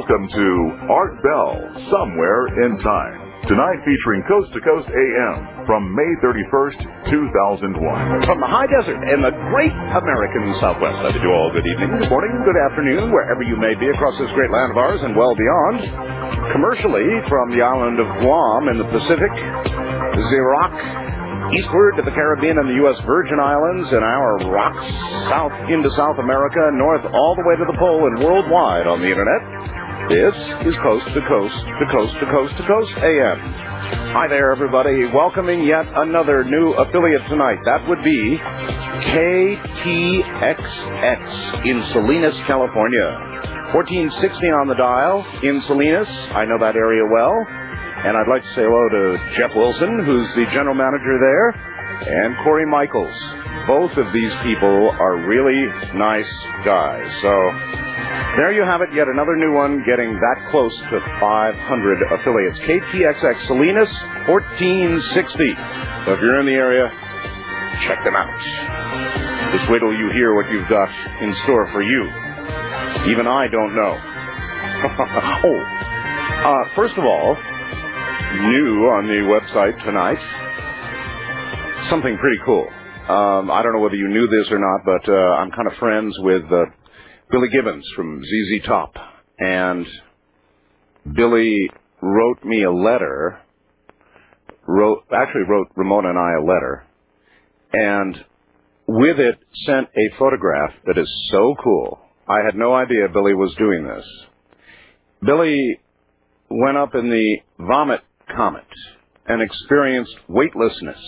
Welcome to Art Bell, Somewhere in Time. Tonight featuring Coast to Coast AM from May 31st, 2001. From the high desert in the great American Southwest, I bid you all good evening, good morning, good afternoon, wherever you may be across this great land of ours and well beyond. Commercially, from the island of Guam in the Pacific, Iraq, eastward to the Caribbean and the U.S. Virgin Islands and our rocks, south into South America, north all the way to the pole and worldwide on the Internet. This is Coast to Coast to Coast to Coast to Coast AM. Hi there, everybody. Welcoming yet another new affiliate tonight. That would be KTXX in Salinas, California. 1460 on the dial in Salinas. I know that area well. And I'd like to say hello to Jeff Wilson, who's the general manager there, and Corey Michaels. Both of these people are really nice guys. So there you have it, yet another new one getting that close to 500 affiliates. KTXX Salinas, 1460. So if you're in the area, check them out. Just wait till you hear what you've got in store for you. Even I don't know. First of all, new on the website tonight, something pretty cool. I don't know whether you knew this or not, but I'm kind of friends with Billy Gibbons from ZZ Top. And Billy wrote me a letter, wrote Ramona and I a letter, and with it sent a photograph that is so cool. I had no idea Billy was doing this. Billy went up in the Vomit Comet and experienced weightlessness.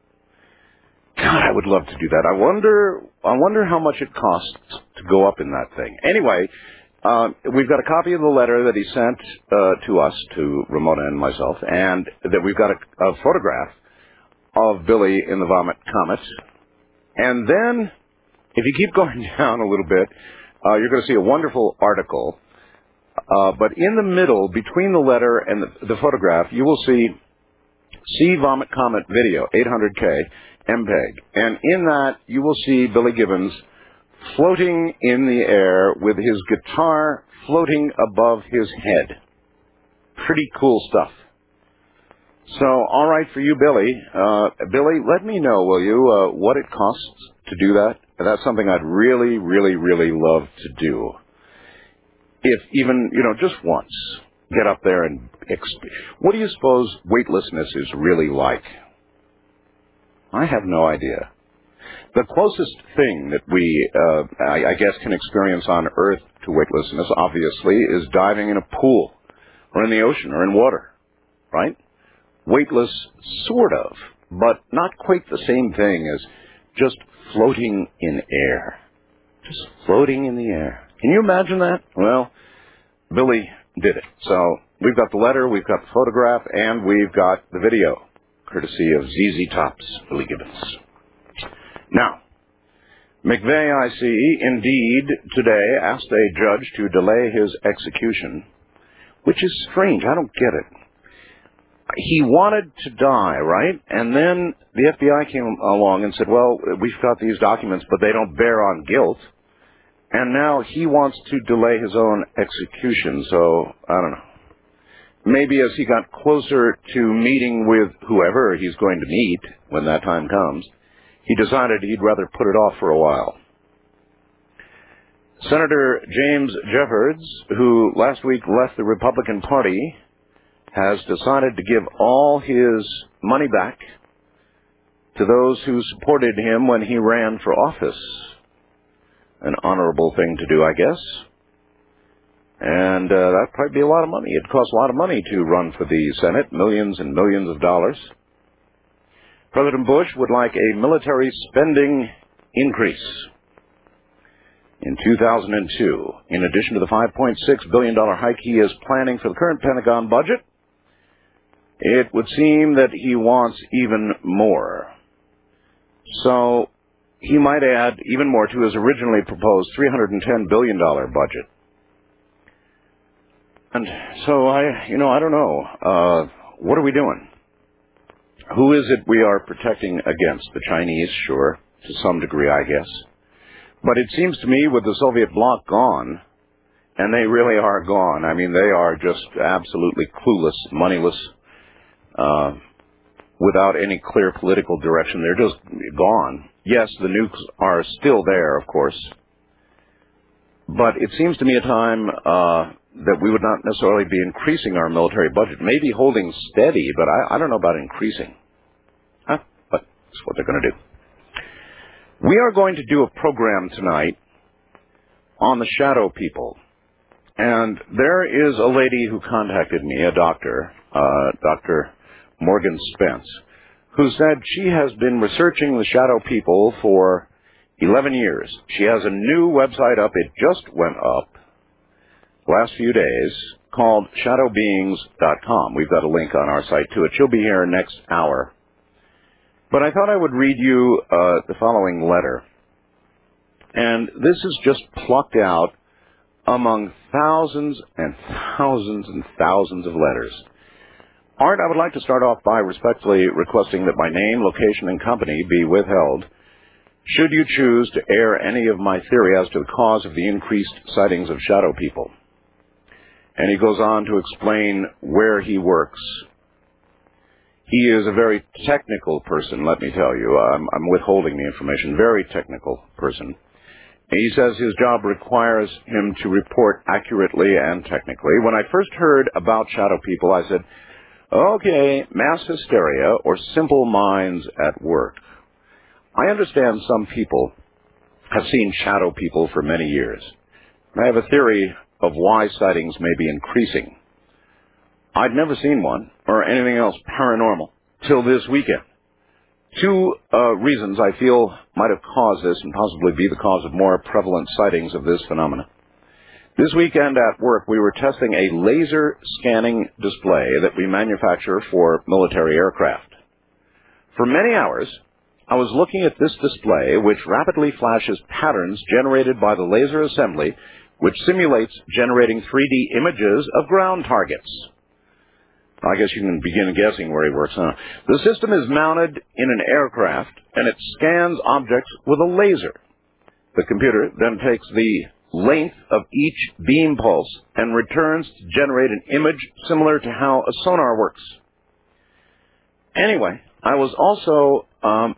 God, I would love to do that. I wonder how much it costs to go up in that thing. Anyway, we've got a copy of the letter that he sent to us, to Ramona and myself, and that we've got a photograph of Billy in the Vomit Comet. And then, if you keep going down a little bit, you're going to see a wonderful article. But in the middle, between the letter and the photograph, you will see Vomit Comet video, 800K, MPEG. And in that, you will see Billy Gibbons floating in the air with his guitar floating above his head. Pretty cool stuff. So, all right for you, Billy. Billy, let me know, will you, what it costs to do that? That's something I'd really, really, really love to do. If even, just once, get up there and what do you suppose weightlessness is really like? I have no idea. The closest thing that we, I guess, can experience on Earth to weightlessness, obviously, is diving in a pool or in the ocean or in water, right? Weightless, sort of, but not quite the same thing as just floating in air. Just floating in the air. Can you imagine that? Well, Billy did it. So we've got the letter, we've got the photograph, and we've got the video, courtesy of ZZ Top's Billy Gibbons. Now, McVeigh, I see, indeed, today asked a judge to delay his execution, which is strange. I don't get it. He wanted to die, right? And then the FBI came along and said, well, we've got these documents, but they don't bear on guilt. And now he wants to delay his own execution, so I don't know. Maybe as he got closer to meeting with whoever he's going to meet when that time comes, he decided he'd rather put it off for a while. Senator James Jeffords, who last week left the Republican Party, has decided to give all his money back to those who supported him when he ran for office. An honorable thing to do, I guess. And that'd probably be a lot of money. It costs a lot of money to run for the Senate, millions and millions of dollars. President Bush would like a military spending increase in 2002. In addition to the $5.6 billion hike he is planning for the current Pentagon budget, it would seem that he wants even more. So he might add even more to his originally proposed $310 billion budget. And so I don't know. What are we doing? Who is it we are protecting against? The Chinese, sure, to some degree, I guess. But it seems to me with the Soviet bloc gone And they really are gone. I mean, they are just absolutely clueless, moneyless, without any clear political direction. They're just gone. Yes, the nukes are still there, of course. But it seems to me a time that we would not necessarily be increasing our military budget. Maybe holding steady, but I don't know about increasing. But that's what they're going to do. We are going to do a program tonight on the shadow people. And there is a lady who contacted me, a doctor, Dr. Morgan Spence, who said she has been researching the shadow people for 11 years. She has a new website up. It just went up last few days called shadowbeings.com. We've got a link on our site to it. She'll be here next hour. But I thought I would read you the following letter. And this is just plucked out among thousands and thousands and thousands of letters. Art, I would like to start off by respectfully requesting that my name, location, and company be withheld should you choose to air any of my theory as to the cause of the increased sightings of shadow people. And he goes on to explain where he works. He is a very technical person, let me tell you. I'm withholding the information. Very technical person. He says his job requires him to report accurately and technically. When I first heard about shadow people, I said, okay, mass hysteria or simple minds at work. I understand some people have seen shadow people for many years. I have a theory of why sightings may be increasing. I'd never seen one or anything else paranormal till this weekend. Two reasons I feel might have caused this and possibly be the cause of more prevalent sightings of this phenomenon. This weekend at work, we were testing a laser scanning display that we manufacture for military aircraft. For many hours, I was looking at this display, which rapidly flashes patterns generated by the laser assembly, which simulates generating 3D images of ground targets. I guess you can begin guessing where he works now. The system is mounted in an aircraft, and it scans objects with a laser. The computer then takes the length of each beam pulse and returns to generate an image similar to how a sonar works. Anyway, I was also I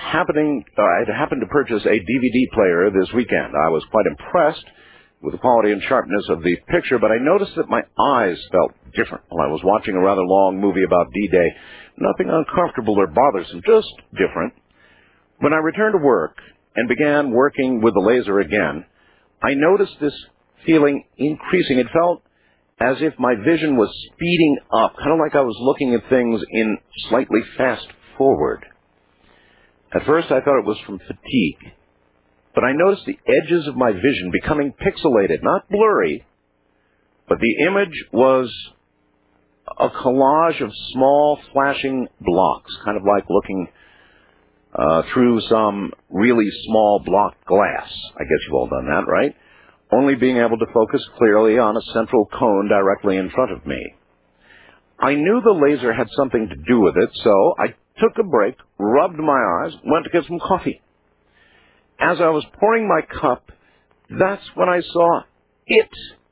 had happened to purchase a DVD player this weekend. I was quite impressed with the quality and sharpness of the picture, but I noticed that my eyes felt different while I was watching a rather long movie about D-Day. Nothing uncomfortable or bothersome, just different. When I returned to work and began working with the laser again, I noticed this feeling increasing. It felt as if my vision was speeding up, kind of like I was looking at things in slightly fast forward. At first I thought it was from fatigue, but I noticed the edges of my vision becoming pixelated, not blurry, but the image was a collage of small flashing blocks, kind of like looking through some really small block glass. I guess you've all done that, right? Only being able to focus clearly on a central cone directly in front of me. I knew the laser had something to do with it, so I took a break, rubbed my eyes, went to get some coffee. As I was pouring my cup, that's when I saw it.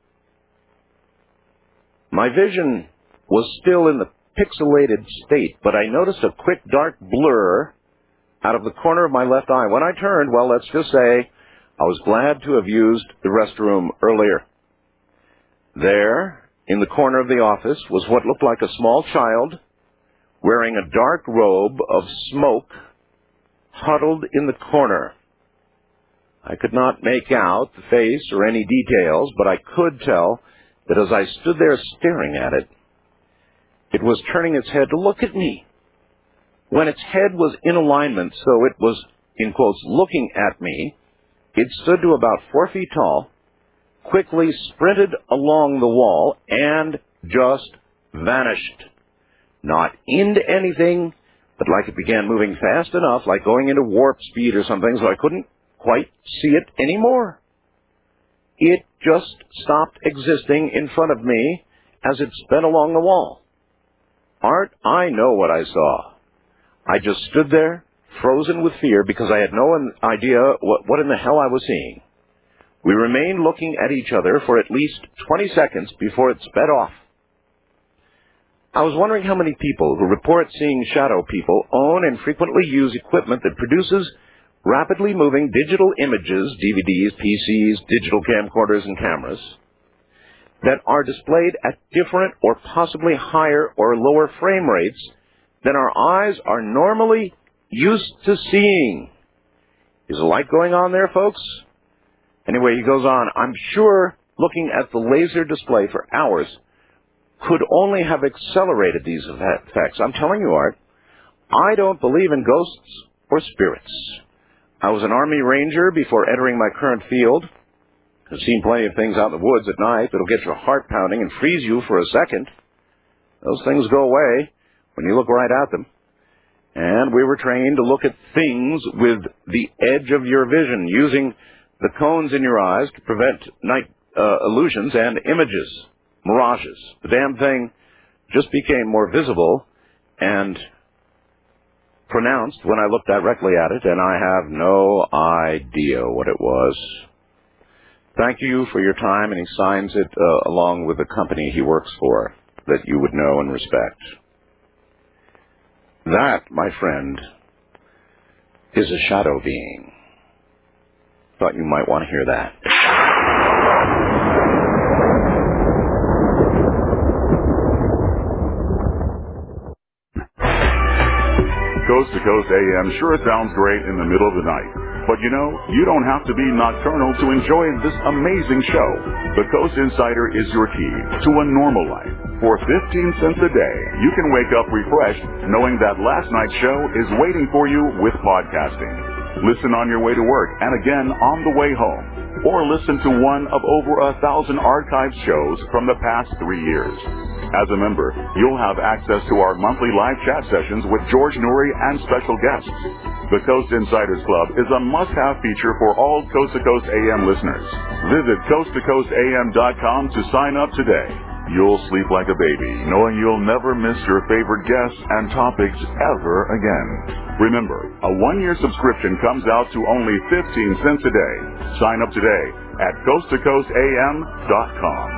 My vision was still in the pixelated state, but I noticed a quick dark blur out of the corner of my left eye. When I turned, well, let's just say I was glad to have used the restroom earlier. There, in the corner of the office, was what looked like a small child wearing a dark robe of smoke, huddled in the corner. I could not make out the face or any details, but I could tell that as I stood there staring at it, it was turning its head to look at me. When its head was in alignment, so it was, in quotes, looking at me, it stood to about 4 feet tall, quickly sprinted along the wall, and just vanished. Not into anything, but like it began moving fast enough, like going into warp speed or something, so I couldn't quite see it anymore. It just stopped existing in front of me as it sped along the wall. Art, I know what I saw. I just stood there, frozen with fear, because I had no idea what in the hell I was seeing. We remained looking at each other for at least 20 seconds before it sped off. I was wondering how many people who report seeing shadow people own and frequently use equipment that produces rapidly moving digital images, DVDs, PCs, digital camcorders, and cameras, that are displayed at different or possibly higher or lower frame rates than our eyes are normally used to seeing. Is a light going on there, folks? Anyway, he goes on, I'm sure looking at the laser display for hours could only have accelerated these effects. I'm telling you, Art, I don't believe in ghosts or spirits. I was an Army Ranger before entering my current field. I've seen plenty of things out in the woods at night that'll get your heart pounding and freeze you for a second. Those things go away when you look right at them. And we were trained to look at things with the edge of your vision, using the cones in your eyes to prevent night illusions and images, mirages. The damn thing just became more visible and pronounced when I looked directly at it, and I have no idea what it was. Thank you for your time, and he signs it along with the company he works for that you would know and respect. That, my friend, is a shadow being. Thought you might want to hear that. Coast to Coast AM sure sounds great in the middle of the night. But you know, you don't have to be nocturnal to enjoy this amazing show. The Coast Insider is your key to a normal life. For 15 cents a day, you can wake up refreshed knowing that last night's show is waiting for you with podcasting. Listen on your way to work and again on the way home. Or listen to one of over 1,000 archived shows from the past 3 years. As a member, you'll have access to our monthly live chat sessions with George Noory and special guests. The Coast Insiders Club is a must-have feature for all Coast to Coast AM listeners. Visit coasttocoastam.com to sign up today. You'll sleep like a baby, knowing you'll never miss your favorite guests and topics ever again. Remember, a 1-year subscription comes out to only 15 cents a day. Sign up today at coasttocoastam.com.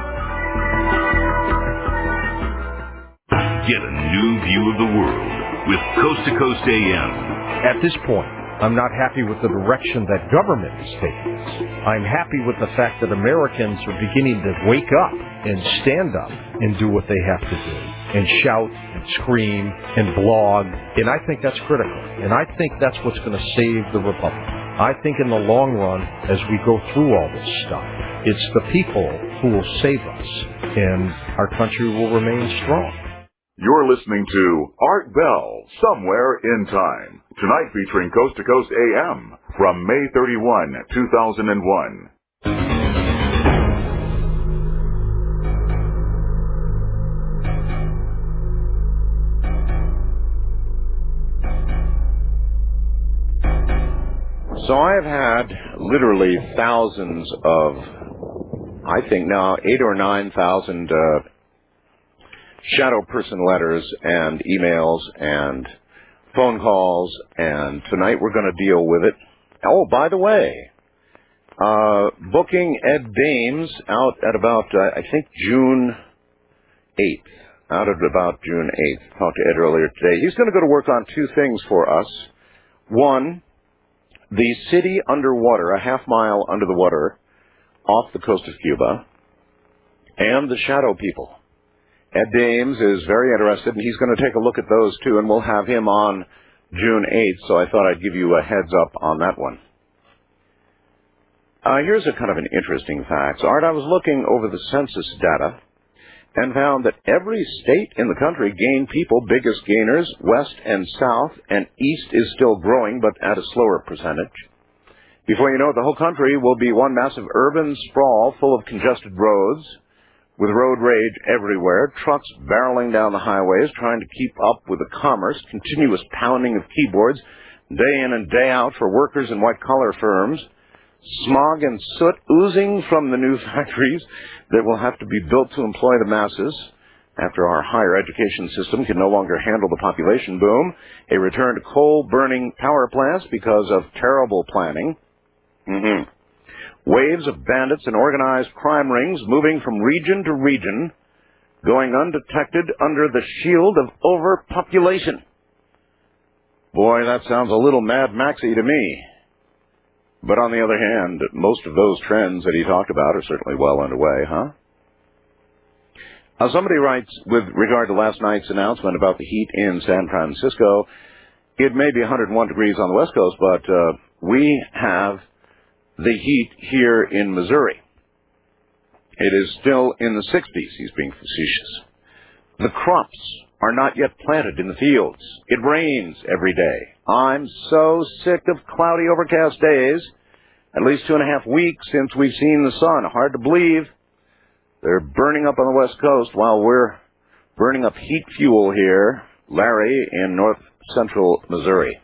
Get a new view of the world with Coast to Coast AM. At this point, I'm not happy with the direction that government is taking us. I'm happy with the fact that Americans are beginning to wake up and stand up and do what they have to do, and shout and scream and blog, and I think that's critical. And I think that's what's going to save the Republic. I think in the long run, as we go through all this stuff, it's the people who will save us, and our country will remain strong. You're listening to Art Bell, Somewhere in Time. Tonight featuring Coast to Coast AM from May 31, 2001. So I have had literally thousands of, I think now 8,000 or 9,000 shadow person letters and emails and phone calls, and tonight we're going to deal with it. Oh, by the way, booking Ed Dames out at about, I think, June 8th. Out at about June 8th. Talked to Ed earlier today. He's going to go to work on two things for us. One, the city underwater, a half mile under the water, off the coast of Cuba, and the shadow people. Ed Dames is very interested, and he's going to take a look at those two, and we'll have him on June 8th, so I thought I'd give you a heads up on that one. Here's a kind of an interesting fact. Art, I was looking over the census data and found that every state in the country gained people, biggest gainers, west and south, and east is still growing, but at a slower percentage. Before you know it, the whole country will be one massive urban sprawl full of congested roads, with road rage everywhere, trucks barreling down the highways, trying to keep up with the commerce, continuous pounding of keyboards, day in and day out for workers in white-collar firms, smog and soot oozing from the new factories that will have to be built to employ the masses after our higher education system can no longer handle the population boom, a return to coal-burning power plants because of terrible planning. Waves of bandits and organized crime rings moving from region to region, going undetected under the shield of overpopulation. Boy, that sounds a little Mad Maxy to me. But on the other hand, most of those trends that he talked about are certainly well underway, huh? Somebody writes, with regard to last night's announcement about the heat in San Francisco, it may be 101 degrees on the West Coast, but we have the heat here in Missouri. It is still in the 60s. He's being facetious. The crops are not yet planted in the fields. It rains every day. I'm so sick of cloudy, overcast days. At least 2.5 weeks since we've seen the sun. Hard to believe. They're burning up on the West Coast while we're burning up heat fuel here, Larry, in north central Missouri.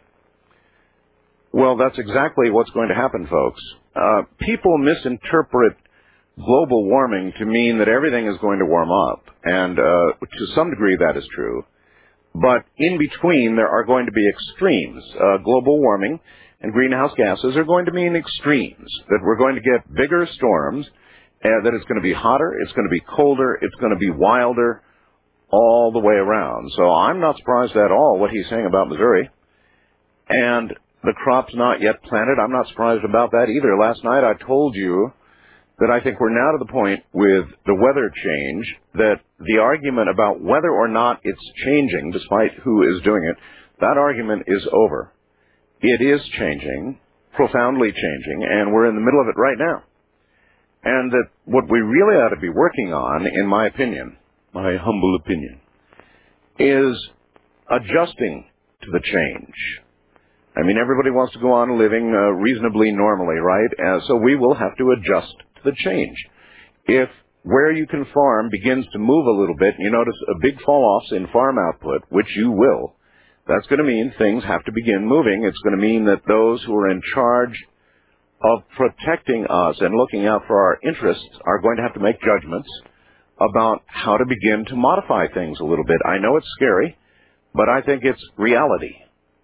Well, that's exactly what's going to happen, folks. People misinterpret global warming to mean that everything is going to warm up, and to some degree that is true. But in between, there are going to be extremes. Global warming and greenhouse gases are going to mean extremes, that we're going to get bigger storms, that it's going to be hotter, it's going to be colder, it's going to be wilder all the way around. So I'm not surprised at all what he's saying about Missouri. And the crop's not yet planted. I'm not surprised about that either. Last night I told you that I think we're now to the point with the weather change that the argument about whether or not it's changing, despite who is doing it, that argument is over. It is changing, profoundly changing, and we're in the middle of it right now. And that what we really ought to be working on, in my opinion, my humble opinion, is adjusting to the change. I mean, everybody wants to go on living reasonably normally, right? So we will have to adjust to the change. If where you can farm begins to move a little bit, you notice a big fall-offs in farm output, which you will, that's going to mean things have to begin moving. It's going to mean that those who are in charge of protecting us and looking out for our interests are going to have to make judgments about how to begin to modify things a little bit. I know it's scary, but I think it's reality.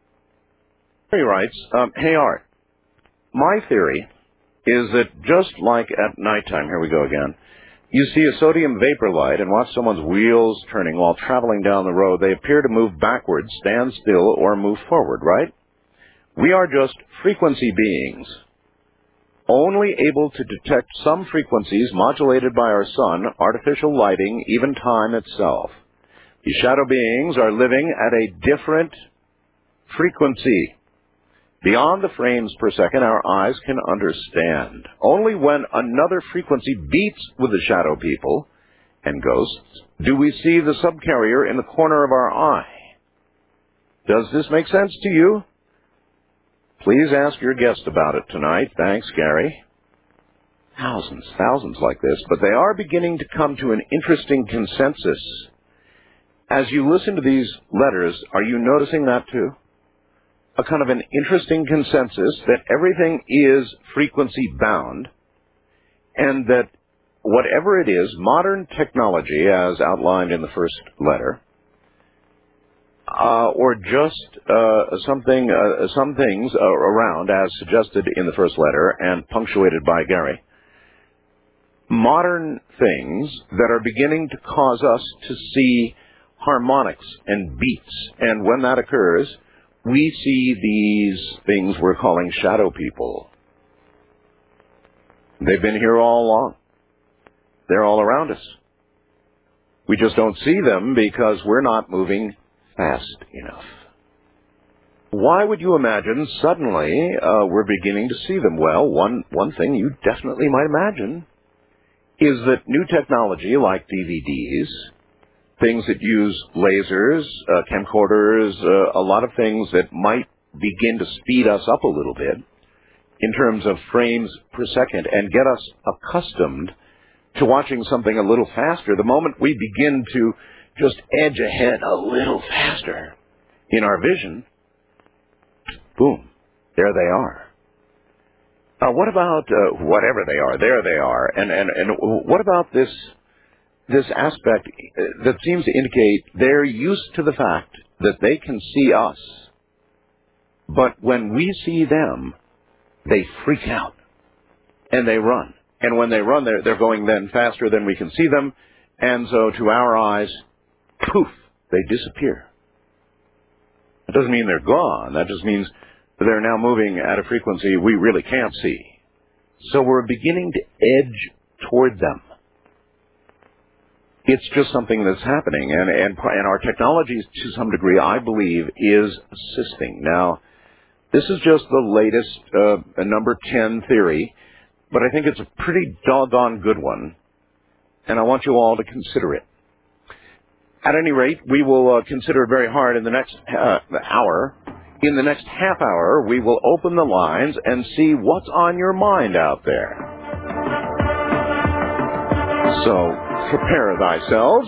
He writes, hey Art, my theory is that just like at nighttime, here we go again, you see a sodium vapor light and watch someone's wheels turning while traveling down the road. They appear to move backwards, stand still, or move forward, right? We are just frequency beings, only able to detect some frequencies modulated by our sun, artificial lighting, even time itself. These shadow beings are living at a different frequency. Beyond the frames per second, our eyes can understand. Only when another frequency beats with the shadow people and ghosts do we see the subcarrier in the corner of our eye. Does this make sense to you? Please ask your guest about it tonight. Thanks, Gary. Thousands like this, but they are beginning to come to an interesting consensus. As you listen to these letters, are you noticing that too? A kind of an interesting consensus that everything is frequency bound, and that whatever it is, modern technology, as outlined in the first letter, or just some things around, as suggested in the first letter and punctuated by Gary, modern things that are beginning to cause us to see harmonics and beats, and when that occurs, we see these things we're calling shadow people. They've been here all along. They're all around us. We just don't see them because we're not moving fast enough. Why would you imagine suddenly we're beginning to see them? Well, one thing you definitely might imagine is that new technology like DVDs, things that use lasers, camcorders, a lot of things that might begin to speed us up a little bit in terms of frames per second and get us accustomed to watching something a little faster. The moment we begin to just edge ahead a little faster in our vision, boom, there they are. What about whatever they are? There they are. And what about this aspect that seems to indicate they're used to the fact that they can see us, but when we see them, they freak out. and they run. And when they run, they're going then faster than we can see them, and so to our eyes, poof, they disappear. That doesn't mean they're gone. That just means that they're now moving at a frequency we really can't see. So we're beginning to edge toward them. It's just something that's happening, and our technology, to some degree, I believe, is assisting. Now, this is just the latest number 10 theory, but I think it's a pretty doggone good one, and I want you all to consider it. At any rate, we will consider it very hard in the next hour. In the next half hour, we will open the lines and see what's on your mind out there. So, prepare thyselves.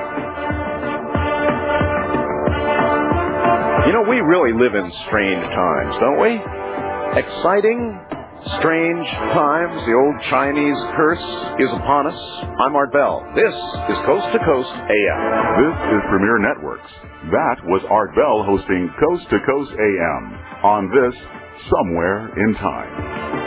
You know, we really live in strange times, don't we? Exciting, strange times. The old Chinese curse is upon us. I'm Art Bell. This is Coast to Coast AM. This is Premier Networks. That was Art Bell hosting Coast to Coast AM on this Somewhere in Time.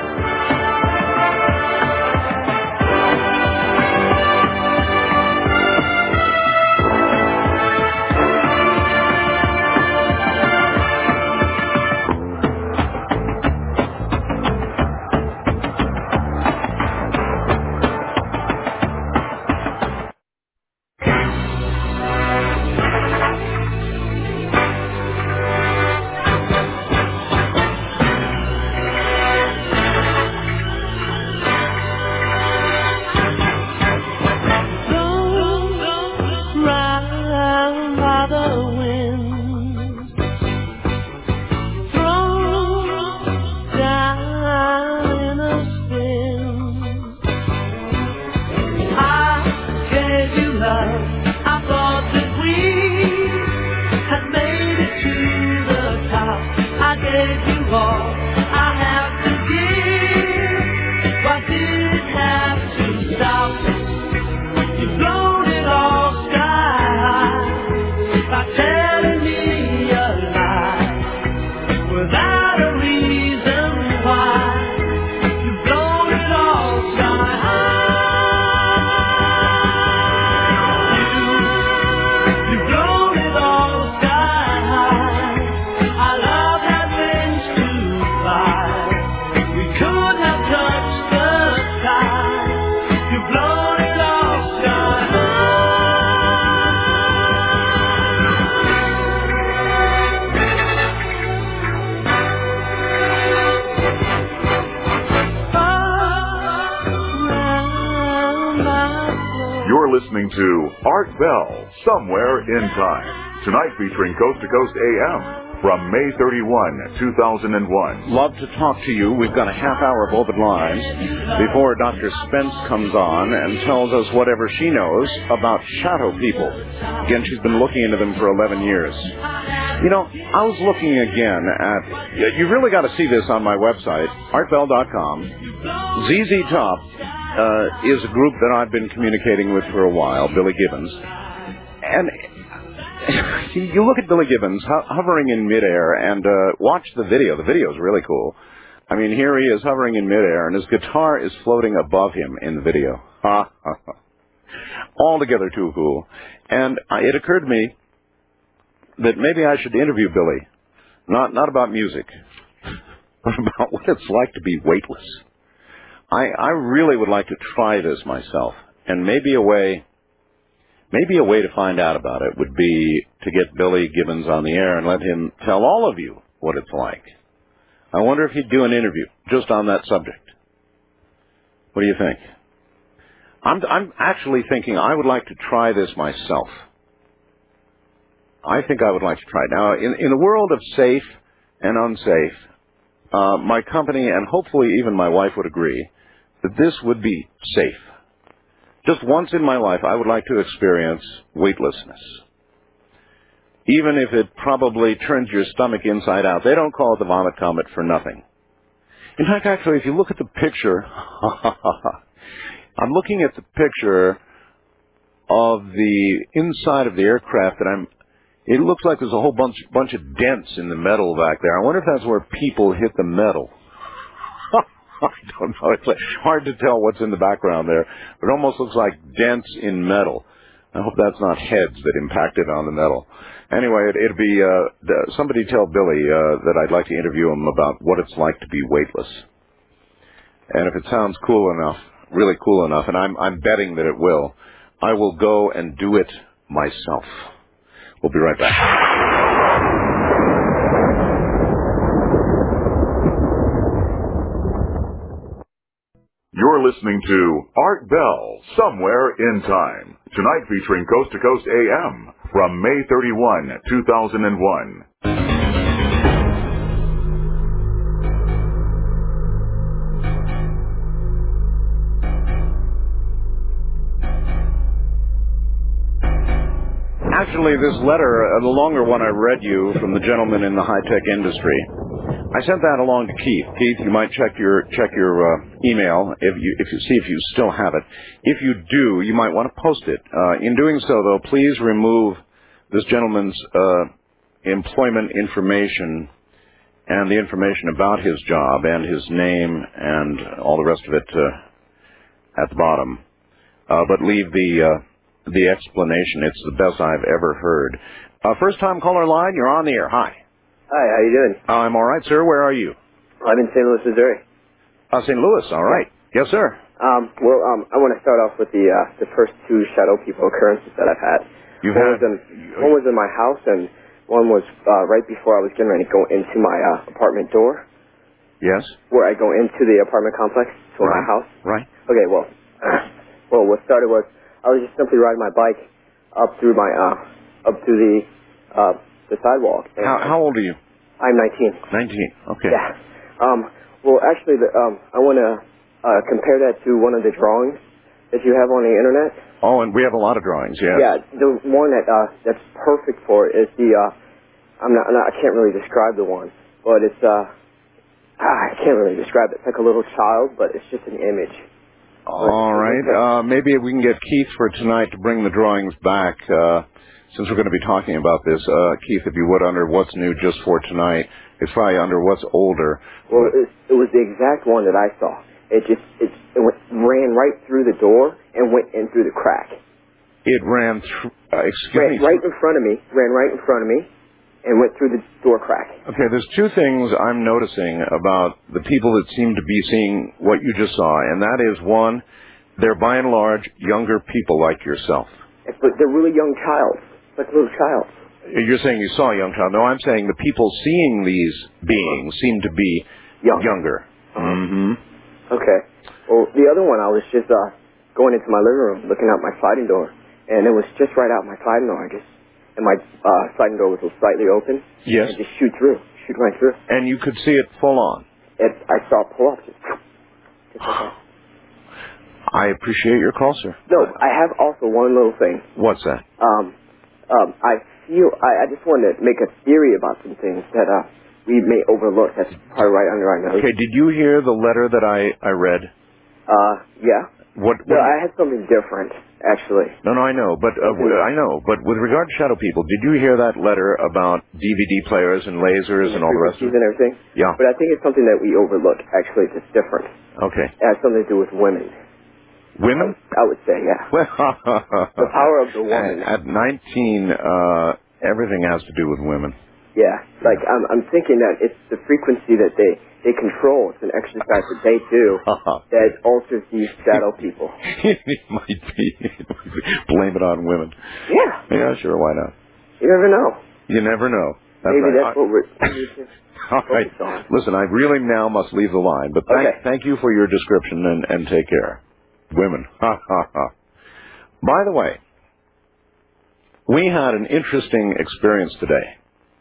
Listening to Art Bell, Somewhere in Time. Tonight featuring Coast to Coast AM from May 31, 2001. Love to talk to you. We've got a half hour of open lines before Dr. Spence comes on and tells us whatever she knows about shadow people. Again, she's been looking into them for 11 years. You know, I was looking again at, you really got to see this on my website, artbell.com. ZZ Top is a group that I've been communicating with for a while, Billy Gibbons. And you look at Billy Gibbons hovering in midair and watch the video. The video is really cool. I mean, here he is hovering in midair, and his guitar is floating above him in the video. Altogether too cool. And it occurred to me that maybe I should interview Billy, not about music, but about what it's like to be weightless. I really would like to try this myself, and maybe a way to find out about it would be to get Billy Gibbons on the air and let him tell all of you what it's like. I wonder if he'd do an interview just on that subject. What do you think? I'm actually thinking I would like to try this myself. I think I would like to try it. Now, in the world of safe and unsafe, my company and hopefully even my wife would agree that this would be safe. Just once in my life, I would like to experience weightlessness. Even if it probably turns your stomach inside out. They don't call it the vomit comet for nothing. In fact, actually, if you look at the picture, I'm looking at the picture of the inside of the aircraft, and it looks like there's a whole bunch of dents in the metal back there. I wonder if that's where people hit the metal. I don't know. It's hard to tell what's in the background there. It almost looks like dents in metal. I hope that's not heads that impacted on the metal. Anyway, it'd be somebody tell Billy that I'd like to interview him about what it's like to be weightless. And if it sounds cool enough, really cool enough, and I'm betting that it will, I will go and do it myself. We'll be right back. You're listening to Art Bell, Somewhere in Time. Tonight featuring Coast to Coast AM from May 31, 2001. Actually, this letter, the longer one I read you from the gentleman in the high-tech industry, I sent that along to Keith. Keith, you might check your email if you see if you still have it. If you do, you might want to post it. In doing so, though, please remove this gentleman's employment information and the information about his job and his name and all the rest of it at the bottom, but leave the explanation. It's the best I've ever heard. First-time caller line, you're on the air. Hi. Hi, how you doing? I'm all right, sir. Where are you? I'm in St. Louis, Missouri. St. Louis, all right. Yes, sir. I want to start off with the first two shadow people occurrences that I've had. One was in my house, and one was right before I was getting ready to go into my apartment door. Yes. Where I go into the apartment complex to my house. Right. Okay, well, what started was I was just simply riding my bike up through the sidewalk. How old are you? I'm 19. 19. Okay. Yeah. Well, actually, I want to compare that to one of the drawings that you have on the internet. Oh, and we have a lot of drawings. Yes. Yeah. The one that's perfect for it is I can't really describe the one, but it's I can't really describe it. It's like a little child, but it's just an image. All right. Maybe we can get Keith for tonight to bring the drawings back. Since we're going to be talking about this, Keith, if you would, under what's new just for tonight, it's probably under what's older. Well, it was the exact one that I saw. It ran right through the door and went in through the crack. It ran through, ran right in front of me, and went through the door crack. Okay, there's two things I'm noticing about the people that seem to be seeing what you just saw, and that is, one, they're by and large younger people like yourself. But they're really young child. Like a little child. You're saying you saw a young child. No, I'm saying the people seeing these beings seem to be younger. Mm-hmm. Okay. Well, the other one, I was just going into my living room, looking out my sliding door, and it was just right out my sliding door. And my sliding door was slightly open. Yes. And just shoot right through. And you could see it full on. I saw it pull up just like that. I appreciate your call, sir. No, I have also one little thing. What's that? I just wanted to make a theory about some things that we may overlook. That's probably right under our nose. Okay, did you hear the letter that I read? Yeah. What? No, I had something different, actually. No, I know, but But with regard to Shadow People, did you hear that letter about DVD players and lasers and all the rest of it? And everything? Yeah. But I think it's something that we overlook. Actually, it's different. Okay. It has something to do with women. Women? I would say, yeah. The power of the woman. At 19, everything has to do with women. Yeah. Like, I'm thinking that it's the frequency that they control. It's an exercise that they do that alters these shadow people. It might be. Blame it on women. Yeah. Yeah, sure, why not? You never know. You never know. Maybe that's what we're all right. on. Listen, I really now must leave the line, but thank you for your description and take care. Women. Ha, ha, ha. By the way, we had an interesting experience today.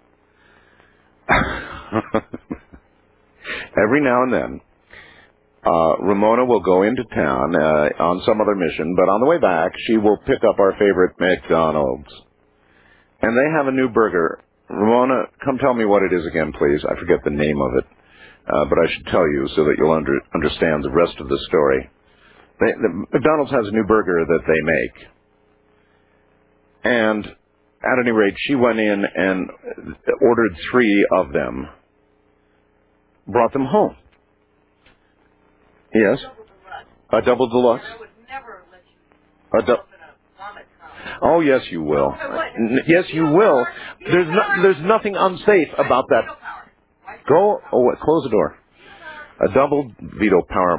Every now and then, Ramona will go into town on some other mission, but on the way back, she will pick up our favorite McDonald's. And they have a new burger. Ramona, come tell me what it is again, please. I forget the name of it, but I should tell you so that you'll understand the rest of the story. McDonald's has a new burger that they make. And at any rate, she went in and ordered 3 of them, brought them home. Yes. A double deluxe? Oh, yes, you will. Yes, you will. There's nothing unsafe about that. Go. Oh, close the door. A double veto power.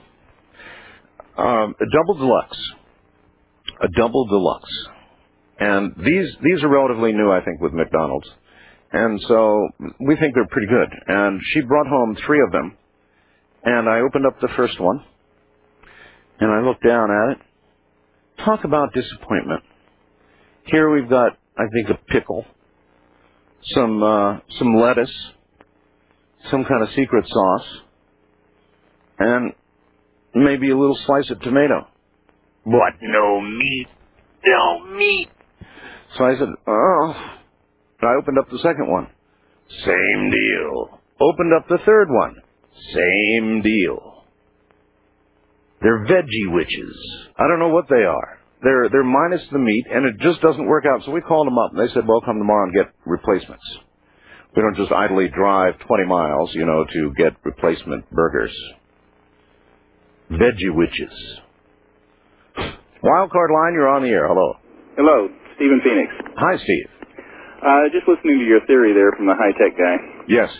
A double deluxe. A double deluxe. And these are relatively new, I think, with McDonald's. And so we think they're pretty good. And she brought home 3 of them. And I opened up the first one. And I looked down at it. Talk about disappointment. Here we've got, I think, a pickle, some lettuce, some kind of secret sauce, and maybe a little slice of tomato. But no meat. No meat. So I said, oh. I opened up the second one. Same deal. Opened up the third one. Same deal. They're veggie witches. I don't know what they are. They're minus the meat, and it just doesn't work out. So we called them up, and they said, well, come tomorrow and get replacements. We don't just idly drive 20 miles, to get replacement burgers. Veggie witches. Wildcard line, you're on the air. Hello. Hello, Stephen Phoenix. Hi, Steve. Just listening to your theory there from the high-tech guy. Yes.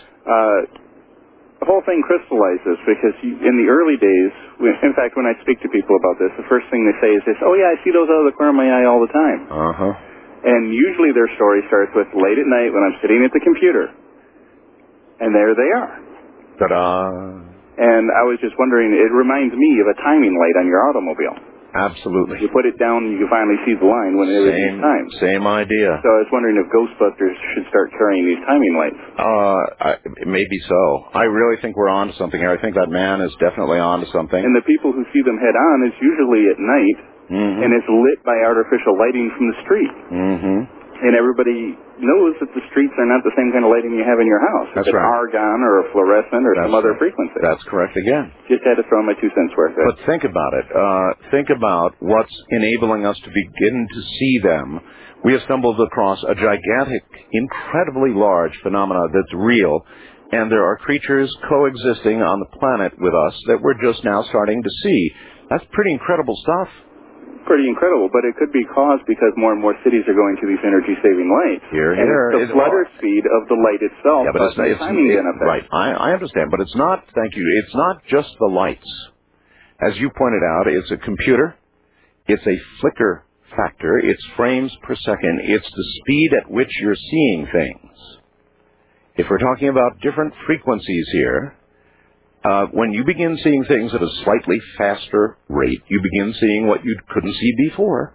The whole thing crystallizes because in the early days, in fact, when I speak to people about this, the first thing they say is this, oh, yeah, I see those out of the corner of my eye all the time. Uh-huh. And usually their story starts with late at night when I'm sitting at the computer. And there they are. Ta-da. And I was just wondering, it reminds me of a timing light on your automobile. Absolutely. You put it down and you can finally see the line when everything's timed. Same idea. So I was wondering if Ghostbusters should start carrying these timing lights. Maybe so. I really think we're on to something here. I think that man is definitely on to something. And the people who see them head on is usually at night, and it's lit by artificial lighting from the street. Mm-hmm. And everybody knows that the streets are not the same kind of lighting you have in your house. That's it's right. argon or a fluorescent or some other frequency. That's correct again. Just had to throw my 2 cents worth. But think about it. Think about what's enabling us to begin to see them. We have stumbled across a gigantic, incredibly large phenomena that's real, and there are creatures coexisting on the planet with us that we're just now starting to see. That's pretty incredible stuff. Pretty incredible, but it could be caused because more and more cities are going to these energy-saving lights. Here. And it's the flutter speed of the light itself. Yeah, but it's timing benefit. Right, I understand, but it's not, thank you, it's not just the lights. As you pointed out, it's a computer, it's a flicker factor, it's frames per second, it's the speed at which you're seeing things. If we're talking about different frequencies here, when you begin seeing things at a slightly faster rate, you begin seeing what you couldn't see before.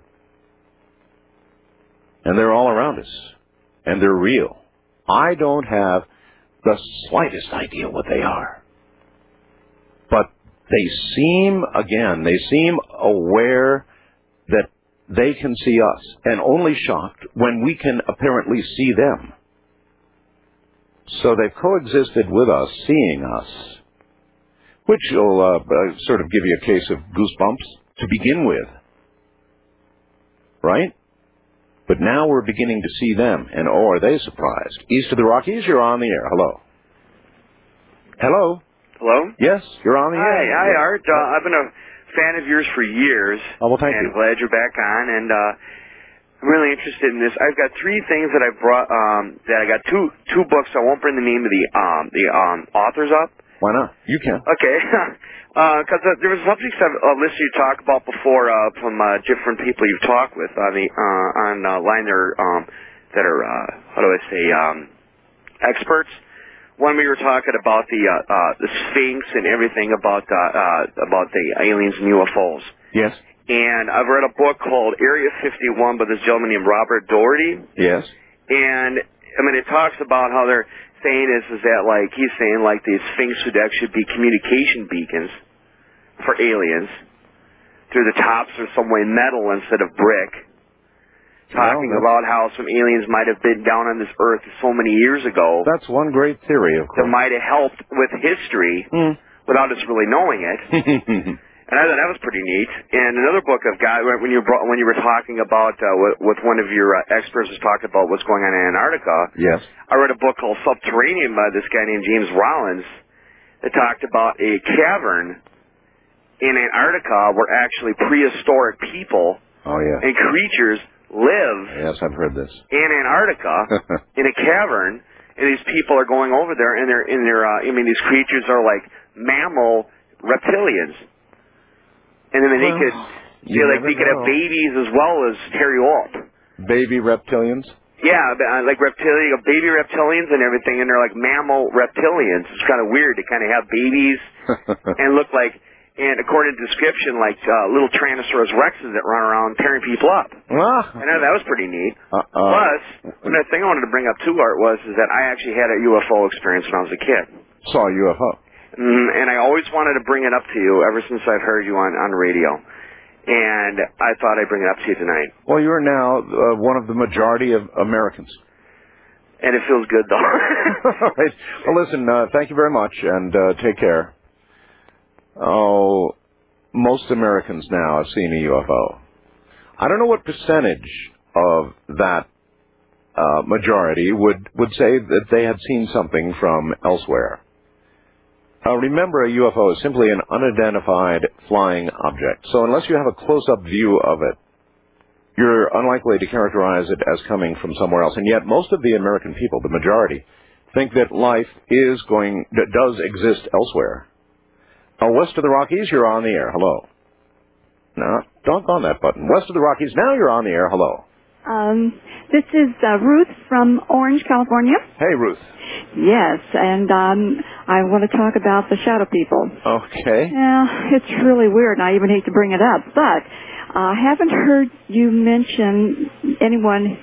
And they're all around us. And they're real. I don't have the slightest idea what they are. But they seem aware that they can see us, and only shocked when we can apparently see them. So they've coexisted with us, seeing us, which will sort of give you a case of goosebumps to begin with, right? But now we're beginning to see them, and oh, are they surprised. East of the Rockies, you're on the air. Hello. Hello? Hello? Yes, you're on the air. Hi, Art. I've been a fan of yours for years. Oh, well, thank you. And glad you're back on, and I'm really interested in this. I've got 3 things that I brought, that I got two books. I won't bring the name of the authors up. Why not? You can. Okay. Because there was subjects I've listened to you talk about before from different people you've talked with on the line that are how do I say experts. One we were talking about the Sphinx and everything about the aliens and UFOs. Yes. And I've read a book called Area 51 by this gentleman named Robert Doherty. Yes. And I mean, it talks about how they're saying is that, like, he's saying, like, the Sphinx would actually be communication beacons for aliens through the tops of some way metal instead of brick. Talking about how some aliens might have been down on this earth so many years ago. That's one great theory, of course. That might have helped with history without us really knowing it. And I thought that was pretty neat. And another book I've got, when you were talking about, with one of your experts was talking about what's going on in Antarctica. Yes. I read a book called Subterranean by this guy named James Rollins that talked about a cavern in Antarctica where actually prehistoric people and creatures live. Yes, I've heard this. In Antarctica, in a cavern, and these people are going over there, and these creatures are like mammal reptilians, and then they could have babies as well as tear you up. Baby reptilians. Yeah, like baby reptilians and everything, and they're like mammal reptilians. It's kind of weird to kind of have babies and look like. And according to the description, like little Tyrannosaurus rexes that run around tearing people up. I know that was pretty neat. Plus, the thing I wanted to bring up too, Art, is that I actually had a UFO experience when I was a kid. Saw a UFO. And I always wanted to bring it up to you ever since I've heard you on radio. And I thought I'd bring it up to you tonight. Well, you are now one of the majority of Americans. And it feels good, though. All right. Well, listen, thank you very much, and take care. Oh, most Americans now have seen a UFO. I don't know what percentage of that majority would say that they had seen something from elsewhere. Remember, a UFO is simply an unidentified flying object. So unless you have a close-up view of it, you're unlikely to characterize it as coming from somewhere else. And yet most of the American people, the majority, think that life does exist elsewhere. West of the Rockies, you're on the air. Hello. No, don't on that button. West of the Rockies, now you're on the air. Hello. This is Ruth from Orange, California. Hey, Ruth. Yes, and I want to talk about the shadow people. Okay. Yeah, it's really weird, and I even hate to bring it up, but I haven't heard you mention anyone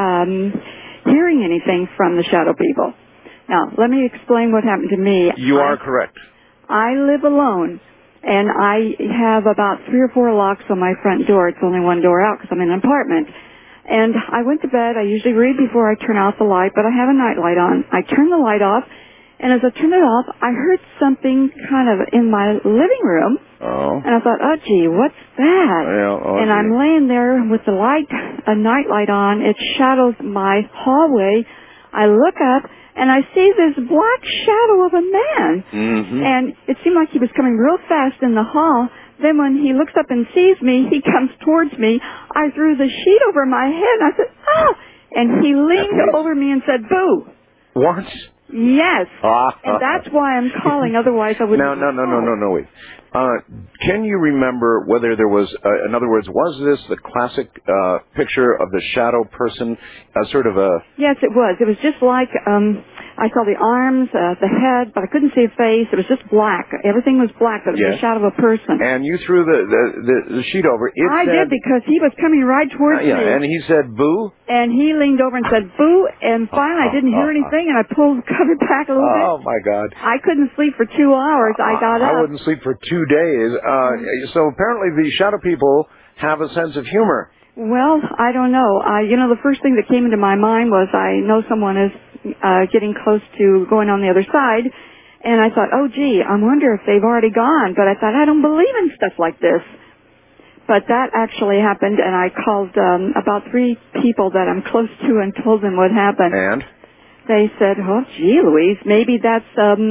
hearing anything from the shadow people. Now, let me explain what happened to me. You are correct. I live alone, and I have about 3 or 4 locks on my front door. It's only one door out because I'm in an apartment. And I went to bed. I usually read before I turn off the light, but I have a night light on. I turn the light off, and as I turned it off, I heard something kind of in my living room. Oh. And I thought, oh, gee, what's that? And I'm laying there with the a night light on. It shadows my hallway. I look up, and I see this black shadow of a man. Mm-hmm. And it seemed like he was coming real fast in the hall. Then when he looks up and sees me, he comes towards me. I threw the sheet over my head, and I said, oh! And he leaned over me and said, boo. What? Yes. And that's why I'm calling, otherwise I wouldn't. No, wait. Can you remember whether there was, in other words, was this the classic picture of the shadow person, sort of a... Yes, it was. It was just like, I saw the arms, the head, but I couldn't see a face. It was just black. Everything was black, but it was a shadow of a person. And you threw the sheet over. I did, because he was coming right towards me. And he said, boo? And he leaned over and said, boo, and finally I didn't hear anything, and I pulled the cover back a little bit. Oh, my God. I couldn't sleep for 2 hours. I got up. I wouldn't sleep for 2 days. So apparently the shadow people have a sense of humor. Well, I don't know. The first thing that came into my mind was I know someone is getting close to going on the other side, and I thought, oh, gee, I wonder if they've already gone. But I thought, I don't believe in stuff like this. But that actually happened, and I called about 3 people that I'm close to and told them what happened. And? They said, oh, gee, Louise, maybe that's,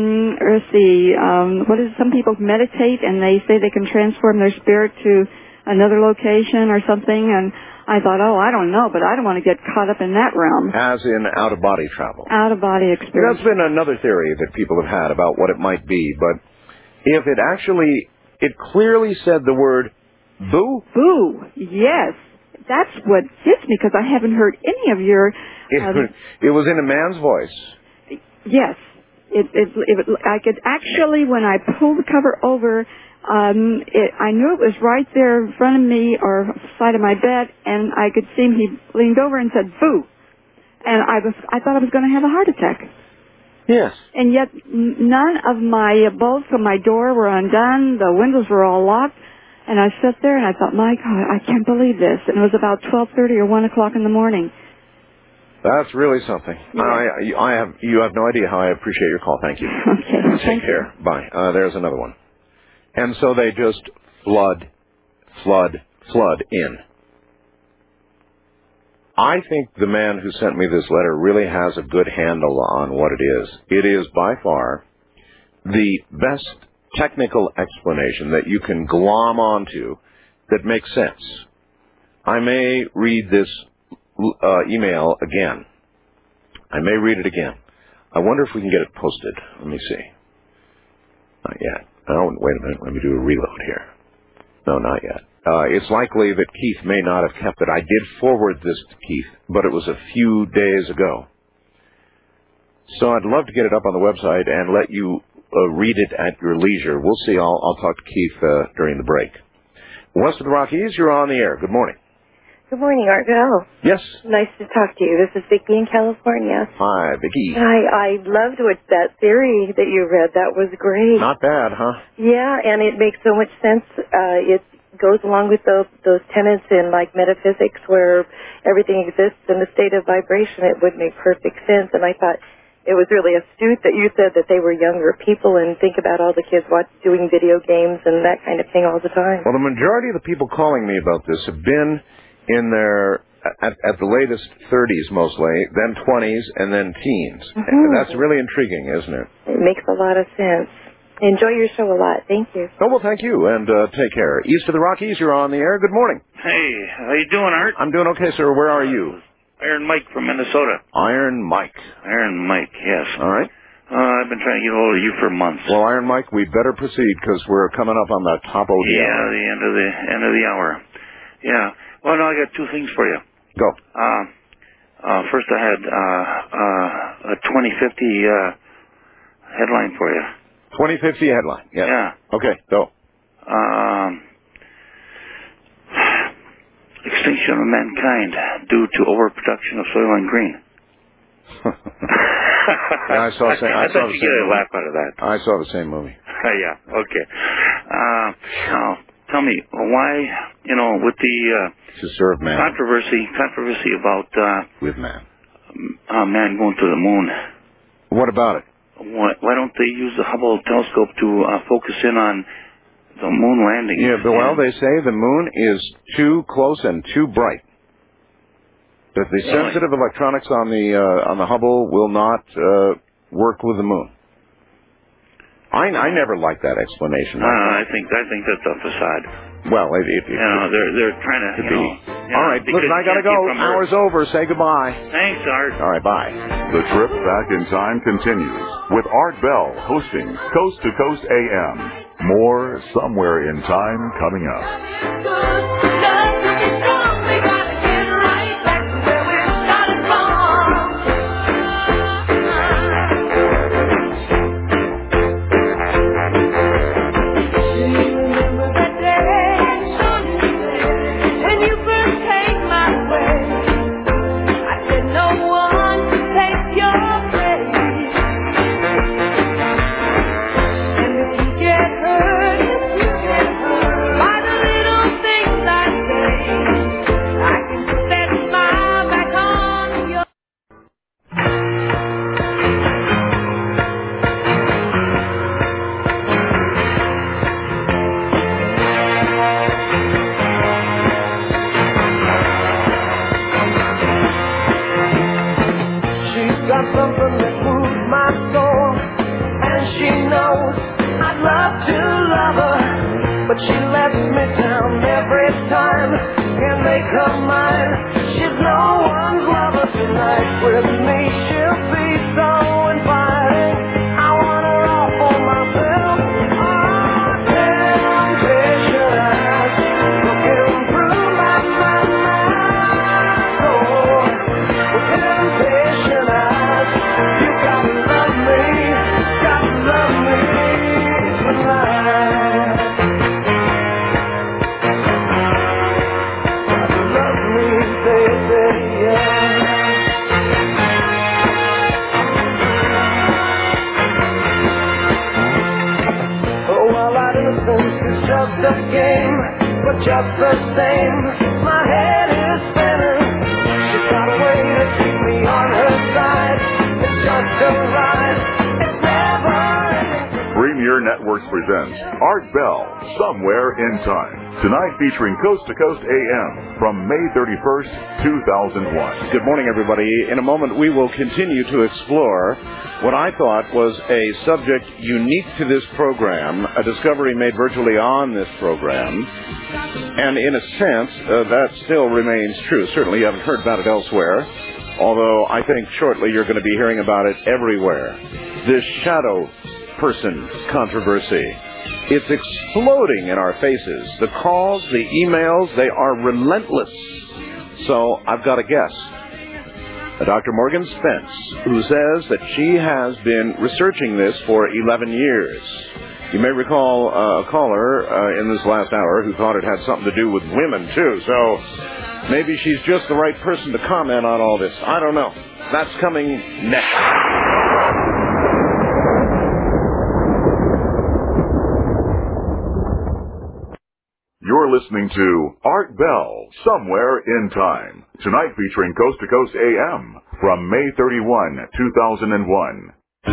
some people meditate and they say they can transform their spirit to another location or something. And I thought, oh, I don't know, but I don't want to get caught up in that realm. As in out-of-body travel. Out-of-body experience. That's been another theory that people have had about what it might be. But if it clearly said the word boo? Boo, yes. That's what gets me, because I haven't heard any of your... It was in a man's voice. Yes. I could actually, when I pulled the cover over, I knew it was right there in front of me or side of my bed, and I could see him. He leaned over and said, boo. And I thought I was going to have a heart attack. Yes. And yet none of my bolts on my door were undone. The windows were all locked. And I sat there and I thought, my God, I can't believe this. And it was about 12:30 or 1 o'clock in the morning. That's really something. Yeah. You have no idea how I appreciate your call. Thank you. Okay. Take care. Bye. There's another one. And so they just flood in. I think the man who sent me this letter really has a good handle on what it is. It is by far the best technical explanation that you can glom onto that makes sense. I may read this email again. I may read it again. I wonder if we can get it posted. Let me see. Not yet. Oh, wait a minute. Let me do a reload here. No, not yet. It's likely that Keith may not have kept it. I did forward this to Keith, but it was a few days ago. So I'd love to get it up on the website and let you read it at your leisure. We'll see. I'll talk to Keith during the break. West of the Rockies, you're on the air. Good morning. Good morning, Art Bell. Yes. Nice to talk to you. This is Vicki in California. Hi, Vicki. I loved that theory that you read. That was great. Not bad, huh? Yeah, and it makes so much sense. It goes along with those tenets in like metaphysics where everything exists in a state of vibration. It would make perfect sense. And I thought it was really astute that you said that they were younger people and think about all the kids doing video games and that kind of thing all the time. Well, the majority of the people calling me about this have been in their, at the latest 30s mostly, then 20s, and then teens. Mm-hmm. That's really intriguing, isn't it? It makes a lot of sense. Enjoy your show a lot. Thank you. Oh, well, thank you, and take care. East of the Rockies, you're on the air. Good morning. Hey, how you doing, Art? I'm doing okay, sir. Where are you? Iron Mike from Minnesota. Iron Mike. Iron Mike, yes. All right. I've been trying to get a hold of you for months. Well, Iron Mike, we'd better proceed because we're coming up on the top of the hour. Yeah, the end of the hour. Yeah. Well, no, I got two things for you. Go. First, I had a 2050 headline for you. 2050 headline. Yes. Yeah. Okay. Go. Extinction of mankind due to overproduction of Soylent Green. Yeah, I saw the same. I thought you get a laugh out of that. I saw the same movie. Yeah. Okay. Now, tell me why, with the to serve man. controversy about with man going to the moon. What about it? Why don't they use the Hubble telescope to focus in on the moon landing? Yeah, but, well, they say the moon is too close and too bright. That the sensitive electronics on the Hubble will not work with the moon. I never liked that explanation. I think that's a facade. Well, they're trying to be. All right, listen, I gotta go. Hour's over. Say goodbye. Thanks, Art. All right, bye. The trip back in time continues with Art Bell hosting Coast to Coast AM. More somewhere in time coming up. Pioneer Networks presents Art Bell, Somewhere in Time. Tonight featuring Coast to Coast AM from May 31st, 2001. Good morning, everybody. In a moment, we will continue to explore what I thought was a subject unique to this program, a discovery made virtually on this program. And in a sense, that still remains true. Certainly you haven't heard about it elsewhere, although I think shortly you're going to be hearing about it everywhere. This shadow person controversy. It's exploding in our faces. The calls, the emails, they are relentless. So I've got a guest, Dr. Morgan Spence, who says that she has been researching this for 11 years. You may recall a caller in this last hour who thought it had something to do with women, too. So maybe she's just the right person to comment on all this. I don't know. That's coming next. You're listening to Art Bell, Somewhere in Time. Tonight featuring Coast to Coast AM from May 31, 2001.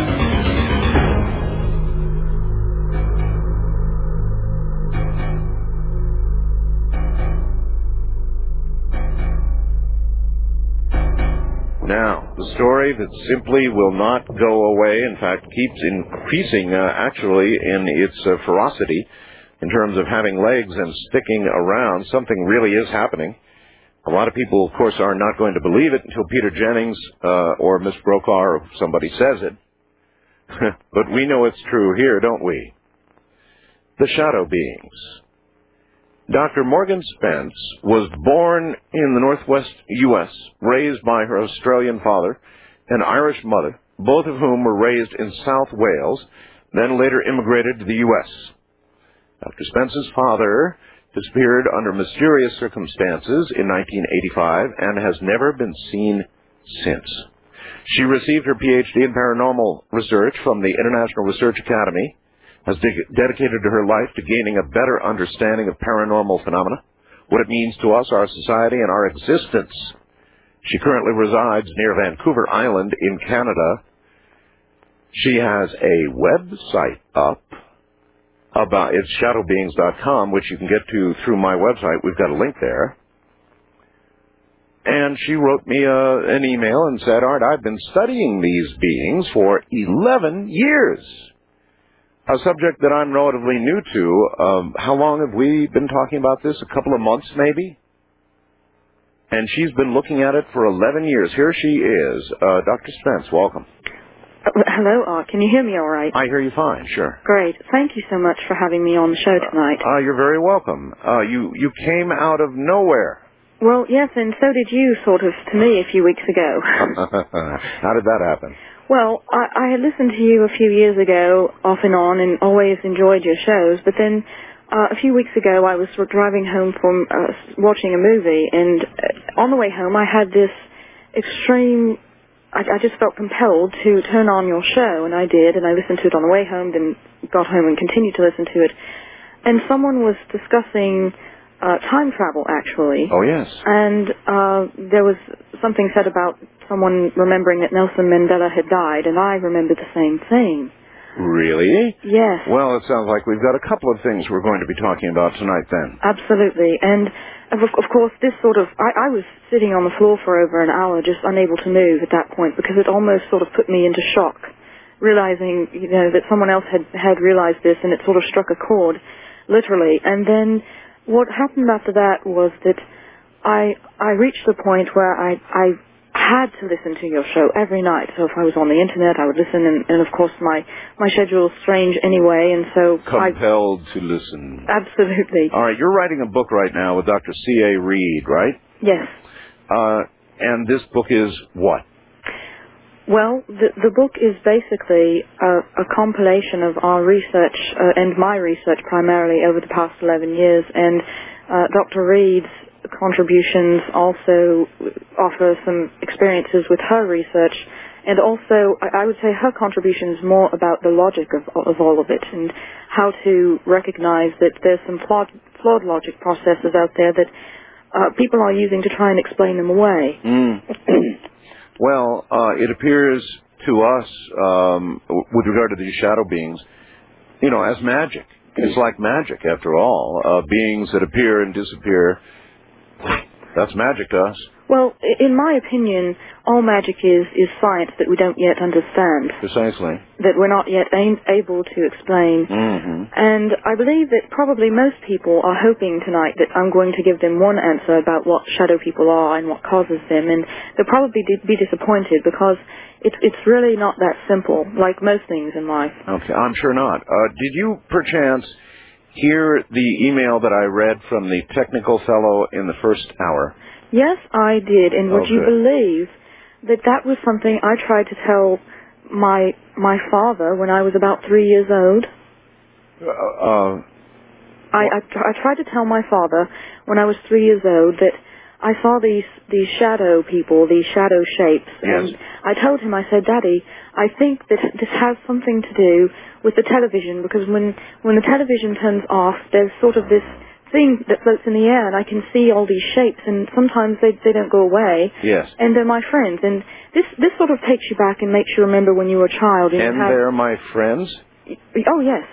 Now, the story that simply will not go away, in fact, keeps increasing, actually, in its ferocity in terms of having legs and sticking around. Something really is happening. A lot of people, of course, are not going to believe it until Peter Jennings or Miss Brokaw or somebody says it. But we know it's true here, don't we? The shadow beings. Dr. Morgan Spence was born in the northwest U.S., raised by her Australian father and Irish mother, both of whom were raised in South Wales, then later immigrated to the U.S. Dr. Spence's father disappeared under mysterious circumstances in 1985 and has never been seen since. She received her Ph.D. in paranormal research from the International Research Academy, has dedicated her life to gaining a better understanding of paranormal phenomena, what it means to us, our society, and our existence. She currently resides near Vancouver Island in Canada. She has a website up about, it's shadowbeings.com, which you can get to through my website. We've got a link there. And she wrote me an email and said, Art, I've been studying these beings for 11 years. A subject that I'm relatively new to. How long have we been talking about this? A couple of months, maybe? And she's been looking at it for 11 years. Here she is. Dr. Spence, welcome. Hello, Art. Can you hear me all right? I hear you fine, sure. Great. Thank you so much for having me on the show tonight. You're very welcome. You came out of nowhere. Well, yes, and so did you, sort of, to me a few weeks ago. How did that happen? Well, I had listened to you a few years ago, off and on, and always enjoyed your shows, but then a few weeks ago I was driving home from watching a movie, and on the way home I had this extreme, I just felt compelled to turn on your show, and I did, and I listened to it on the way home, then got home and continued to listen to it, and someone was discussing time travel, actually. Oh, yes. And there was something said about someone remembering that Nelson Mandela had died, and I remembered the same thing. Really? Yes. Well, it sounds like we've got a couple of things we're going to be talking about tonight, then. Absolutely. And, of course, this sort of... I was sitting on the floor for over an hour, just unable to move at that point, because it almost sort of put me into shock, realizing, that someone else had realized this, and it sort of struck a chord, literally. And then what happened after that was that I reached a point where I had to listen to your show every night. So if I was on the internet, I would listen, and of course my schedule is strange anyway, and so... Compelled to listen. Absolutely. All right, you're writing a book right now with Dr. C.A. Reed, right? Yes. And this book is what? Well, the book is basically a compilation of our research, and my research primarily over the past 11 years, and Dr. Reed's contributions also offer some experiences with her research, and also I would say her contribution is more about the logic of all of it, and how to recognize that there's some flawed logic processes out there that people are using to try and explain them away. Well, it appears to us, with regard to these shadow beings, as magic. It's like magic, after all. Beings that appear and disappear. That's magic to us. Well, in my opinion, all magic is science that we don't yet understand. Precisely. That we're not yet able to explain. Mm-hmm. And I believe that probably most people are hoping tonight that I'm going to give them one answer about what shadow people are and what causes them, and they'll probably be disappointed because it's really not that simple, like most things in life. Okay, I'm sure not. Did you, perchance, hear the email that I read from the technical fellow in the first hour? Yes, I did. And would you believe that was something I tried to tell my father when I was about 3 years old? I tried to tell my father when I was 3 years old that I saw these shadow people, these shadow shapes. Yes. And I told him, I said, Daddy, I think that this has something to do with the television, because when the television turns off, there's sort of this thing that floats in the air, and I can see all these shapes, and sometimes they don't go away. Yes. And they're my friends. And this sort of takes you back and makes you remember when you were a child. And they're my friends? Oh, yes.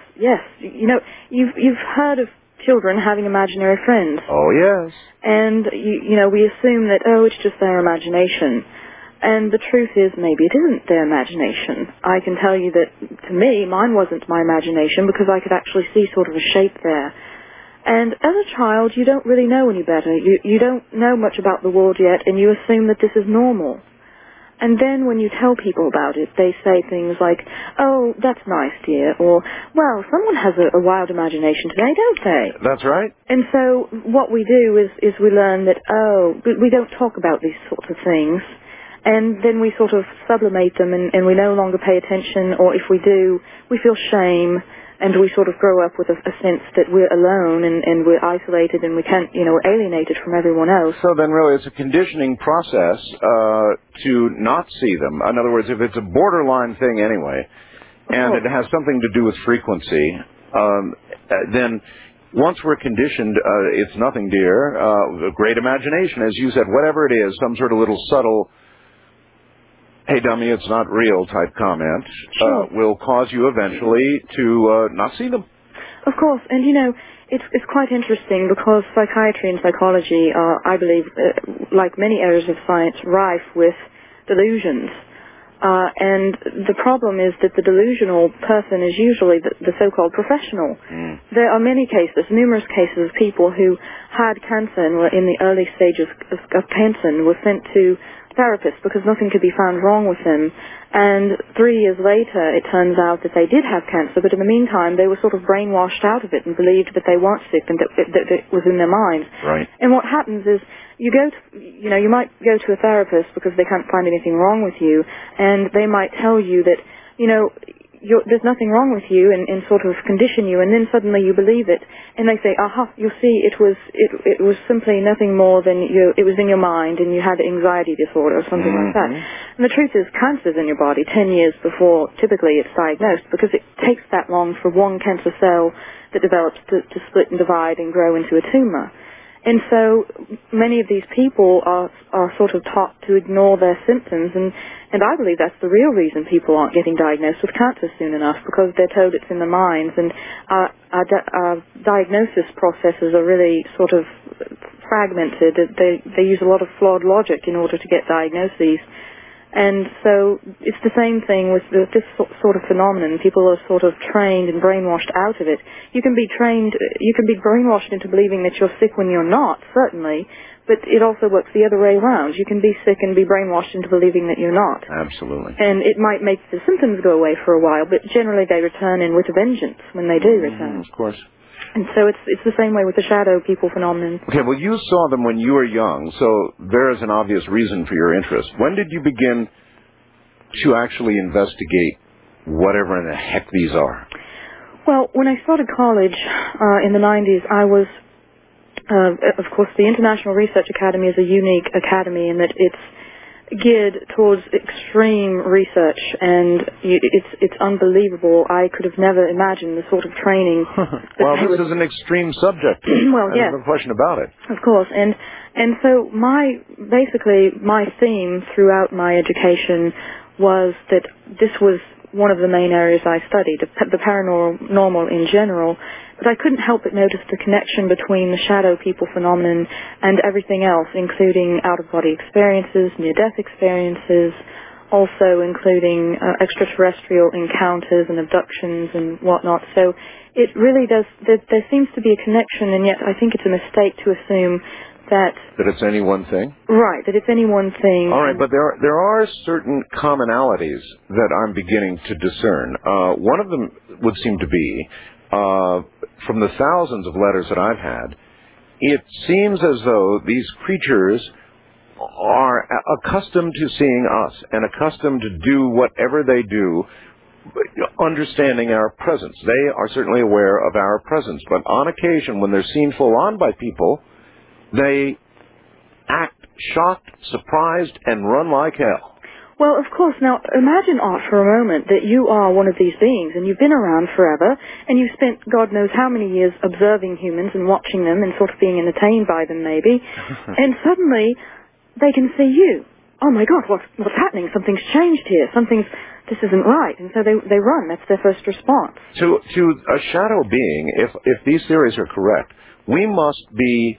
You've heard of children having imaginary friends. Oh, yes. And, we assume that, it's just their imagination. And the truth is, maybe it isn't their imagination. I can tell you that, to me, mine wasn't my imagination, because I could actually see sort of a shape there. And as a child, you don't really know any better. You don't know much about the world yet, and you assume that this is normal. And then when you tell people about it, they say things like, oh, that's nice, dear, or, well, someone has a wild imagination today, don't they? That's right. And so what we do is we learn that, we don't talk about these sorts of things, and then we sort of sublimate them, and we no longer pay attention, or if we do, we feel shame, and we sort of grow up with a sense that we're alone and we're isolated and we can't, we're alienated from everyone else. So then really it's a conditioning process to not see them. In other words, if it's a borderline thing anyway, and it has something to do with frequency, then once we're conditioned, it's nothing, dear. A great imagination, as you said, whatever it is, some sort of little subtle, hey, dummy, it's not real type comment, will cause you eventually to not see them. Of course, and it's quite interesting because psychiatry and psychology are, I believe, like many areas of science, rife with delusions. And the problem is that the delusional person is usually the so-called professional. There are many cases, numerous cases of people who had cancer and were in the early stages of cancer and were sent to therapists because nothing could be found wrong with them. And 3 years later, it turns out that they did have cancer, but in the meantime, they were sort of brainwashed out of it and believed that they weren't sick and that it was in their minds. Right. And what happens is you might go to a therapist because they can't find anything wrong with you, and they might tell you that, there's nothing wrong with you and sort of condition you, and then suddenly you believe it, and they say, aha, you'll see, it was simply nothing more than it was in your mind and you had anxiety disorder or something like that. And the truth is, cancer's in your body 10 years before typically it's diagnosed, because it takes that long for one cancer cell that develops to split and divide and grow into a tumor. And so many of these people are sort of taught to ignore their symptoms, and I believe that's the real reason people aren't getting diagnosed with cancer soon enough, because they're told it's in their minds, and our diagnosis processes are really sort of fragmented. They use a lot of flawed logic in order to get diagnoses. And so it's the same thing with this sort of phenomenon. People are sort of trained and brainwashed out of it. You can be brainwashed into believing that you're sick when you're not, certainly, but it also works the other way around. You can be sick and be brainwashed into believing that you're not. Absolutely. And it might make the symptoms go away for a while, but generally they return in with a vengeance when they do return. Of course. And so it's the same way with the shadow people phenomenon. Okay, well, you saw them when you were young, so there is an obvious reason for your interest. When did you begin to actually investigate whatever in the heck these are? Well, when I started college in the 90s, I was, of course, the International Research Academy is a unique academy in that it's geared towards extreme research, and it's unbelievable. I could have never imagined the sort of training. Well, this is an extreme subject. Well, yeah. There's no question about it. Of course, and so my theme throughout my education was that this was one of the main areas I studied, the paranormal in general, but I couldn't help but notice the connection between the shadow people phenomenon and everything else, including out-of-body experiences, near-death experiences, also including extraterrestrial encounters and abductions and whatnot. So it really does, there seems to be a connection, and yet I think it's a mistake to assume that it's any one thing? Right, that it's any one thing. All right, but there are certain commonalities that I'm beginning to discern. One of them would seem to be, from the thousands of letters that I've had, it seems as though these creatures are accustomed to seeing us and accustomed to do whatever they do, understanding our presence. They are certainly aware of our presence, but on occasion, when they're seen full on by people, they act shocked, surprised, and run like hell. Well, of course. Now, imagine, Art, for a moment that you are one of these beings and you've been around forever and you've spent God knows how many years observing humans and watching them and sort of being entertained by them, maybe, and suddenly they can see you. Oh, my God, what's happening? Something's changed here. This isn't right. And so they run. That's their first response. To a shadow being, if these theories are correct, we must be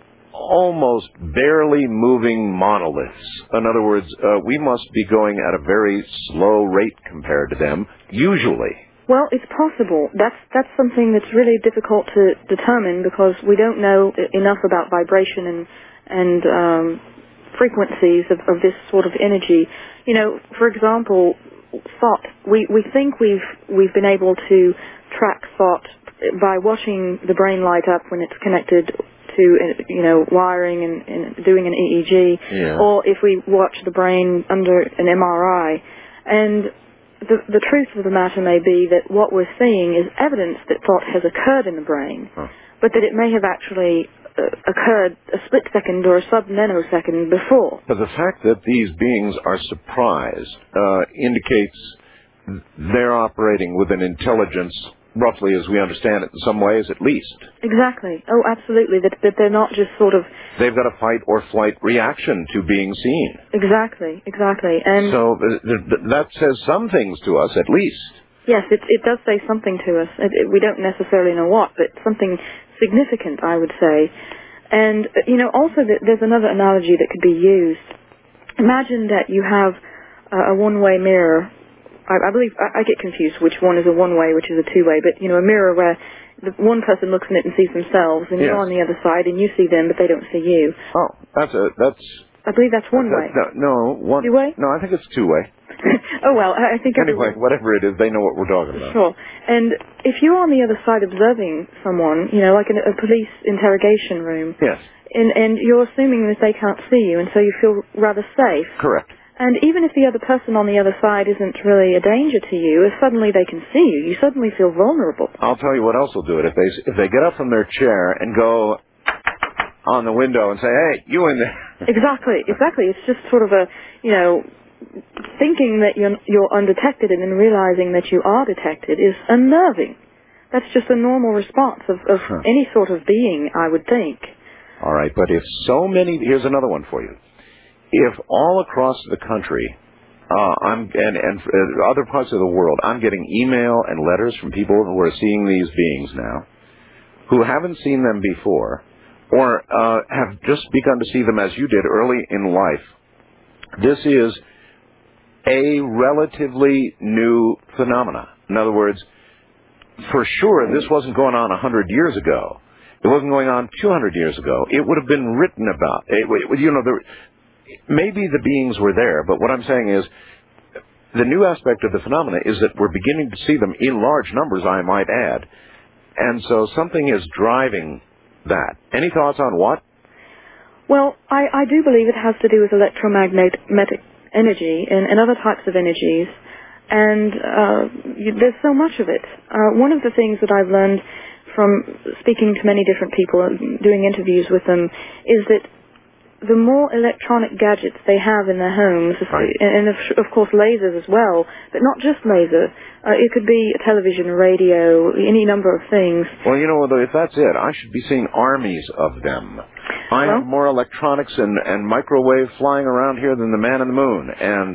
almost barely moving monoliths. In other words, we must be going at a very slow rate compared to them, usually. Well, it's possible. That's something that's really difficult to determine because we don't know enough about vibration and frequencies of this sort of energy. You know, for example, thought. We think we've been able to track thought by watching the brain light up when it's connected to, wiring and doing an EEG, or if we watch the brain under an MRI. And the truth of the matter may be that what we're seeing is evidence that thought has occurred in the brain, but that it may have actually occurred a split second or a sub-nanosecond before. But the fact that these beings are surprised indicates they're operating with an intelligence roughly as we understand it in some ways, at least. Exactly. Oh, absolutely. That they're not just sort of... They've got a fight or flight reaction to being seen. Exactly. And so that says some things to us, at least. Yes, it does say something to us. We don't necessarily know what, but something significant, I would say. And, also there's another analogy that could be used. Imagine that you have a one-way mirror. I believe I get confused which one is a one-way, which is a two-way, but, a mirror where the one person looks in it and sees themselves, and you're on the other side, and you see them, but they don't see you. Oh, that's... I believe that's one way. One... Two-way? No, I think it's two-way. Oh, well, I think... Anyway, whatever it is, they know what we're talking about. Sure. And if you're on the other side observing someone, like in a police interrogation room... Yes. And you're assuming that they can't see you, and so you feel rather safe. Correct. And even if the other person on the other side isn't really a danger to you, if suddenly they can see you, you suddenly feel vulnerable. I'll tell you what else will do it. If they get up from their chair and go on the window and say, "Hey, you in there." Exactly. It's just sort of a, thinking that you're undetected and then realizing that you are detected is unnerving. That's just a normal response of any sort of being, I would think. All right, but if so many... Here's another one for you. If all across the country, and other parts of the world, I'm getting email and letters from people who are seeing these beings now, who haven't seen them before, or have just begun to see them as you did early in life, this is a relatively new phenomena. In other words, for sure, this wasn't going on 100 years ago. It wasn't going on 200 years ago. It would have been written about. Maybe the beings were there, but what I'm saying is the new aspect of the phenomena is that we're beginning to see them in large numbers, I might add. And so something is driving that. Any thoughts on what? Well, I do believe it has to do with electromagnetic energy and other types of energies. And there's so much of it. One of the things that I've learned from speaking to many different people and doing interviews with them is that the more electronic gadgets they have in their homes, and of course lasers as well, but not just laser. It could be a television, a radio, any number of things. Well, if that's it, I should be seeing armies of them. I have more electronics and microwave flying around here than the man in the moon. And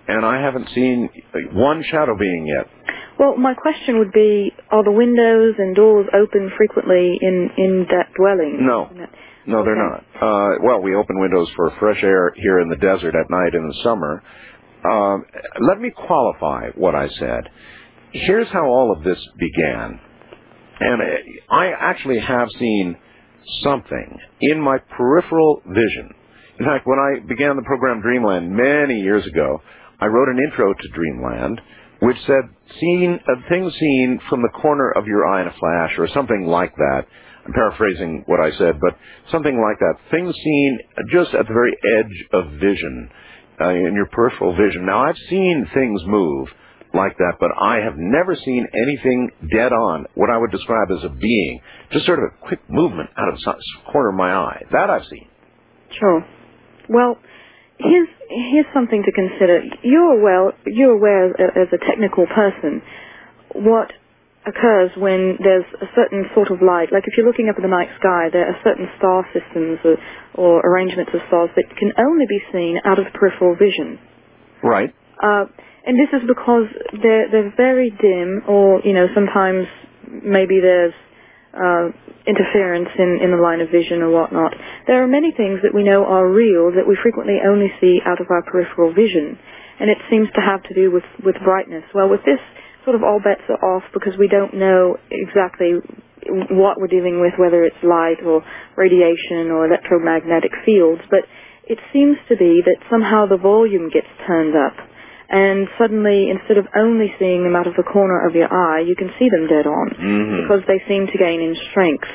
and I haven't seen one shadow being yet. Well, my question would be, are the windows and doors open frequently in that dwelling? No, they're not. Well, we open windows for fresh air here in the desert at night in the summer. Let me qualify what I said. Here's how all of this began. And I actually have seen something in my peripheral vision. In fact, when I began the program Dreamland many years ago, I wrote an intro to Dreamland which said, things seen from the corner of your eye in a flash, or something like that. I'm paraphrasing what I said, but something like that. Things seen just at the very edge of vision, in your peripheral vision. Now, I've seen things move like that, but I have never seen anything dead on, what I would describe as a being, just sort of a quick movement out of the corner of my eye. That I've seen. Sure. Well, here's something to consider. You're aware as a technical person what occurs when there's a certain sort of light. Like if you're looking up at the night sky, there are certain star systems or arrangements of stars that can only be seen out of peripheral vision. Right. And this is because they're very dim, or sometimes maybe there's interference in the line of vision or whatnot. There are many things that we know are real that we frequently only see out of our peripheral vision, and it seems to have to do with brightness. Well, with this, sort of all bets are off because we don't know exactly what we're dealing with, whether it's light or radiation or electromagnetic fields, but it seems to be that somehow the volume gets turned up, and suddenly, instead of only seeing them out of the corner of your eye, you can see them dead on, because they seem to gain in strength.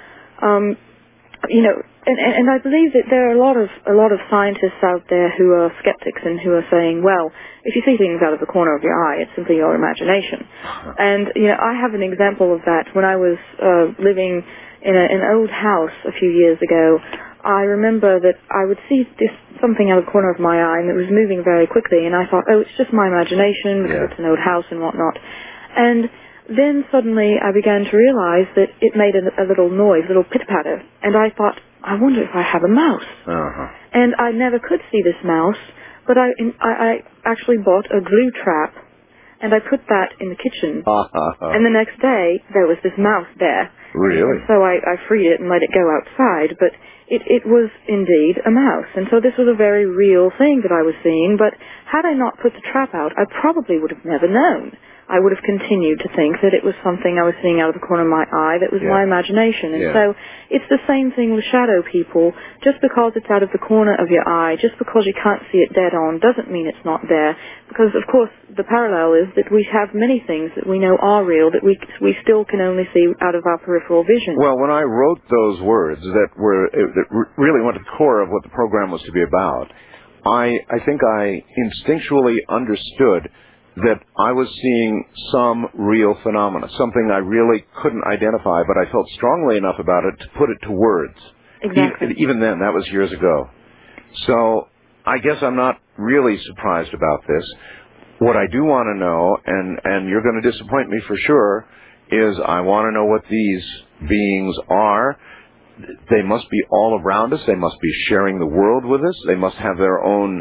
And I believe that there are a lot of scientists out there who are skeptics and who are saying, well, if you see things out of the corner of your eye, it's simply your imagination. And I have an example of that. When I was living in an old house a few years ago, I remember that I would see something out of the corner of my eye, and it was moving very quickly, and I thought, oh, it's just my imagination, because it's an old house and whatnot. And then suddenly I began to realize that it made a little noise, a little pitter-patter, and I thought, I wonder if I have a mouse. And I never could see this mouse, but I actually bought a glue trap, and I put that in the kitchen. And the next day, there was this mouse there. Really? And so I freed it and let it go outside, but it was indeed a mouse. And so this was a very real thing that I was seeing, but had I not put the trap out, I probably would have never known. I would have continued to think that it was something I was seeing out of the corner of my eye that was my imagination. And so it's the same thing with shadow people. Just because it's out of the corner of your eye, just because you can't see it dead on, doesn't mean it's not there. Because, of course, the parallel is that we have many things that we know are real that we still can only see out of our peripheral vision. Well, when I wrote those words that really went to the core of what the program was to be about, I think I instinctually understood that I was seeing some real phenomena, something I really couldn't identify, but I felt strongly enough about it to put it to words. Exactly. Even then, that was years ago. So I guess I'm not really surprised about this. What I do want to know, and you're going to disappoint me for sure, is I want to know what these beings are. They must be all around us. They must be sharing the world with us. They must have their own...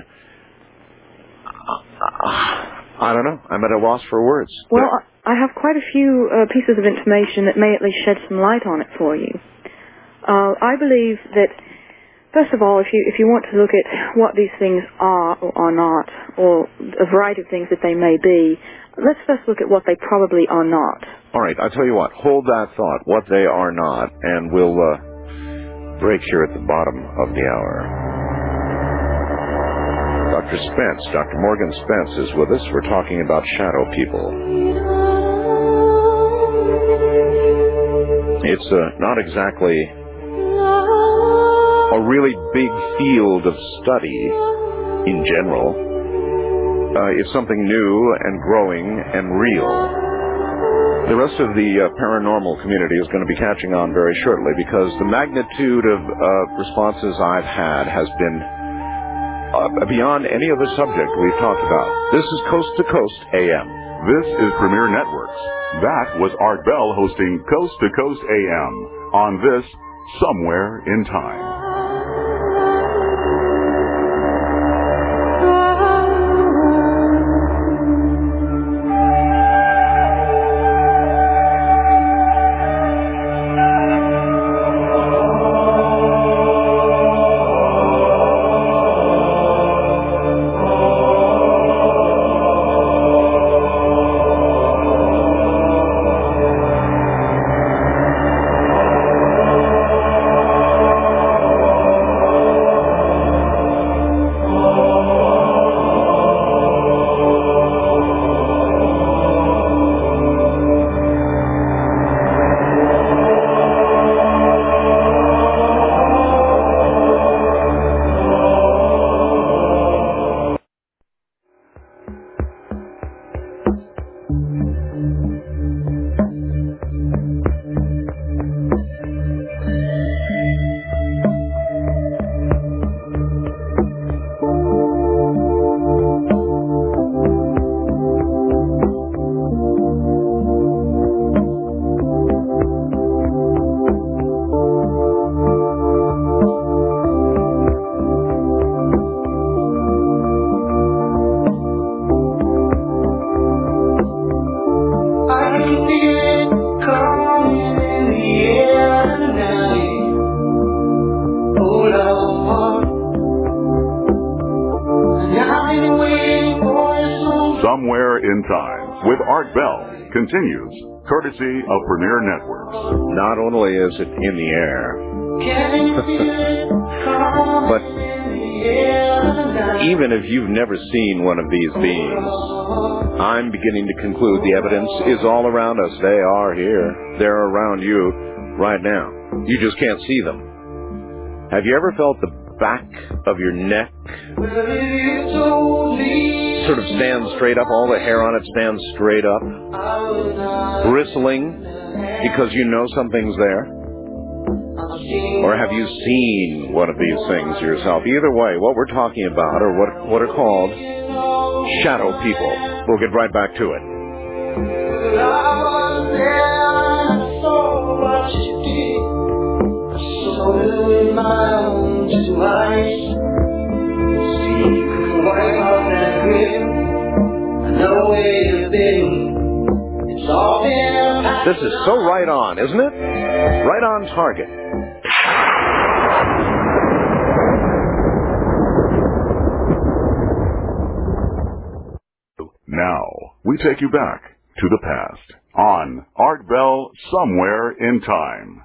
I don't know. I'm at a loss for words. Well, I have quite a few pieces of information that may at least shed some light on it for you. I believe that, first of all, if you want to look at what these things are or are not, or a variety of things that they may be, let's first look at what they probably are not. All right. I'll tell you what. Hold that thought, what they are not, and we'll break here at the bottom of the hour. Dr. Spence, Dr. Morgan Spence is with us. We're talking about shadow people. It's not exactly a really big field of study in general. It's something new and growing and real. The rest of the paranormal community is going to be catching on very shortly because the magnitude of responses I've had has been beyond any other subject we've talked about. This is Coast to Coast AM. This is Premier Networks. That was Art Bell hosting Coast to Coast AM on this Somewhere in Time. in Time with Art Bell continues, courtesy of Premier Networks. Not only is it in the air, but even if you've never seen one of these beings, I'm beginning to conclude the evidence is all around us. They are here. They're around you right now. You just can't see them. Have you ever felt the back of your neck sort of stand straight up? All the hair on it stands straight up, bristling because you know something's there? Or have you seen one of these things yourself? Either way, what we're talking about are what are called shadow people. We'll get right back to it. This is so right on, isn't it? Right on target. Now, we take you back to the past on Art Bell Somewhere in Time.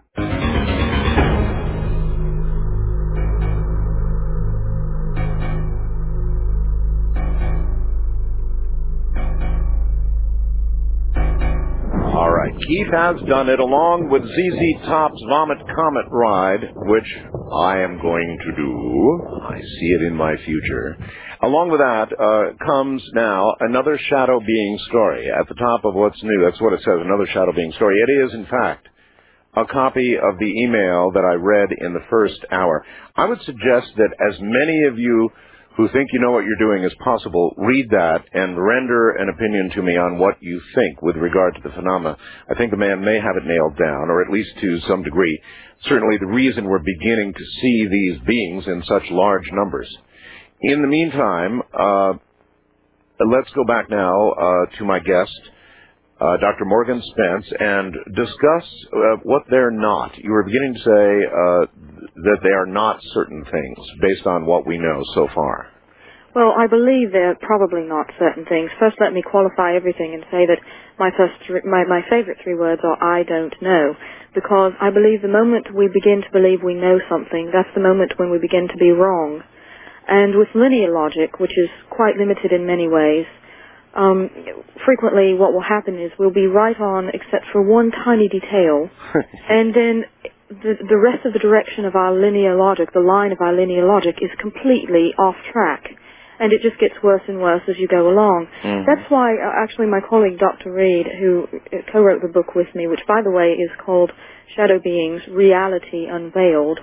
All right, Keith has done it along with ZZ Top's Vomit Comet Ride, which I am going to do. I see it in my future. Along with that comes now another shadow being story. At the top of what's new, that's what it says, another shadow being story. It is, in fact, a copy of the email that I read in the first hour. I would suggest that as many of you who think you know what you're doing as possible, read that and render an opinion to me on what you think with regard to the phenomena. I think the man may have it nailed down, or at least to some degree. Certainly the reason we're beginning to see these beings in such large numbers. In the meantime, let's go back now to my guest, Dr. Morgan Spence, and discuss what they're not. You were beginning to say that they are not certain things based on what we know so far. Well, I believe they're probably not certain things. First, let me qualify everything and say that my favorite three words are I don't know, because I believe the moment we begin to believe we know something, that's the moment when we begin to be wrong. And with linear logic, which is quite limited in many ways, frequently what will happen is we'll be right on except for one tiny detail, and then the rest of the direction of our linear logic, the line of our linear logic, is completely off track. And it just gets worse and worse as you go along. Mm-hmm. That's why, actually, my colleague, Dr. Reed, who co-wrote the book with me, which, by the way, is called Shadow Beings, Reality Unveiled,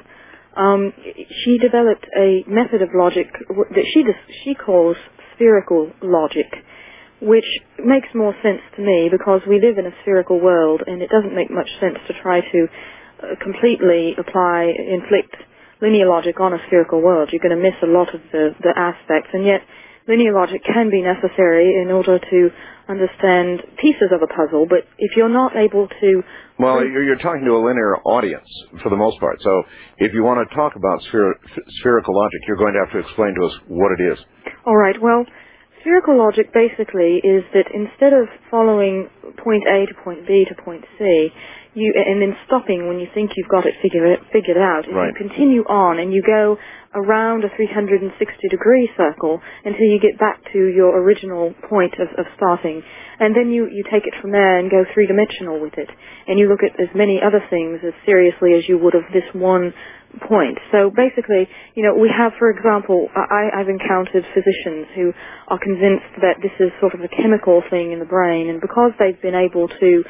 she developed a method of logic that she calls spherical logic, which makes more sense to me because we live in a spherical world, and it doesn't make much sense to try to completely inflict linear logic on a spherical world. You're going to miss a lot of the aspects, and yet linear logic can be necessary in order to understand pieces of a puzzle, but if you're not able to... Well, you're talking to a linear audience, for the most part, so if you want to talk about spherical logic, you're going to have to explain to us what it is. All right, well, spherical logic basically is that instead of following point A to point B to point C, and then stopping when you think you've got it figured out, if you continue on and you go around a 360-degree circle until you get back to your original point of starting, and then you take it from there and go three-dimensional with it, and you look at as many other things as seriously as you would of this one point. So basically, we have, for example, I've encountered physicians who are convinced that this is sort of a chemical thing in the brain, and because they've been able to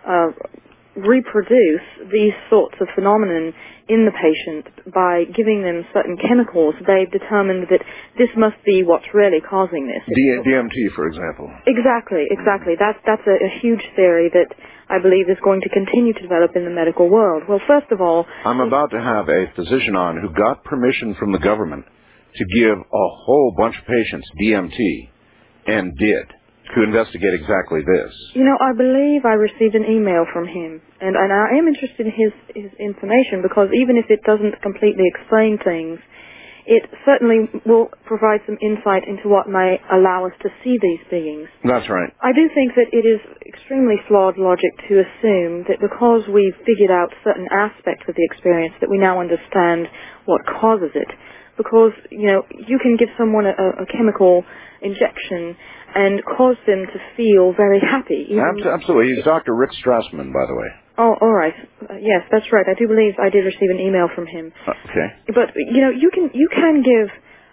reproduce these sorts of phenomenon in the patient by giving them certain chemicals, they've determined that this must be what's really causing this. DMT, for example. Exactly. That's a huge theory that I believe is going to continue to develop in the medical world. Well, first of all... I'm about to have a physician on who got permission from the government to give a whole bunch of patients DMT, and did, to investigate exactly this. I believe I received an email from him, and I am interested in his information, because even if it doesn't completely explain things, it certainly will provide some insight into what may allow us to see these beings. That's right. I do think that it is extremely flawed logic to assume that because we've figured out certain aspects of the experience that we now understand what causes it. Because, you can give someone a chemical injection and cause them to feel very happy. Absolutely. He's Dr. Rick Strassman, by the way. Oh, all right. Yes, that's right. I do believe I did receive an email from him. Okay. But you can give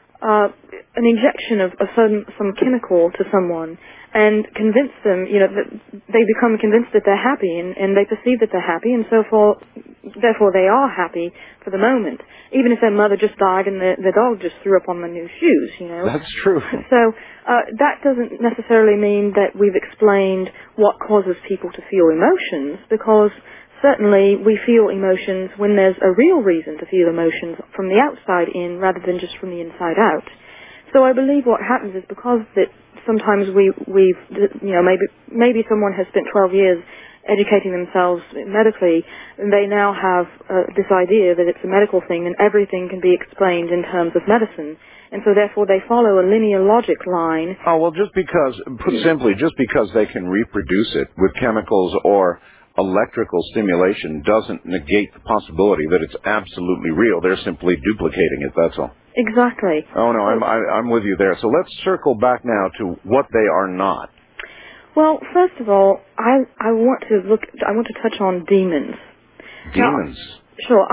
an injection of some chemical to someone and convince them, that they become convinced that they're happy and they perceive that they're happy, and therefore they are happy for the moment, even if their mother just died and the dog just threw up on the new shoes. That's true. So that doesn't necessarily mean that we've explained what causes people to feel emotions, because certainly we feel emotions when there's a real reason to feel emotions from the outside in rather than just from the inside out. So I believe what happens is because that sometimes we've maybe someone has spent 12 years educating themselves medically, and they now have this idea that it's a medical thing and everything can be explained in terms of medicine. And so therefore they follow a linear logic line. Oh, well, put simply, just because they can reproduce it with chemicals or electrical stimulation doesn't negate the possibility that it's absolutely real. They're simply duplicating it, that's all. Exactly. Oh, no, I'm with you there. So let's circle back now to what they are not. Well, first of all, I want to touch on demons. Demons? Now, sure.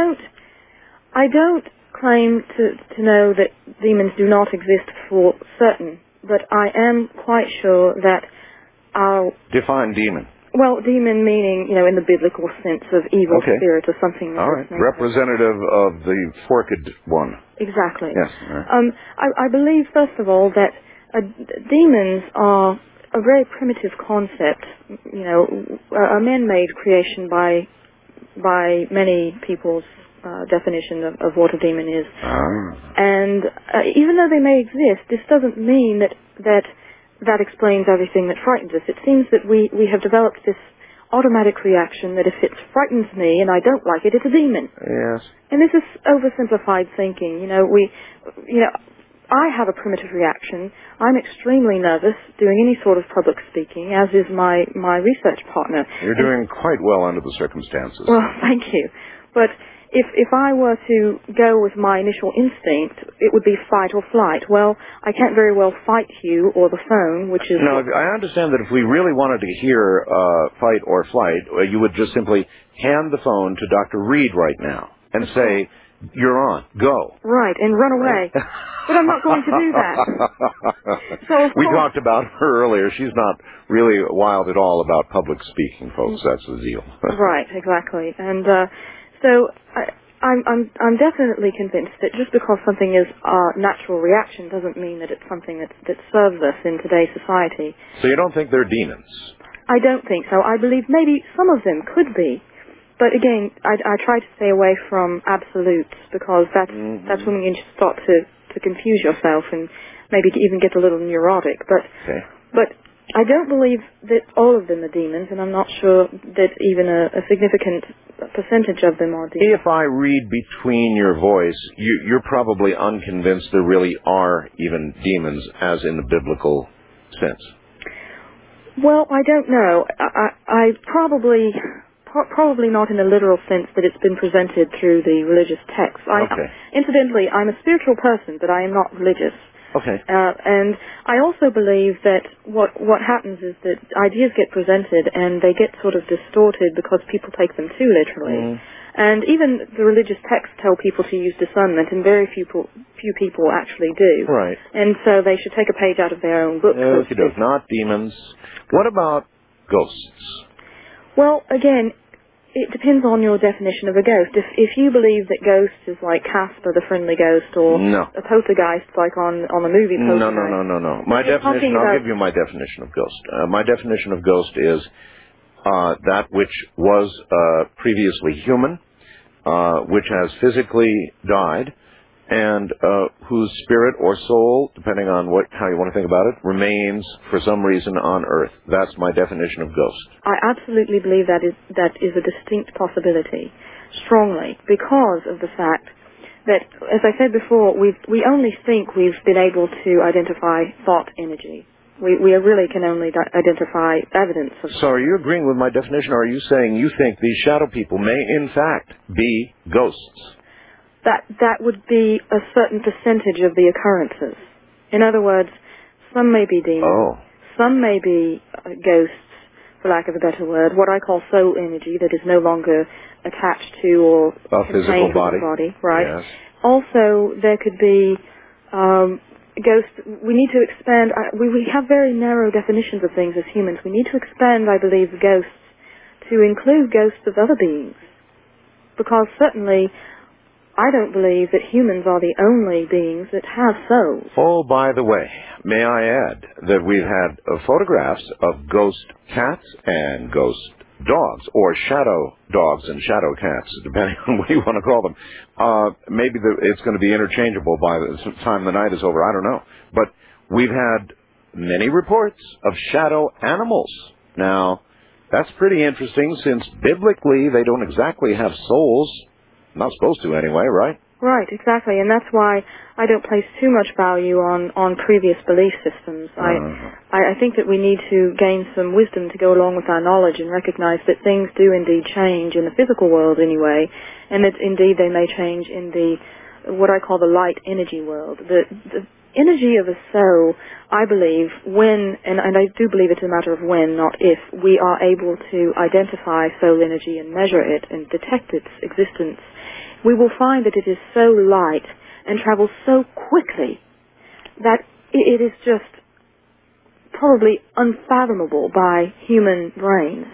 I don't claim to know that demons do not exist for certain, but I am quite sure that our... Define demon. Well, demon meaning, in the biblical sense of evil spirit or something. All right. Representative of the forked one. Exactly. Yes. All right. I believe, first of all, that demons are a very primitive concept, a man-made creation by many people's definition of what a demon is. And even though they may exist, this doesn't mean that explains everything that frightens us. It seems that we have developed this automatic reaction that if it frightens me and I don't like it, it's a demon. Yes. And this is oversimplified thinking. I have a primitive reaction. I'm extremely nervous doing any sort of public speaking, as is my research partner. You're doing quite well under the circumstances. Well, thank you. But if I were to go with my initial instinct, it would be fight or flight. Well, I can't very well fight you or the phone, which is... No, I understand that if we really wanted to hear fight or flight, you would just simply hand the phone to Dr. Reed right now and say, "You're on. Go." Right, and run away. But I'm not going to do that. So we talked about her earlier. She's not really wild at all about public speaking, folks. That's the deal. Right, exactly. And so I'm definitely convinced that just because something is a natural reaction doesn't mean that it's something that serves us in today's society. So you don't think they're demons? I don't think so. I believe maybe some of them could be. But again, I try to stay away from absolutes because that's when you start to confuse yourself and maybe even get a little neurotic. But I don't believe that all of them are demons, and I'm not sure that even a significant percentage of them are demons. If I read between your voice, you're probably unconvinced there really are even demons, as in the biblical sense. Well, I don't know. I probably not in the literal sense that it's been presented through the religious texts. Incidentally, I'm a spiritual person, but I am not religious. Okay. And I also believe that what happens is that ideas get presented and they get sort of distorted because people take them too literally. And even the religious texts tell people to use discernment, and very few people actually do. Right. And so they should take a page out of their own book. Not demons. What about ghosts? Well, again, it depends on your definition of a ghost. If you believe that ghost is like Casper the Friendly Ghost or a poltergeist like on the movie Poltergeist. No. My definition, I'll give you my definition of ghost. My definition of ghost is that which was previously human, which has physically died, and whose spirit or soul, depending on how you want to think about it, remains for some reason on Earth. That's my definition of ghost. I absolutely believe that is a distinct possibility, strongly, because of the fact that, as I said before, we only think we've been able to identify thought energy. We really can only identify evidence of. So are you agreeing with my definition, or are you saying you think these shadow people may, in fact, be ghosts? That would be a certain percentage of the occurrences. In other words, some may be demons, some may be ghosts, for lack of a better word, what I call soul energy that is no longer attached to or a physical body, right? Yes. Also, there could be ghosts. We need to expand. We have very narrow definitions of things as humans. We need to expand, I believe, ghosts to include ghosts of other beings, because certainly I don't believe that humans are the only beings that have souls. Oh, by the way, may I add that we've had photographs of ghost cats and ghost dogs, or shadow dogs and shadow cats, depending on what you want to call them. Maybe it's going to be interchangeable by the time the night is over. I don't know. But we've had many reports of shadow animals. Now, that's pretty interesting, since biblically they don't exactly have souls. Not supposed to anyway, right? Right, exactly, and that's why I don't place too much value on previous belief systems. I think that we need to gain some wisdom to go along with our knowledge and recognize that things do indeed change in the physical world anyway, and that indeed they may change in the what I call the light energy world. The energy of a soul, I believe, when, and I do believe it's a matter of when, not if, we are able to identify soul energy and measure it and detect its existence, we will find that it is so light and travels so quickly that it is just probably unfathomable by human brains.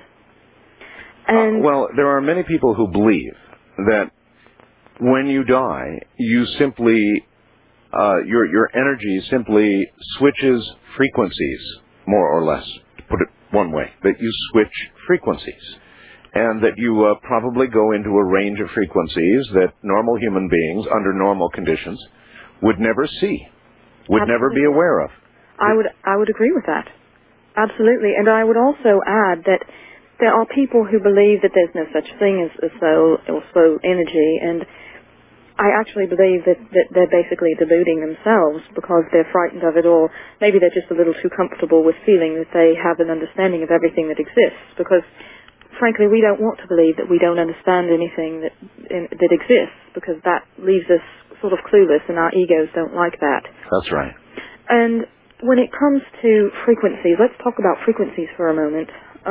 And well, there are many people who believe that when you die, you simply, your energy simply switches frequencies, more or less, to put it one way, that you switch frequencies. And that you probably go into a range of frequencies that normal human beings, under normal conditions, would never see, would never be aware of. I would agree with that. Absolutely. And I would also add that there are people who believe that there's no such thing as a soul or soul energy, and I actually believe that they're basically deluding themselves because they're frightened of it, or maybe they're just a little too comfortable with feeling that they have an understanding of everything that exists, because frankly, we don't want to believe that we don't understand anything that exists, because that leaves us sort of clueless, and our egos don't like that. That's right. And when it comes to frequencies, let's talk about frequencies for a moment.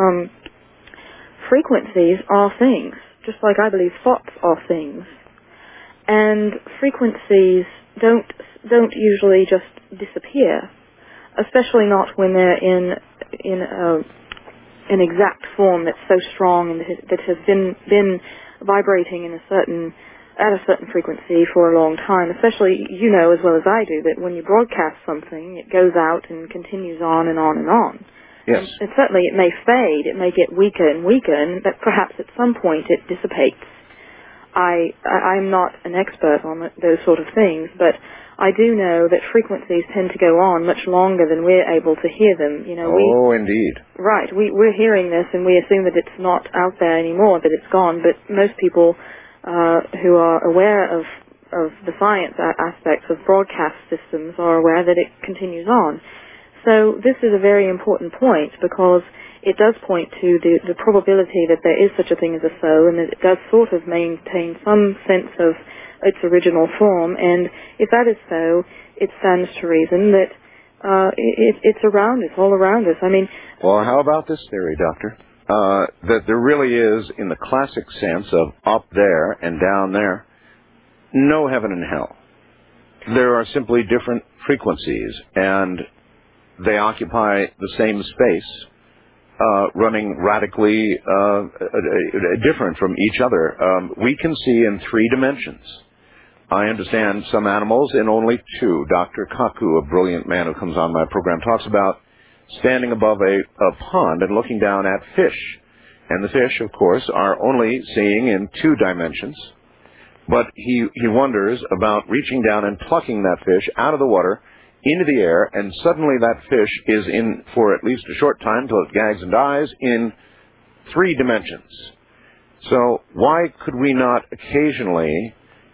Frequencies are things, just like I believe thoughts are things. And frequencies don't usually just disappear, especially not when they're in an exact form that's so strong and that has been vibrating at a certain frequency for a long time. Especially, you know as well as I do, that when you broadcast something, it goes out and continues on and on and on. Yes. And certainly it may fade, it may get weaker and weaker, and that perhaps at some point it dissipates. I'm not an expert on those sort of things, but I do know that frequencies tend to go on much longer than we're able to hear them. You know, indeed. Right. We're hearing this and we assume that it's not out there anymore, that it's gone, but most people who are aware of the science aspects of broadcast systems are aware that it continues on. So this is a very important point, because it does point to the probability that there is such a thing as a soul, and that it does sort of maintain some sense of its original form. And if that is so, it stands to reason that it's around us, all around us. I mean, well, how about this theory, Doctor? That there really is, in the classic sense of up there and down there, no heaven and hell. There are simply different frequencies, and they occupy the same space, running radically different from each other. We can see in 3 dimensions. I understand some animals in only 2. Dr. Kaku, a brilliant man who comes on my program, talks about standing above a pond and looking down at fish. And the fish, of course, are only seeing in 2 dimensions. But he wonders about reaching down and plucking that fish out of the water into the air, and suddenly that fish is in, for at least a short time, till it gags and dies, in 3 dimensions. So why could we not occasionally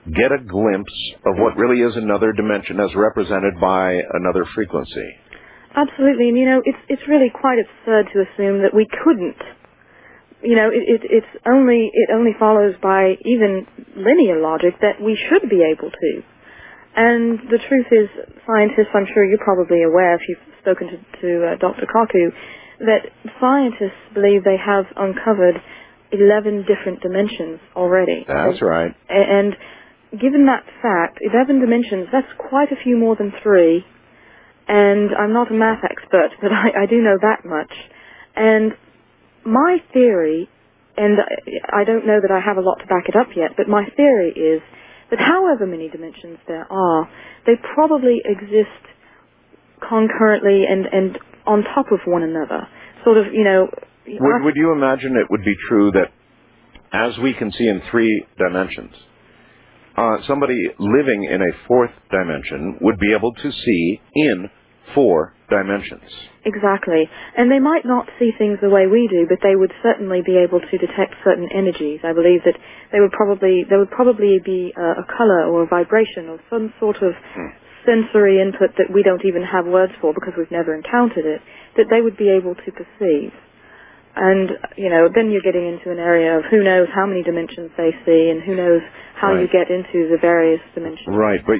get a glimpse of what really is another dimension as represented by another frequency. Absolutely, and it's really quite absurd to assume that we couldn't. It only follows by even linear logic that we should be able to. And the truth is, scientists, I'm sure you're probably aware if you've spoken to Dr. Kaku, that scientists believe they have uncovered 11 different dimensions already. That's right. And given that fact, 11 dimensions, that's quite a few more than 3. And I'm not a math expert, but I do know that much. And my theory, and I don't know that I have a lot to back it up yet, but my theory is that however many dimensions there are, they probably exist concurrently and on top of one another. Sort of, Would you imagine it would be true that as we can see in 3 dimensions, somebody living in a 4th dimension would be able to see in 4 dimensions? Exactly. And they might not see things the way we do, but they would certainly be able to detect certain energies. I believe that there would probably be a color or a vibration or some sort of sensory input that we don't even have words for because we've never encountered it, that they would be able to perceive. And, then you're getting into an area of who knows how many dimensions they see and who knows how you get into the various dimensions. Right, but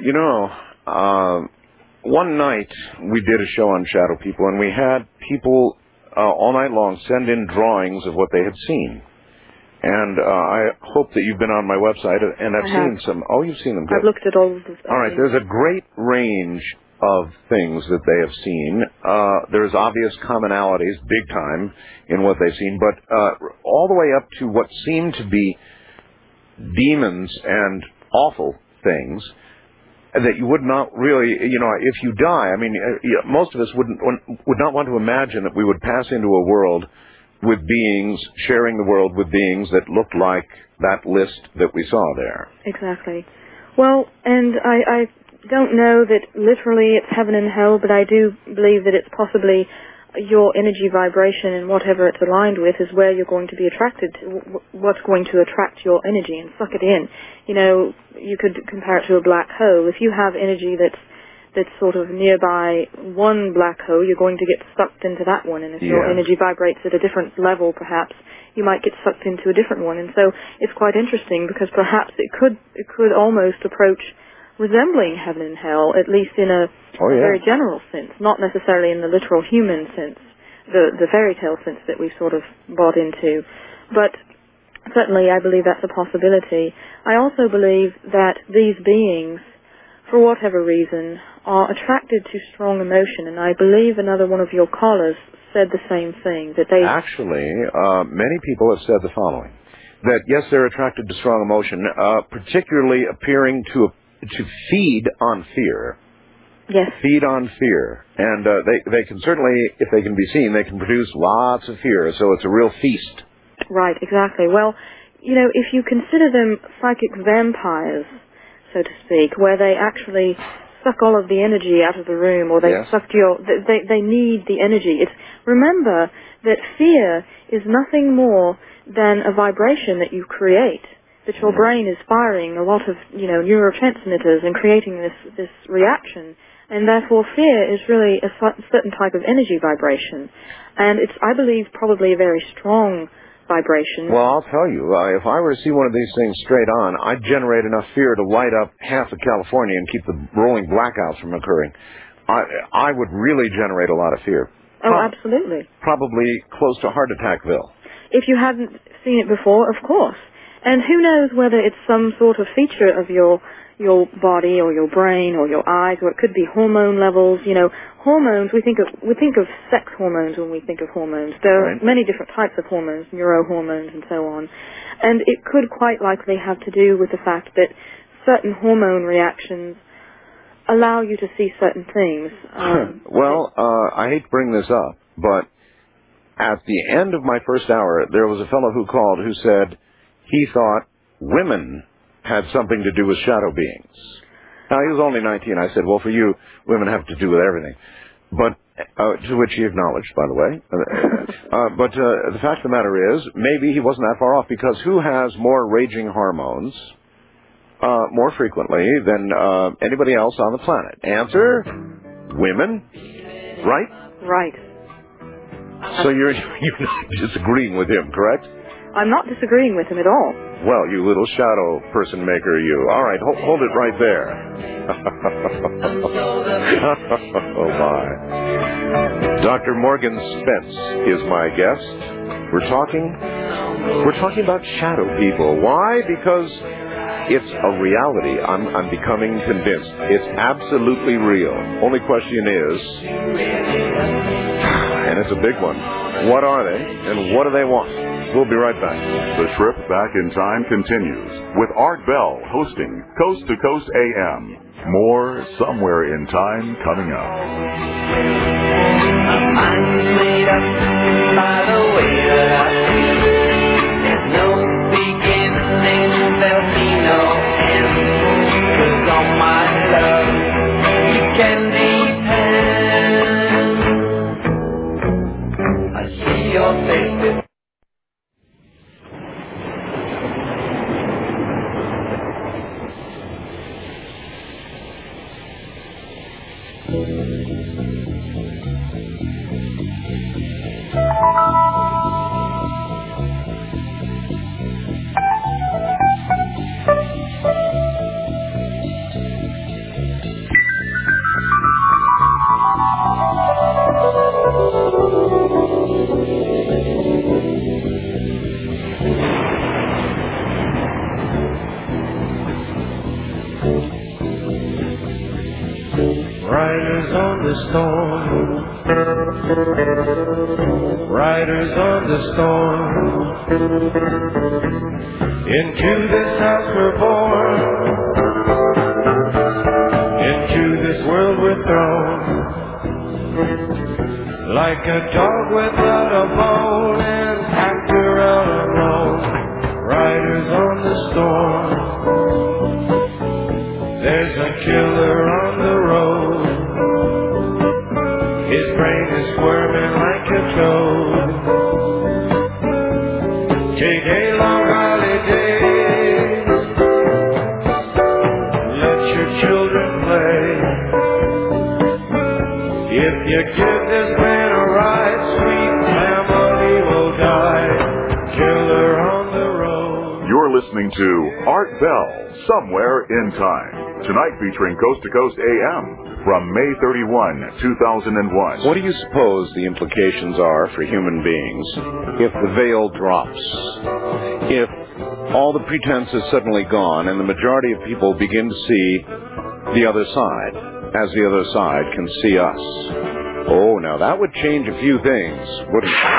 one night we did a show on Shadow People, and we had people all night long send in drawings of what they had seen. And I hope that you've been on my website and have seen some. Oh, you've seen them. Good. I've looked at all of them. All right, there's a great range of things that they have seen. There's obvious commonalities, big time, in what they've seen, but all the way up to what seem to be demons and awful things that you would not really, if you die, most of us would not want to imagine that we would pass into a world with beings, sharing the world with beings that looked like that list that we saw there. Exactly. Well, and I don't know that literally it's heaven and hell, but I do believe that it's possibly your energy vibration and whatever it's aligned with is where you're going to be attracted to, what's going to attract your energy and suck it in. You could compare it to a black hole. If you have energy that's sort of nearby one black hole, you're going to get sucked into that one. And if your energy vibrates at a different level, perhaps, you might get sucked into a different one. And so it's quite interesting because perhaps it could almost approach resembling heaven and hell, at least in a very general sense, not necessarily in the literal human sense, the fairy tale sense that we've sort of bought into. But certainly I believe that's a possibility. I also believe that these beings, for whatever reason, are attracted to strong emotion, and I believe another one of your callers said the same thing, that they... Actually, many people have said the following, that yes, they're attracted to strong emotion, particularly appearing to feed on fear. Yes. Feed on fear. And they can certainly, if they can be seen, they can produce lots of fear, so it's a real feast. Right, exactly. Well, if you consider them psychic vampires, so to speak, where they actually suck all of the energy out of the room, or they suck they need the energy. Remember that fear is nothing more than a vibration that you create, that your brain is firing a lot of, neurotransmitters and creating this reaction. And therefore fear is really a certain type of energy vibration. And it's, I believe, probably a very strong vibration. Well, I'll tell you, if I were to see one of these things straight on, I'd generate enough fear to light up half of California and keep the rolling blackouts from occurring. I would really generate a lot of fear. Oh, absolutely. Probably close to heart attackville. If you hadn't seen it before, of course. And who knows whether it's some sort of feature of your body or your brain or your eyes, or it could be hormone levels. Hormones, we think of sex hormones when we think of hormones. There are many different types of hormones, neurohormones and so on. And it could quite likely have to do with the fact that certain hormone reactions allow you to see certain things. Well, I hate to bring this up, but at the end of my first hour, there was a fellow who called who said he thought women had something to do with shadow beings. Now, he was only 19. I said, well, for you, women have to do with everything. But, to which he acknowledged, by the way. But the fact of the matter is, maybe he wasn't that far off, because who has more raging hormones, more frequently than anybody else on the planet? Answer, women, right? Right. So you're not disagreeing with him, correct? I'm not disagreeing with him at all. Well, you little shadow person maker, you. All right, hold it right there. Oh, my. Dr. Morgan Spence is my guest. We're talking about shadow people. Why? Because it's a reality. I'm becoming convinced. It's absolutely real. Only question is, and it's a big one, what are they and what do they want? We'll be right back. The trip back in time continues with Art Bell hosting Coast to Coast AM. More Somewhere in Time coming up. My mind's made up by the way that I feel. There's no beginning, there'll be no end. 'Cause on my love, you can depend. I see your face. Riders on the storm, riders on the storm. Into this house we're born, into this world we're thrown. Like a dog without a bone, and actor out alone. Riders on the storm. There's a killer on the road. His brain is squirming like a toad. Take a long holiday. Let your children play. If you give this man a ride, sweet family will die. Killer on the road. You're listening to Art Bell, Somewhere in Time. Tonight featuring Coast to Coast AM from May 31, 2001. What do you suppose the implications are for human beings if the veil drops? If all the pretense is suddenly gone and the majority of people begin to see the other side as the other side can see us? Oh, now that would change a few things, wouldn't it?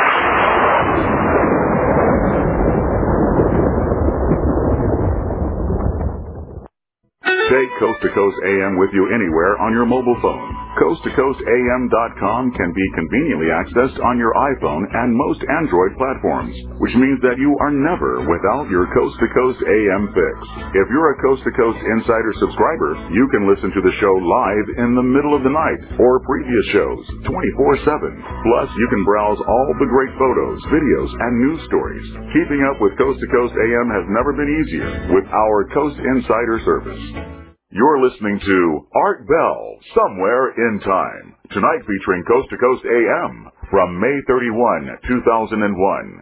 Take Coast to Coast AM with you anywhere on your mobile phone. CoastToCoastAM.com can be conveniently accessed on your iPhone and most Android platforms, which means that you are never without your Coast to Coast AM fix. If you're a Coast to Coast Insider subscriber, you can listen to the show live in the middle of the night or previous shows 24/7. Plus, you can browse all the great photos, videos, and news stories. Keeping up with Coast to Coast AM has never been easier with our Coast Insider service. You're listening to Art Bell, Somewhere in Time. Tonight featuring Coast to Coast AM from May 31, 2001.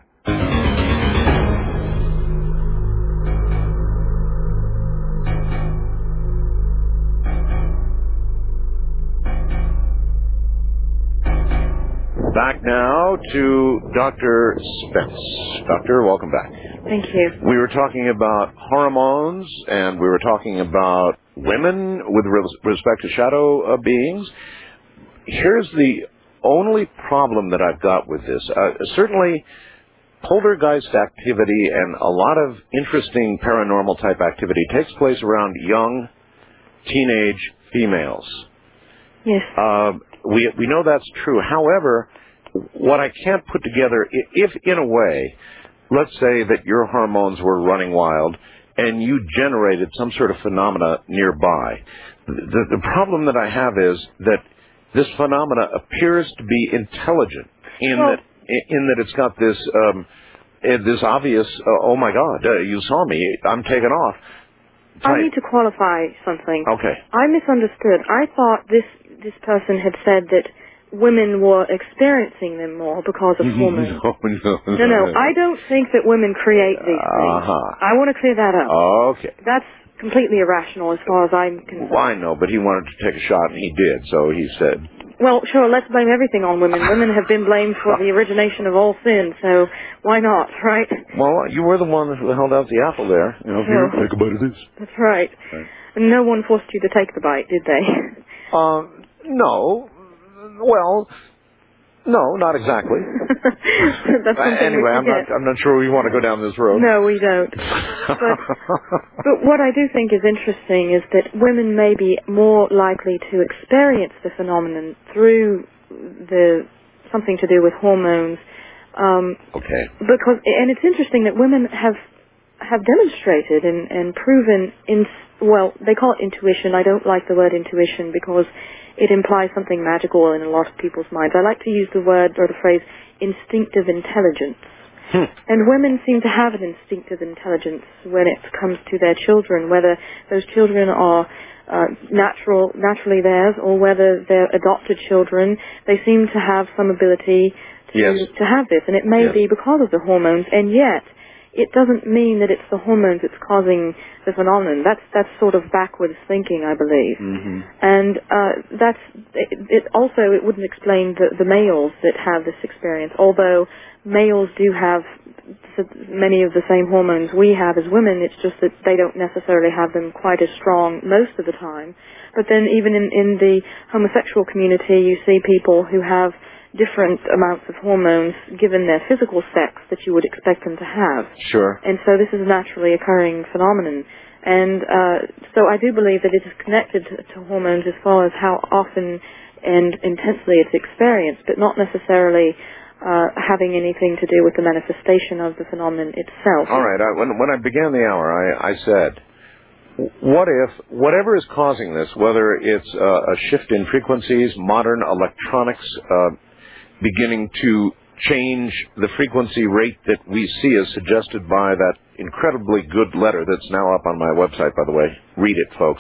Back now to Dr. Spence. Doctor, welcome back. Thank you. We were talking about hormones, and we were talking about women with respect to shadow beings. Here's the only problem that I've got with this. Certainly, poltergeist activity and a lot of interesting paranormal type activity takes place around young, teenage females. Yes. We know that's true. However, what I can't put together, if in a way, let's say that your hormones were running wild and you generated some sort of phenomena nearby. The problem that I have is that this phenomena appears to be intelligent in that it's got this obvious, oh my God, you saw me, I'm taken off. I need to qualify something. Okay. I misunderstood. I thought this person had said that women were experiencing them more because of hormones. No. I don't think that women create these things. I want to clear that up. Okay. That's completely irrational as far as I'm concerned. Well, I know, but he wanted to take a shot, and he did, so he said. Well, sure, let's blame everything on women. Women have been blamed for the origination of all sin, so why not, right? Well, you were the one who held out the apple there. You know, here, take a bite of this. That's right. And no one forced you to take the bite, did they? No. Well, no, not exactly. That's anyway, I'm not sure we want to go down this road. No, we don't. But what I do think is interesting is that women may be more likely to experience the phenomenon through something to do with hormones. Okay. Because, and it's interesting that women have demonstrated and proven they call it intuition. I don't like the word intuition because it implies something magical in a lot of people's minds. I like to use the word or the phrase instinctive intelligence. And women seem to have an instinctive intelligence when it comes to their children, whether those children are naturally theirs or whether they're adopted children. They seem to have some ability to have this, and it may be because of the hormones, and yet it doesn't mean that it's the hormones that's causing the phenomenon. That's sort of backwards thinking, I believe. Mm-hmm. And it wouldn't explain the males that have this experience, although males do have many of the same hormones we have as women. It's just that they don't necessarily have them quite as strong most of the time. But then even in the homosexual community, you see people who have different amounts of hormones given their physical sex that you would expect them to have. Sure. And so this is a naturally occurring phenomenon. And so I do believe that it is connected to hormones as far as how often and intensely it's experienced, but not necessarily having anything to do with the manifestation of the phenomenon itself. All right. When I began the hour, I said, what if whatever is causing this, whether it's a shift in frequencies, modern electronics beginning to change the frequency rate that we see as suggested by that incredibly good letter that's now up on my website, by the way. Read it, folks.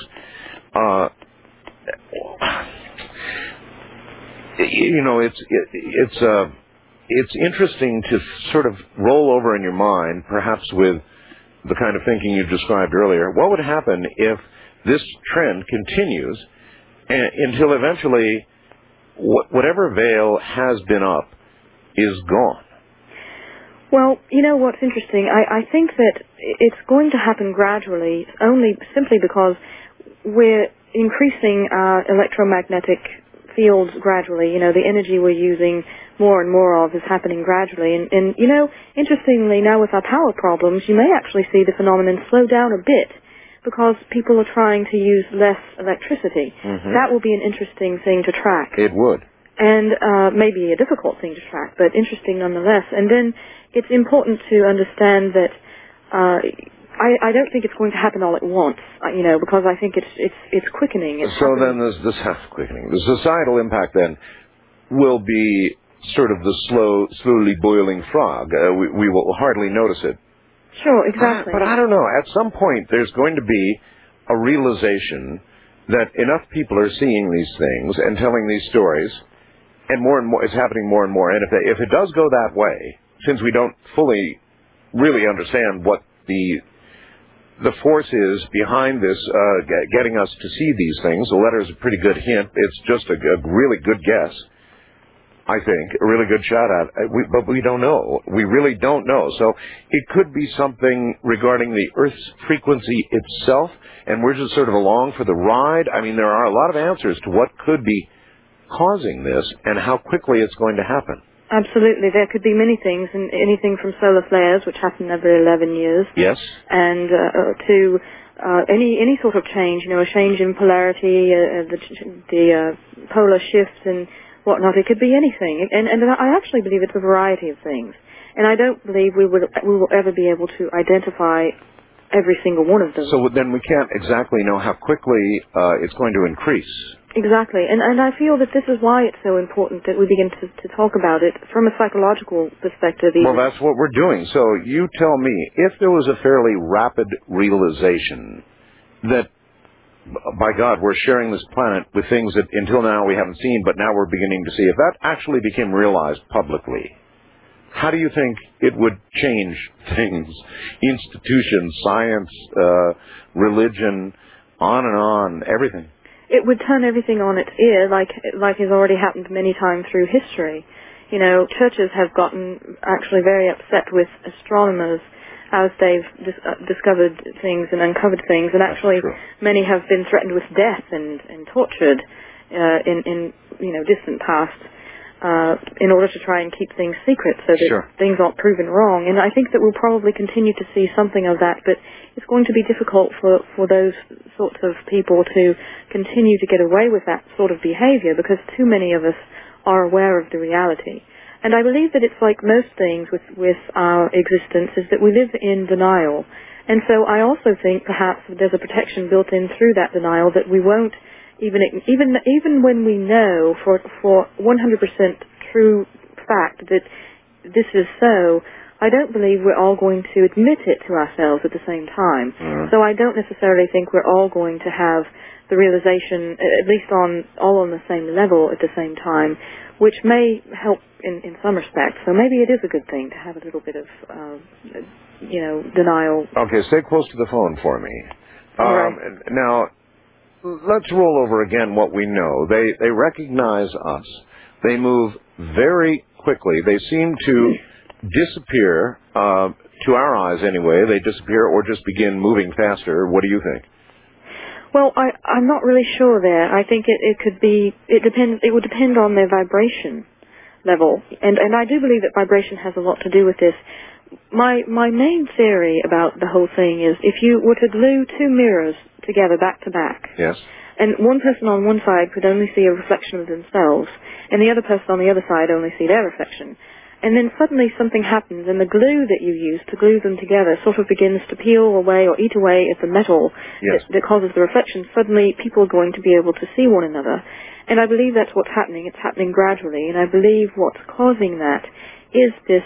It's interesting to sort of roll over in your mind, perhaps with the kind of thinking you described earlier. What would happen if this trend continues until eventually whatever veil has been up is gone? Well, you know what's interesting? I think that it's going to happen gradually, only simply because we're increasing our electromagnetic fields gradually. You know, the energy we're using more and more of is happening gradually. And you know, interestingly, now with our power problems, you may actually see the phenomenon slow down a bit because people are trying to use less electricity. Mm-hmm. That will be an interesting thing to track. It would. And maybe a difficult thing to track, but interesting nonetheless. And then it's important to understand that I don't think it's going to happen all at once, you know, because I think it's quickening. Then there's this quickening. The societal impact then will be sort of the slowly boiling frog. We will hardly notice it. Sure, exactly. But I don't know. At some point, there's going to be a realization that enough people are seeing these things and telling these stories, and more, it's happening more and more. And if it does go that way, since we don't fully really understand what the force is behind this, getting us to see these things, the letter is a pretty good hint. It's just a really good guess, I think, a really good shot at it. But we don't know. We really don't know. So it could be something regarding the Earth's frequency itself, and we're just sort of along for the ride. I mean, there are a lot of answers to what could be causing this and how quickly it's going to happen. Absolutely. There could be many things, and anything from solar flares, which happen every 11 years. Yes. And to any sort of change, you know, a change in polarity, the polar shifts and whatnot. It could be anything. And I actually believe it's a variety of things. And I don't believe we will ever be able to identify every single one of them. So then we can't exactly know how quickly it's going to increase. Exactly. And I feel that this is why it's so important that we begin to talk about it from a psychological perspective. Even. Well, that's what we're doing. So you tell me, if there was a fairly rapid realization that, by God, we're sharing this planet with things that until now we haven't seen, but now we're beginning to see. If that actually became realized publicly, how do you think it would change things? Institutions, science, religion, on, everything. It would turn everything on its ear, like has already happened many times through history. You know, churches have gotten actually very upset with astronomers as they've discovered things and uncovered things, and actually many have been threatened with death and tortured in distant past in order to try and keep things secret so that things aren't proven wrong. And I think that we'll probably continue to see something of that, but it's going to be difficult for those sorts of people to continue to get away with that sort of behavior because too many of us are aware of the reality. And I believe that it's like most things with our existence is that we live in denial. And so I also think perhaps there's a protection built in through that denial that we won't even when we know for 100% true fact that this is so, I don't believe we're all going to admit it to ourselves at the same time. So I don't necessarily think we're all going to have the realization, at least all on the same level at the same time, which may help in some respects. So maybe it is a good thing to have a little bit of, denial. Okay, stay close to the phone for me. All right. Now, let's roll over again what we know. They recognize us. They move very quickly. They seem to disappear, to our eyes anyway. They disappear or just begin moving faster. What do you think? Well, I'm not really sure there. I think it would depend on their vibration level. And I do believe that vibration has a lot to do with this. My main theory about the whole thing is if you were to glue two mirrors together back to back. Yes. And one person on one side could only see a reflection of themselves, and the other person on the other side only see their reflection. And then suddenly something happens, and the glue that you use to glue them together sort of begins to peel away or eat away at the metal that causes the reflection. Suddenly people are going to be able to see one another. And I believe that's what's happening. It's happening gradually. And I believe what's causing that is this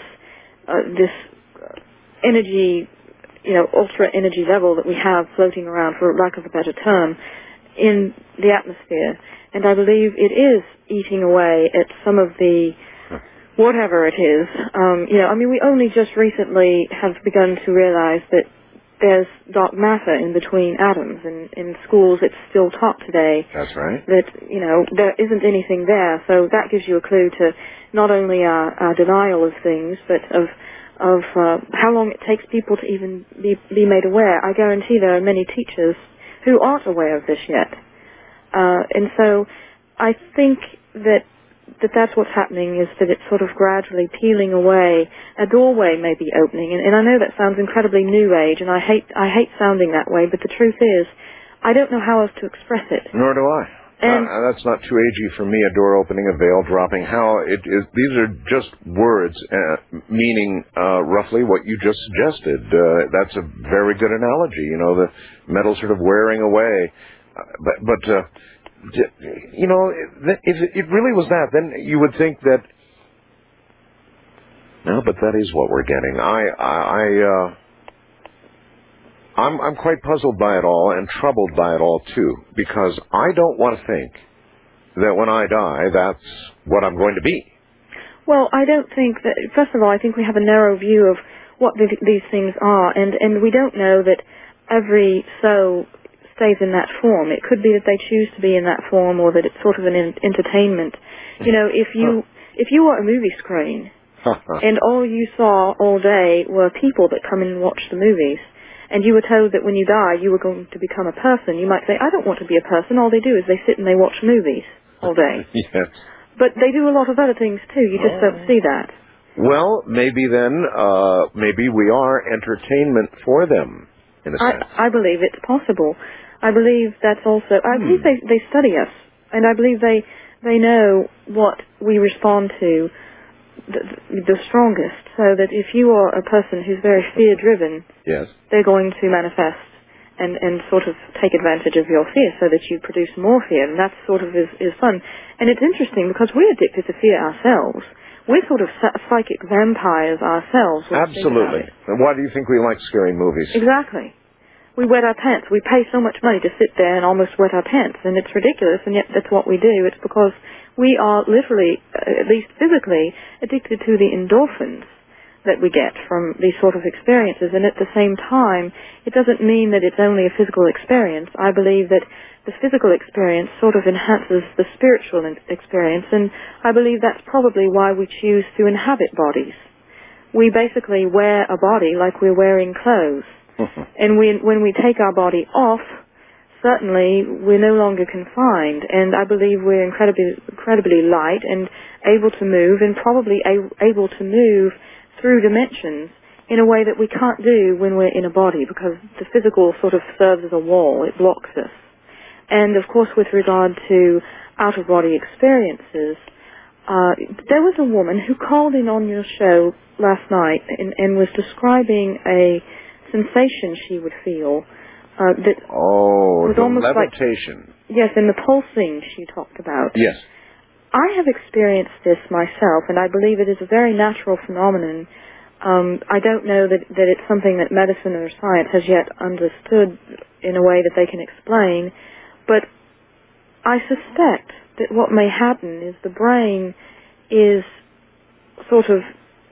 energy, ultra energy level that we have floating around, for lack of a better term, in the atmosphere. And I believe it is eating away at some of the whatever it is. We only just recently have begun to realize that there's dark matter in between atoms, and in schools it's still taught today. That's right. That, there isn't anything there. So that gives you a clue to not only our denial of things, but of how long it takes people to even be made aware. I guarantee there are many teachers who aren't aware of this yet. And so I think that's what's happening, is that it's sort of gradually peeling away. A doorway may be opening, and I know that sounds incredibly new age, and I hate sounding that way, but the truth is, I don't know how else to express it. Nor do I. And that's not too agey for me, a door opening, a veil dropping. How it is, these are just words meaning roughly what you just suggested. That's a very good analogy, the metal sort of wearing away. But if it really was that, then you would think that, no, but that is what we're getting. I'm quite puzzled by it all and troubled by it all, too, because I don't want to think that when I die, that's what I'm going to be. Well, I don't think that, first of all, I think we have a narrow view of what these things are, and we don't know that every soul stays in that form. It could be that they choose to be in that form, or that it's sort of an entertainment. If you were a movie screen, and all you saw all day were people that come in and watch the movies, and you were told that when you die you were going to become a person, you might say, I don't want to be a person. All they do is they sit and they watch movies all day. Yes. But they do a lot of other things too. You just don't see that. Well, maybe then, maybe we are entertainment for them, in a sense. I believe it's possible. I believe that's also, I believe they study us, and I believe they know what we respond to the strongest, so that if you are a person who's very fear-driven, yes, they're going to manifest and sort of take advantage of your fear so that you produce more fear, and that sort of is fun. And it's interesting because we're addicted to fear ourselves. We're sort of psychic vampires ourselves. Absolutely. And why do you think we like scary movies? Exactly. we wet our pants. We pay so much money to sit there and almost wet our pants, and it's ridiculous, and yet that's what we do. It's because we are literally, at least physically, addicted to the endorphins that we get from these sort of experiences, and at the same time, it doesn't mean that it's only a physical experience. I believe that the physical experience sort of enhances the spiritual experience, and I believe that's probably why we choose to inhabit bodies. We basically wear a body like we're wearing clothes. And when we take our body off, certainly we're no longer confined. And I believe we're incredibly light and able to move, and probably able to move through dimensions in a way that we can't do when we're in a body, because the physical sort of serves as a wall. It blocks us. And of course, with regard to out-of-body experiences, there was a woman who called in on your show last night and was describing a sensation she would feel that was the almost levitation. Like, yes, and the pulsing she talked about. Yes. I have experienced this myself, and I believe it is a very natural phenomenon. I don't know that it's something that medicine or science has yet understood in a way that they can explain, but I suspect that what may happen is the brain is sort of,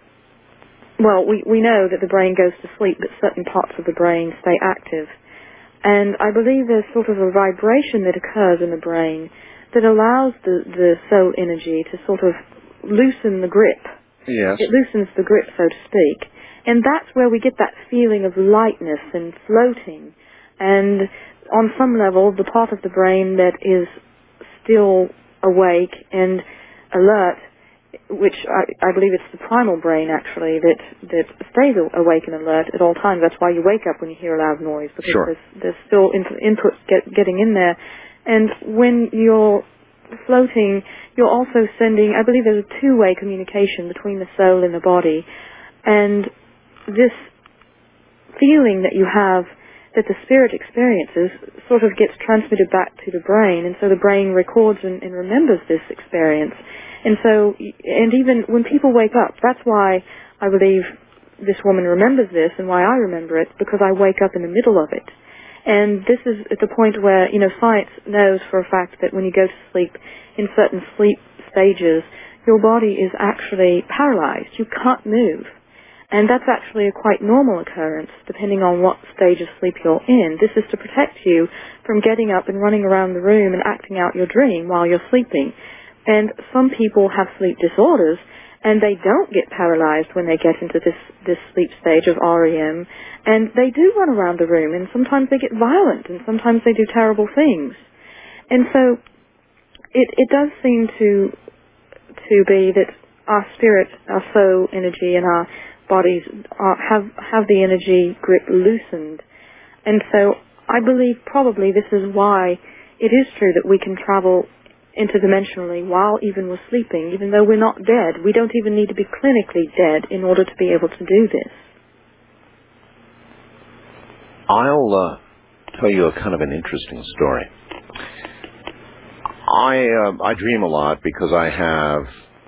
well, we know that the brain goes to sleep, but certain parts of the brain stay active. And I believe there's sort of a vibration that occurs in the brain that allows the soul energy to sort of loosen the grip. Yes. It loosens the grip, so to speak. And that's where we get that feeling of lightness and floating. And on some level, the part of the brain that is still awake and alert, which I believe it's the primal brain, actually, that stays awake and alert at all times. That's why you wake up when you hear a loud noise, because sure. there's still input getting in there. And when you're floating, you're also sending, I believe there's a two-way communication between the soul and the body. And this feeling that you have that the spirit experiences sort of gets transmitted back to the brain, and so the brain records and remembers this experience. And so, and even when people wake up, that's why I believe this woman remembers this and why I remember it, because I wake up in the middle of it. And this is at the point where, science knows for a fact that when you go to sleep, in certain sleep stages, your body is actually paralyzed. You can't move. And that's actually a quite normal occurrence, depending on what stage of sleep you're in. This is to protect you from getting up and running around the room and acting out your dream while you're sleeping. And some people have sleep disorders, and they don't get paralyzed when they get into this sleep stage of REM, and they do run around the room, and sometimes they get violent, and sometimes they do terrible things. And so it does seem to be that our spirit, our soul energy, and our bodies have the energy grip loosened. And so I believe probably this is why it is true that we can travel interdimensionally while even we're sleeping, even though we're not dead. We don't even need to be clinically dead in order to be able to do this. I'll tell you a kind of an interesting story. I dream a lot because I have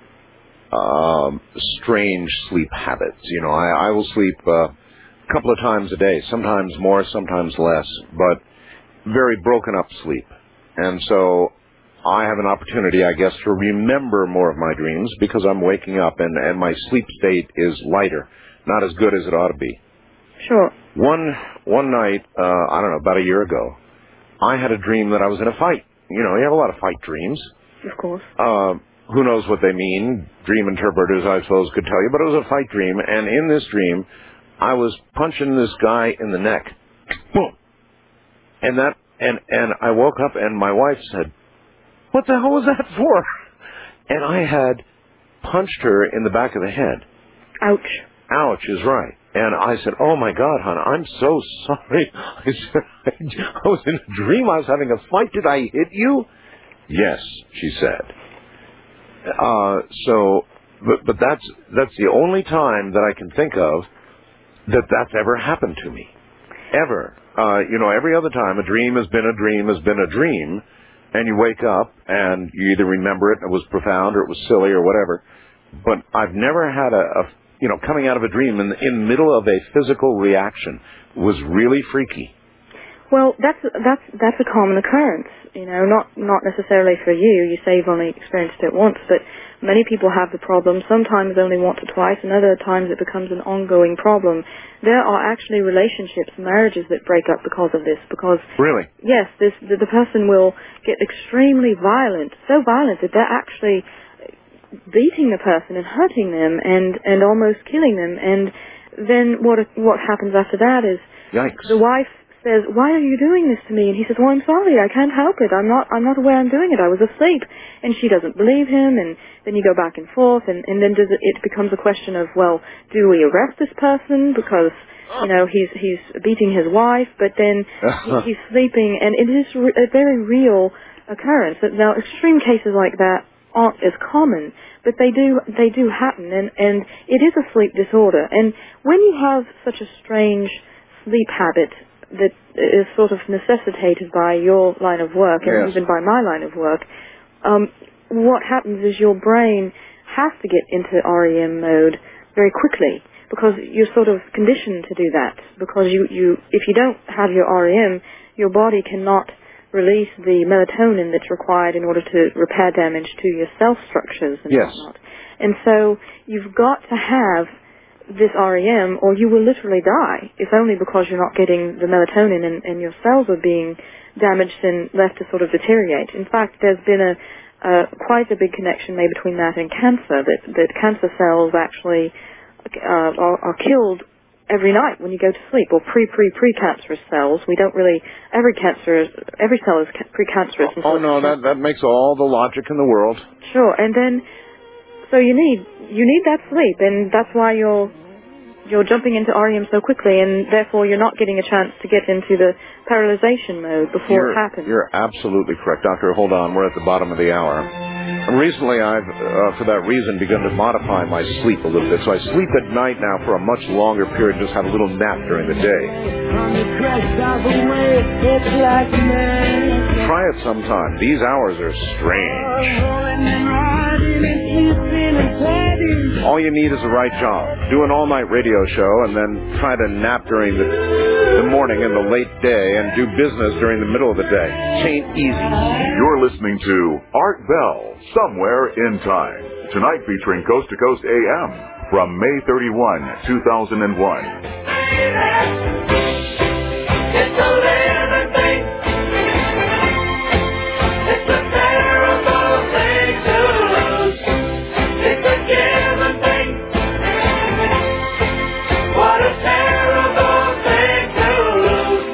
strange sleep habits. I will sleep a couple of times a day, sometimes more, sometimes less, but very broken up sleep. And so I have an opportunity, I guess, to remember more of my dreams because I'm waking up and my sleep state is lighter, not as good as it ought to be. Sure. One night, I don't know, about a year ago, I had a dream that I was in a fight. You have a lot of fight dreams. Of course. Who knows what they mean? Dream interpreters, I suppose, could tell you. But it was a fight dream, and in this dream, I was punching this guy in the neck. Boom! And I woke up, and my wife said, "What the hell was that for?" And I had punched her in the back of the head. Ouch. Ouch is right. And I said, "Oh, my God, hon, I'm so sorry." I said, "I was in a dream. I was having a fight. Did I hit you?" "Yes," she said. But that's the only time that I can think of that's ever happened to me. Ever. Every other time a dream has been a dream has been a dream, and you wake up and you either remember it, and it was profound, or it was silly, or whatever. But I've never had coming out of a dream in the middle of a physical reaction was really freaky. Well, that's a common occurrence. You know, not necessarily for you. You say you've only experienced it once, but many people have the problem. Sometimes only once or twice, and other times it becomes an ongoing problem. There are actually relationships, marriages that break up because of this. Because really, yes, the person will get extremely violent, so violent that they're actually beating the person and hurting them and almost killing them. And then what happens after that is yikes. The wife says, "Why are you doing this to me?" And he says, "Well, I'm sorry, I can't help it. I'm not aware I'm doing it. I was asleep." And she doesn't believe him, and then you go back and forth, and then it becomes a question of, well, do we arrest this person because you know he's beating his wife, but then he's sleeping, and it is a very real occurrence. Now, extreme cases like that aren't as common, but they do happen, and it is a sleep disorder. And when you have such a strange sleep habit that is sort of necessitated by your line of work and even by my line of work, what happens is your brain has to get into REM mode very quickly because you're sort of conditioned to do that. Because if you don't have your REM, your body cannot release the melatonin that's required in order to repair damage to your cell structures and whatnot. And so you've got to have this REM or you will literally die, if only because you're not getting the melatonin and your cells are being damaged and left to sort of deteriorate. In fact, there's been quite a big connection made between that and cancer, that cancer cells actually are killed every night when you go to sleep, or pre-cancerous cells. We don't really, every cell is precancerous. Oh no, that makes all the logic in the world. Sure, and then, so you need that sleep, and that's why you're jumping into REM so quickly, and therefore you're not getting a chance to get into the paralyzation mode before it happens. You're absolutely correct. Doctor, hold on, we're at the bottom of the hour. Recently, I've, for that reason, begun to modify my sleep a little bit. So I sleep at night now for a much longer period, just have a little nap during the day. Try it sometime. These hours are strange. All you need is the right job. Do an all-night radio show and then try to nap during the morning and the late day and do business during the middle of the day. It ain't easy. You're listening to Art Bell, Somewhere in Time. Tonight featuring Coast to Coast AM from May 31, 2001. It's a living thing. It's a terrible thing to lose. It's a given thing. What a terrible thing to lose.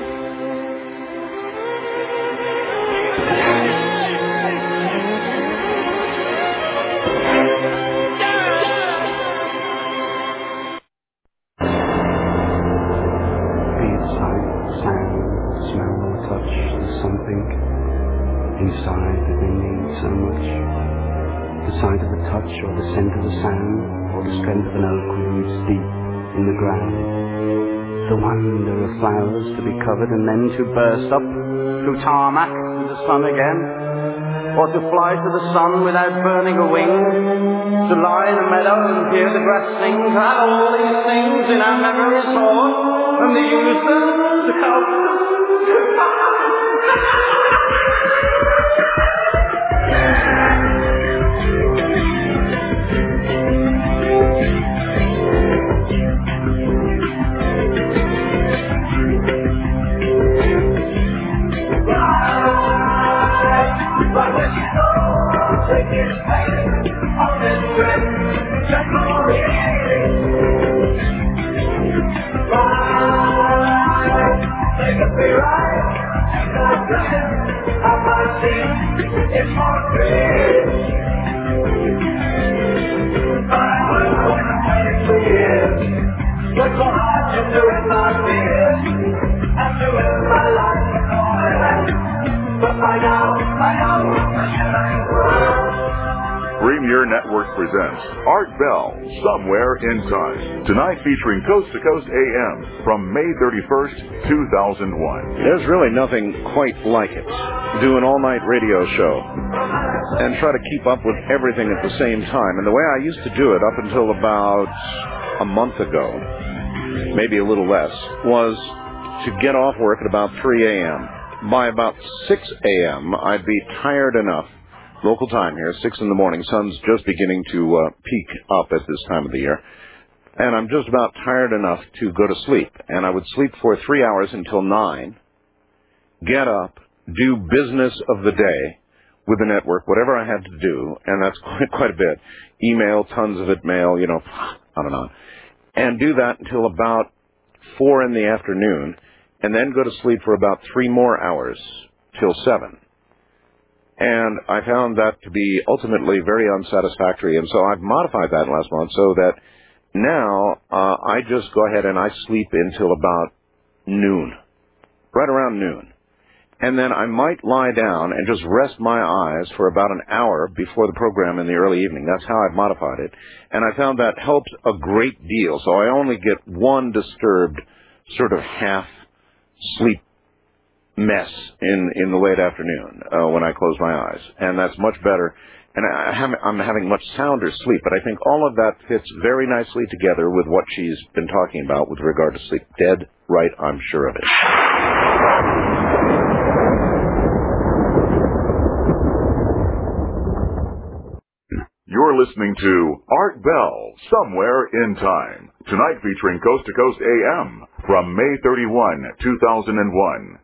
Inside that they need so much. The sight of a touch or the scent of a sound or the strength of an oak roots deep in the ground. The wonder of flowers to be covered and then to burst up through tarmac to the sun again. Or to fly to the sun without burning a wing. To lie in a meadow and hear the grass sing. To have all these things in our memories stored and to use them to help us to But when you go, take it back on this trip, just for me. Right, take a free ride, and go drive. I might see it's more free. I was going to take for years, but so hard to do it my fears, and do it my life. But I know, Premier Network presents Art Bell, Somewhere in Time. Tonight featuring Coast to Coast AM from May 31st, 2001. There's really nothing quite like it. Do an all-night radio show and try to keep up with everything at the same time. And the way I used to do it up until about a month ago, maybe a little less, was to get off work at about 3 a.m. By about 6 a.m., I'd be tired enough, local time here, 6 in the morning, sun's just beginning to peak up at this time of the year, and I'm just about tired enough to go to sleep. And I would sleep for 3 hours until 9, get up, do business of the day with the network, whatever I had to do, and that's quite a bit. Email, tons of it, mail, on and on. And do that until about 4 in the afternoon, and then go to sleep for about 3 more hours till 7. And I found that to be ultimately very unsatisfactory, and so I've modified that last month so that now I just go ahead and I sleep until about noon, right around noon. And then I might lie down and just rest my eyes for about an hour before the program in the early evening. That's how I've modified it. And I found that helps a great deal. So I only get one disturbed sort of half-sleep mess in the late afternoon when I close my eyes. And that's much better. And I'm having much sounder sleep. But I think all of that fits very nicely together with what she's been talking about with regard to sleep. Dead right, I'm sure of it. You're listening to Art Bell, Somewhere in Time. Tonight featuring Coast to Coast AM from May 31, 2001.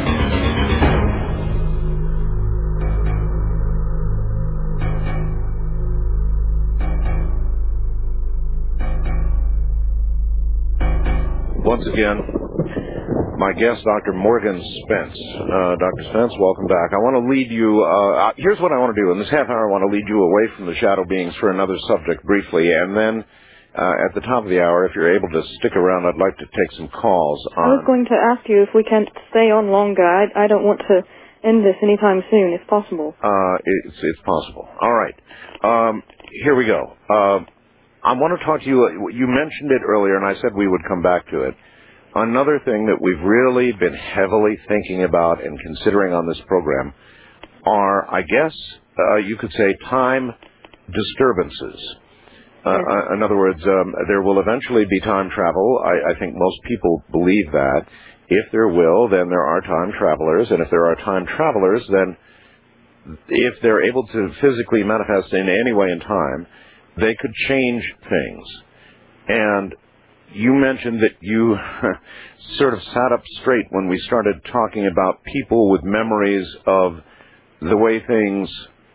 Once again, my guest, Dr. Morgan Spence. Dr. Spence, welcome back. I want to lead you, here's what I want to do. In this half hour, I want to lead you away from the shadow beings for another subject briefly, and then at the top of the hour, if you're able to stick around, I'd like to take some calls on... I was going to ask you if we can stay on longer. I don't want to end this anytime soon, if possible. It's possible. All right. Here we go. I want to talk to you. You mentioned it earlier, and I said we would come back to it. Another thing that we've really been heavily thinking about and considering on this program are, I guess, you could say, time disturbances. In other words, there will eventually be time travel. I think most people believe that. If there will, then there are time travelers. And if there are time travelers, then if they're able to physically manifest in any way in time, they could change things. And you mentioned that you sort of sat up straight when we started talking about people with memories of the way things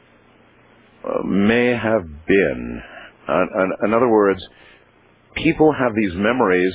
may have been. In other words, people have these memories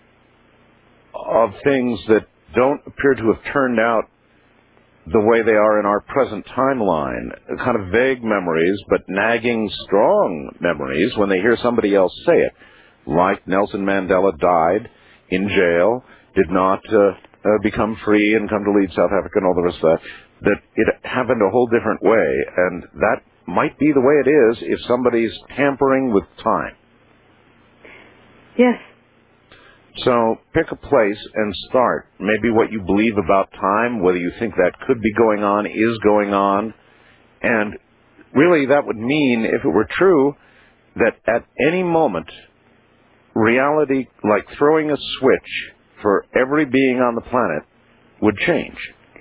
of things that don't appear to have turned out the way they are in our present timeline. Kind of vague memories, but nagging, strong memories when they hear somebody else say it. Like Nelson Mandela died in jail, did not become free and come to lead South Africa and all the rest of that it happened a whole different way, and that might be the way it is if somebody's tampering with time. Yes. So pick a place and start. Maybe what you believe about time, whether you think that could be going on, is going on. And really that would mean, if it were true, that at any moment, reality, like throwing a switch for every being on the planet, would change.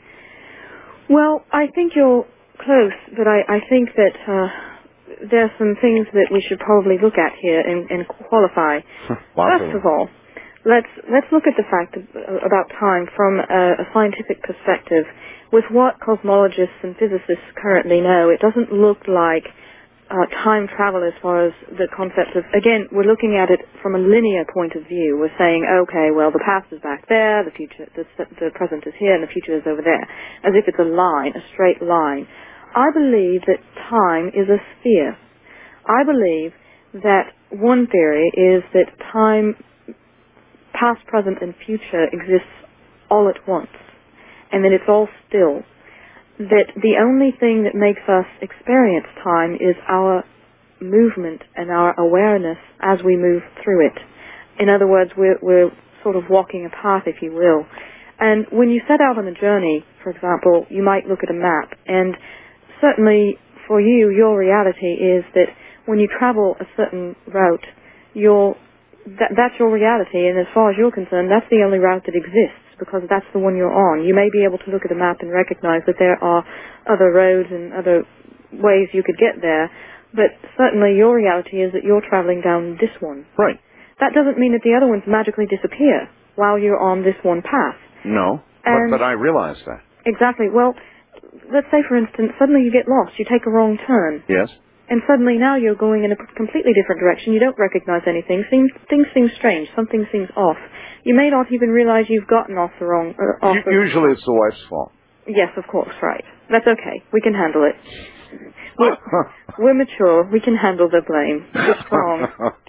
Well, I think you're close, but I think that there are some things that we should probably look at here and qualify. First of all, let's look at the fact about time from a scientific perspective. With what cosmologists and physicists currently know, it doesn't look like time travel as far as the concept of, again, we're looking at it from a linear point of view. We're saying, okay, well, the past is back there, the future, the present is here, and the future is over there, as if it's a line, a straight line. I believe that time is a sphere. I believe that one theory is that time, past, present, and future exists all at once, and that it's all still. That the only thing that makes us experience time is our movement and our awareness as we move through it. In other words, we're sort of walking a path, if you will. And when you set out on a journey, for example, you might look at a map, and certainly for you, your reality is that when you travel a certain route, that's your reality, and as far as you're concerned, that's the only route that exists. because that's the one you're on. You may be able to look at a map and recognize that there are other roads and other ways you could get there, but certainly your reality is that you're traveling down this one. Right. That doesn't mean that the other ones magically disappear while you're on this one path. No, but I realize that. Exactly. Well, let's say, for instance, suddenly you get lost. You take a wrong turn. Yes. And suddenly now you're going in a completely different direction. You don't recognize anything. Things seem strange. Something seems off. You may not even realize you've gotten off the wrong... Usually it's the wife's fault. Yes, of course, right. That's okay. We can handle it. We're mature. We can handle the blame. We're strong.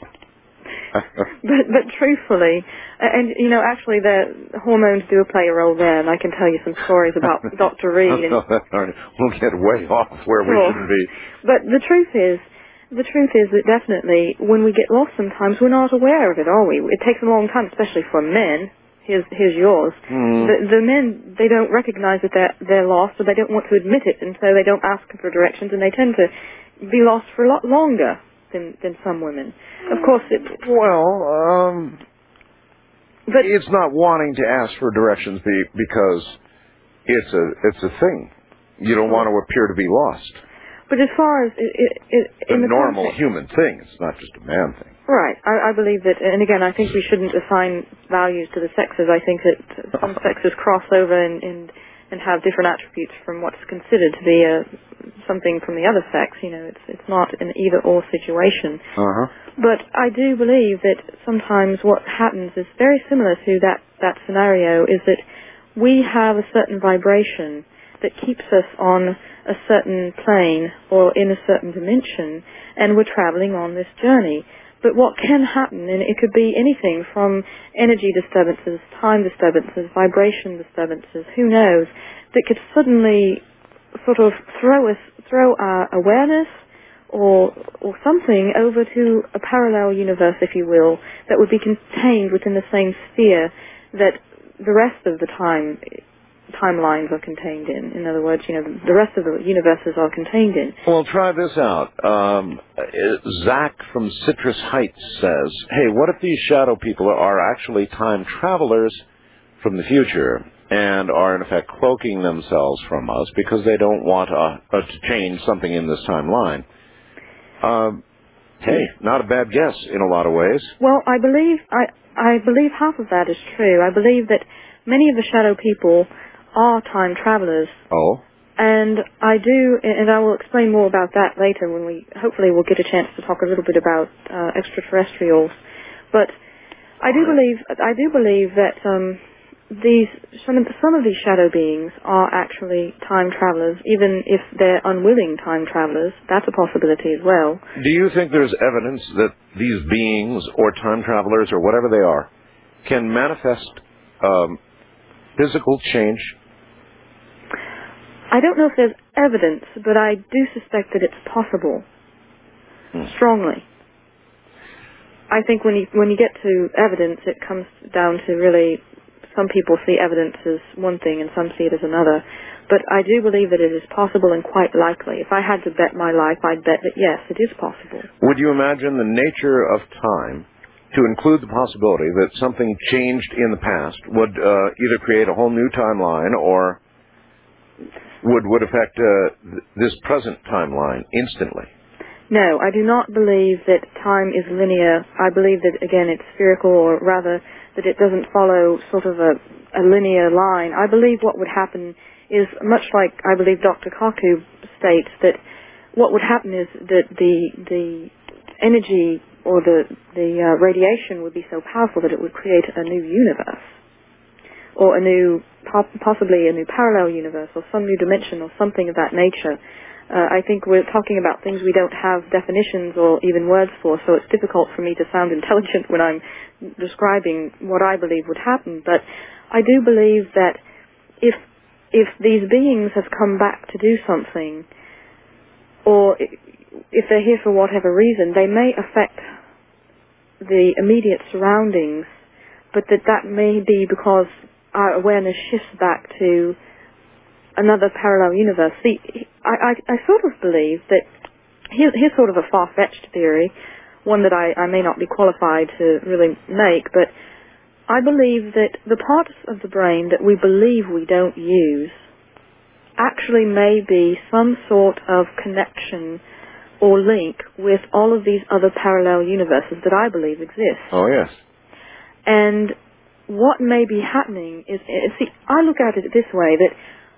But truthfully, and actually the hormones do play a role there, and I can tell you some stories about Dr. Reed. We'll get way off where we shouldn't be. But the truth is that definitely when we get lost sometimes we're not aware of it, are we? It takes a long time, especially for men. Here's yours. The men, they don't recognize that they're lost, or they don't want to admit it, and so they don't ask for directions, and they tend to be lost for a lot longer than some women. Of course, but it's not wanting to ask for directions because it's a thing. You don't want to appear to be lost. But as far as a normal human thing, it's not just a man thing. Right. I believe that, and again, I think we shouldn't assign values to the sexes. I think that some sexes cross over and have different attributes from what's considered to be something from the other sex. It's not an either-or situation. But I do believe that sometimes what happens is very similar to that scenario, is that we have a certain vibration that keeps us on a certain plane or in a certain dimension, and we're traveling on this journey. But what can happen, and it could be anything from energy disturbances, time disturbances, vibration disturbances, who knows, that could suddenly sort of throw our awareness or something over to a parallel universe, if you will, that would be contained within the same sphere that the rest of the timelines are contained in. In other words, the rest of the universes are contained in. Well, try this out. Zach from Citrus Heights says, hey, what if these shadow people are actually time travelers from the future and are, in effect, cloaking themselves from us because they don't want to change something in this timeline? Hey, not a bad guess in a lot of ways. Well, I believe half of that is true. I believe that many of the shadow people are time travelers. Oh. And I will explain more about that later when hopefully we'll get a chance to talk a little bit about extraterrestrials. But I do believe that some of these shadow beings are actually time travelers, even if they're unwilling time travelers. That's a possibility as well. Do you think there's evidence that these beings or time travelers or whatever they are can manifest physical change? I don't know if there's evidence, but I do suspect that it's possible. Strongly. I think when you get to evidence, it comes down to really, some people see evidence as one thing and some see it as another. But I do believe that it is possible and quite likely. If I had to bet my life, I'd bet that yes, it is possible. Would you imagine the nature of time to include the possibility that something changed in the past would either create a whole new timeline or would affect this present timeline instantly? No, I do not believe that time is linear. I believe that, again, it's spherical, or rather that it doesn't follow sort of a linear line. I believe what would happen is much like I believe Dr. Kaku states, that what would happen is that the energy or the radiation would be so powerful that it would create a new universe, or possibly a new parallel universe, or some new dimension, or something of that nature. I think we're talking about things we don't have definitions or even words for, so it's difficult for me to sound intelligent when I'm describing what I believe would happen. But I do believe that if these beings have come back to do something, or if they're here for whatever reason, they may affect the immediate surroundings, but that may be because our awareness shifts back to another parallel universe. See, I sort of believe that, here's sort of a far-fetched theory, one that I may not be qualified to really make, but I believe that the parts of the brain that we believe we don't use actually may be some sort of connection or link with all of these other parallel universes that I believe exist. Oh, yes. And what may be happening is, see, I look at it this way, that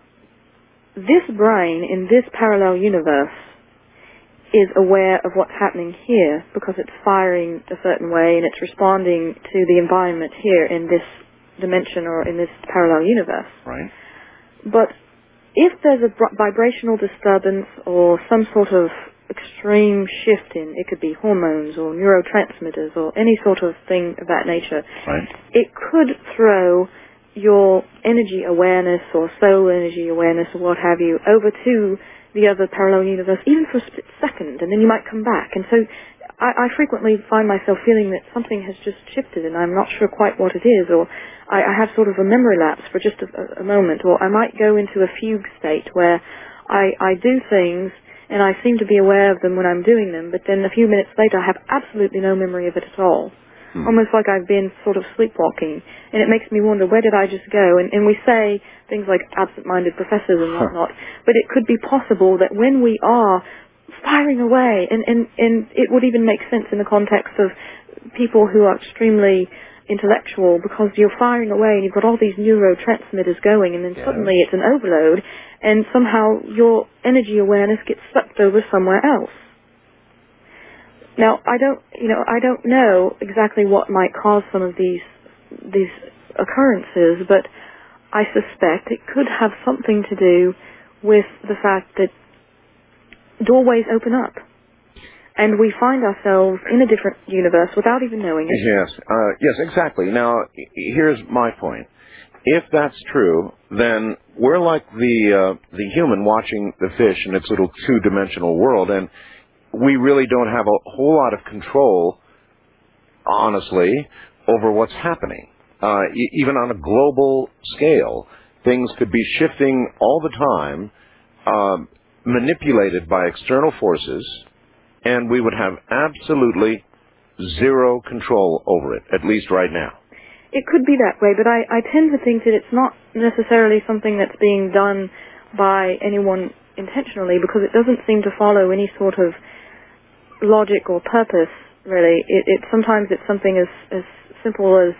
this brain in this parallel universe is aware of what's happening here because it's firing a certain way and it's responding to the environment here in this dimension or in this parallel universe. Right. But if there's a vibrational disturbance or some sort of extreme shift in, it could be hormones or neurotransmitters or any sort of thing of that nature, right, it could throw your energy awareness or soul energy awareness or what have you over to the other parallel universe, even for a split second, and then you might come back. And so I frequently find myself feeling that something has just shifted and I'm not sure quite what it is, or I have sort of a memory lapse for just a moment, or I might go into a fugue state where I do things and I seem to be aware of them when I'm doing them, but then a few minutes later I have absolutely no memory of it at all. Almost like I've been sort of sleepwalking. And it makes me wonder, where did I just go? And we say things like absent-minded professors and whatnot, but it could be possible that when we are firing away, and it would even make sense in the context of people who are extremely intellectual, because you're firing away and you've got all these neurotransmitters going, and then suddenly it's an overload, and somehow your energy awareness gets sucked over somewhere else. Now, I don't know exactly what might cause some of these occurrences, but I suspect it could have something to do with the fact that doorways open up, and we find ourselves in a different universe without even knowing it. Yes, exactly. Now, here's my point. If that's true, then we're like the human watching the fish in its little two-dimensional world, and we really don't have a whole lot of control, honestly, over what's happening. Even on a global scale, things could be shifting all the time, manipulated by external forces, and we would have absolutely zero control over it, at least right now. It could be that way, but I tend to think that it's not necessarily something that's being done by anyone intentionally, because it doesn't seem to follow any sort of logic or purpose, really. Sometimes it's something as simple as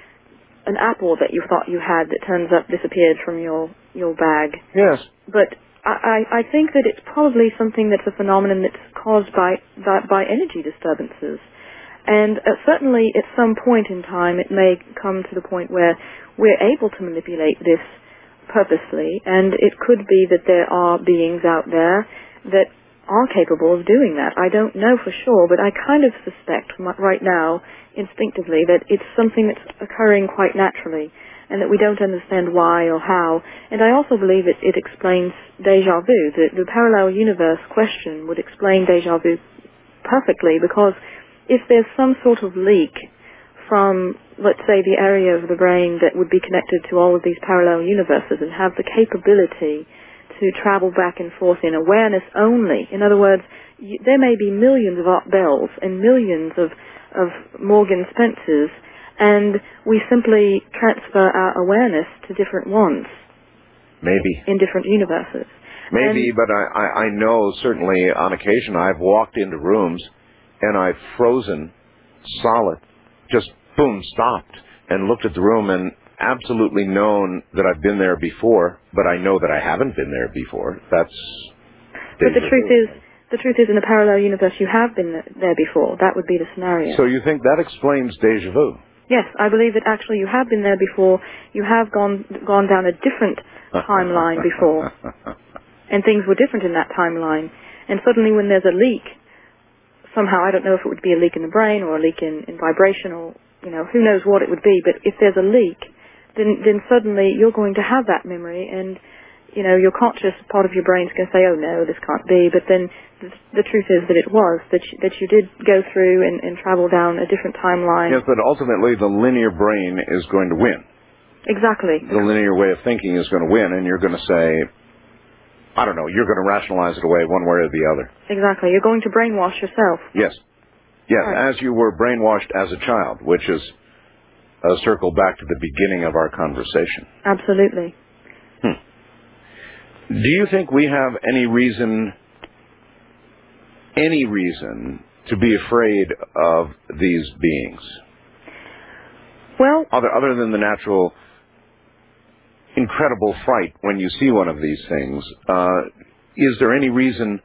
an apple that you thought you had that turns up disappeared from your bag. Yes. But I think that it's probably something that's a phenomenon that's caused by energy disturbances. And certainly at some point in time it may come to the point where we're able to manipulate this purposely, and it could be that there are beings out there that are capable of doing that. I don't know for sure, but I kind of suspect right now, instinctively, that it's something that's occurring quite naturally, and that we don't understand why or how. And I also believe it explains déjà vu. The parallel universe question would explain déjà vu perfectly, because if there's some sort of leak from, let's say, the area of the brain that would be connected to all of these parallel universes and have the capability to travel back and forth in awareness only. In other words, there may be millions of Art Bells and millions of Morgan Spencers, and we simply transfer our awareness to different ones. Maybe. In different universes. Maybe, but I know certainly on occasion I've walked into rooms and I've frozen solid, just boom, stopped, and looked at the room and absolutely known that I've been there before, but I know that I haven't been there before. That's... But the truth is in a parallel universe you have been there before. That would be the scenario. So you think that explains déjà vu? Yes, I believe that actually you have been there before. You have gone down a different timeline before. And things were different in that timeline. And suddenly when there's a leak, somehow, I don't know if it would be a leak in the brain or a leak in vibration, or, who knows what it would be, but if there's a leak, then suddenly you're going to have that memory, and, your conscious part of your brain's going to say, oh no, this can't be, but then the truth is that it was, that you did go through and travel down a different timeline. Yes, but ultimately the linear brain is going to win. Exactly. The linear way of thinking is going to win, and you're going to say, I don't know, you're going to rationalize it away one way or the other. Exactly. You're going to brainwash yourself. Yes. Yes, right. As you were brainwashed as a child, which is circle back to the beginning of our conversation. Absolutely. Do you think we have any reason to be afraid of these beings? Well, other than the natural, incredible fright when you see one of these things, is there any reason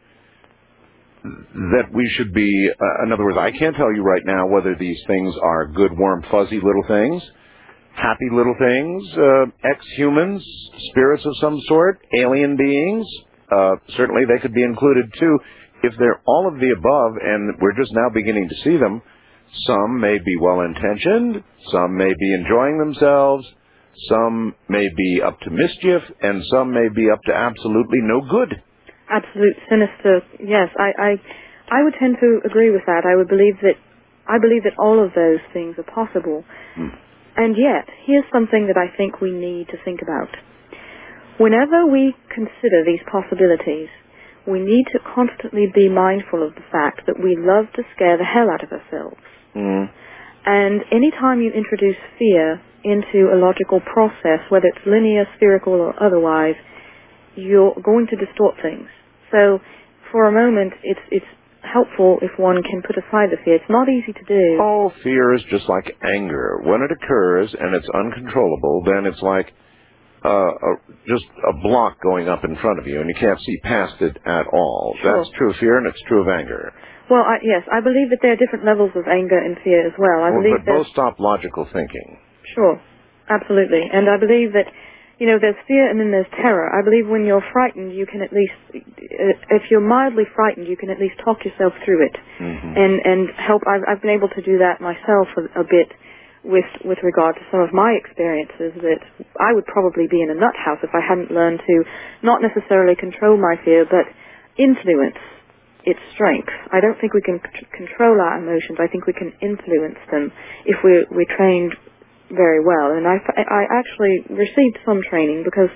that we should be, in other words, I can't tell you right now whether these things are good, warm, fuzzy little things, happy little things, ex-humans, spirits of some sort, alien beings. Certainly they could be included too. If they're all of the above and we're just now beginning to see them, some may be well-intentioned, some may be enjoying themselves, some may be up to mischief, and some may be up to absolutely no good. Absolute sinister. Yes, I would tend to agree with that. I believe that all of those things are possible. And yet, here's something that I think we need to think about. Whenever we consider these possibilities, we need to constantly be mindful of the fact that we love to scare the hell out of ourselves. And any time you introduce fear into a logical process, whether it's linear, spherical, or otherwise, you're going to distort things. So, for a moment, it's helpful if one can put aside the fear. It's not easy to do. Oh, fear is just like anger. When it occurs and it's uncontrollable, then it's like just a block going up in front of you, and you can't see past it at all. Sure. That's true of fear, and it's true of anger. Well, yes, I believe that there are different levels of anger and fear as well. But both stop logical thinking. Sure, absolutely. And I believe that, there's fear and then there's terror. I believe when you're frightened, you can at least, if you're mildly frightened, you can at least talk yourself through it and help. I've been able to do that myself a bit with regard to some of my experiences, that I would probably be in a nut house if I hadn't learned to not necessarily control my fear, but influence its strength. I don't think we can control our emotions. I think we can influence them if we're trained very well. And I actually received some training because,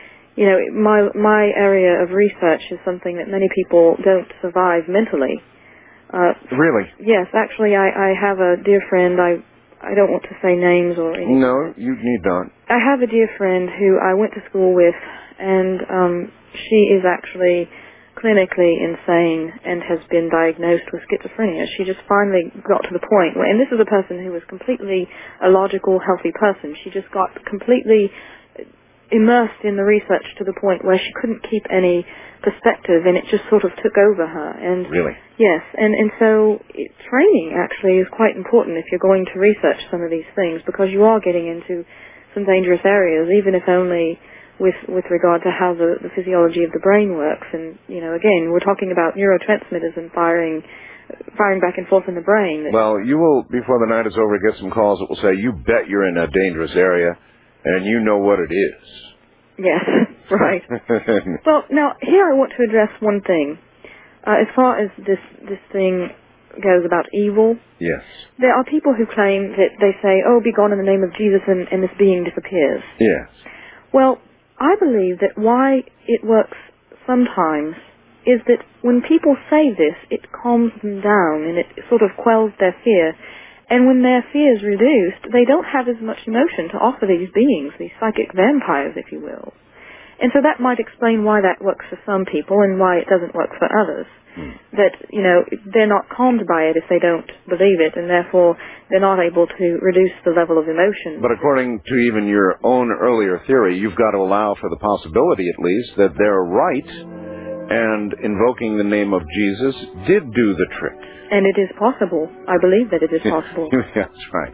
my area of research is something that many people don't survive mentally. Really? Yes, actually, I have a dear friend. I don't want to say names or anything. No, you need not. I have a dear friend who I went to school with, and she is actually clinically insane and has been diagnosed with schizophrenia. She just finally got to the point where, and this is a person who was completely a logical, healthy person. She just got completely immersed in the research to the point where she couldn't keep any perspective, and it just sort of took over her. And really? Yes, and so training actually is quite important if you're going to research some of these things, because you are getting into some dangerous areas, even if only with regard to how the physiology of the brain works. And, again, we're talking about neurotransmitters and firing back and forth in the brain. Well, you will, before the night is over, get some calls that will say, you bet you're in a dangerous area, and you know what it is. Yes, right. Well, now, here I want to address one thing. As far as this thing goes about evil, yes, there are people who claim that they say, oh, be gone in the name of Jesus, and this being disappears. Yes. Well, I believe that why it works sometimes is that when people say this, it calms them down and it sort of quells their fear. And when their fear is reduced, they don't have as much emotion to offer these beings, these psychic vampires, if you will. And so that might explain why that works for some people and why it doesn't work for others. That, they're not calmed by it if they don't believe it, and therefore they're not able to reduce the level of emotion. But according to even your own earlier theory, you've got to allow for the possibility, at least, that they're right, and invoking the name of Jesus did do the trick. And it is possible. I believe that it is possible. That's right.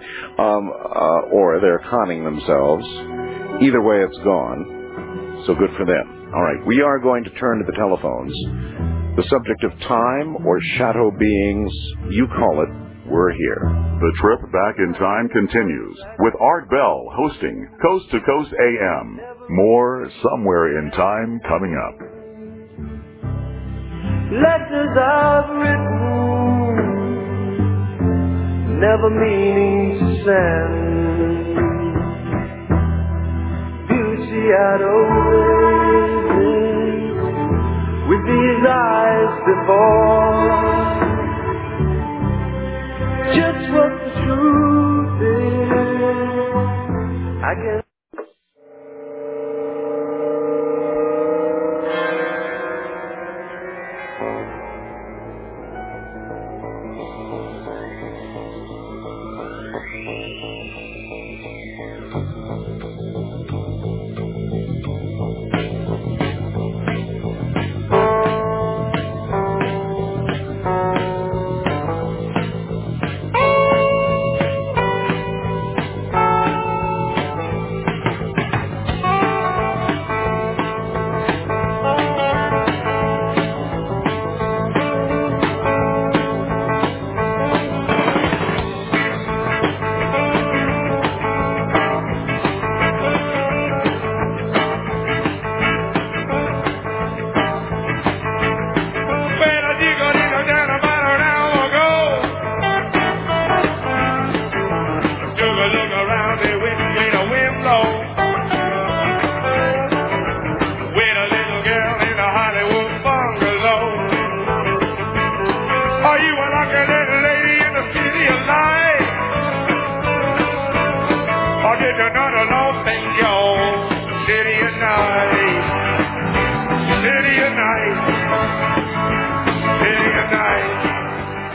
Or they're conning themselves. Either way, it's gone. So good for them. All right, we are going to turn to the telephones. The subject of time or shadow beings, you call it, we're here. The trip back in time continues with Art Bell hosting Coast to Coast AM. More Somewhere in Time coming up. Letters I've written, never meaning to send. Beauty I'd always been with these eyes before. Just what the truth is.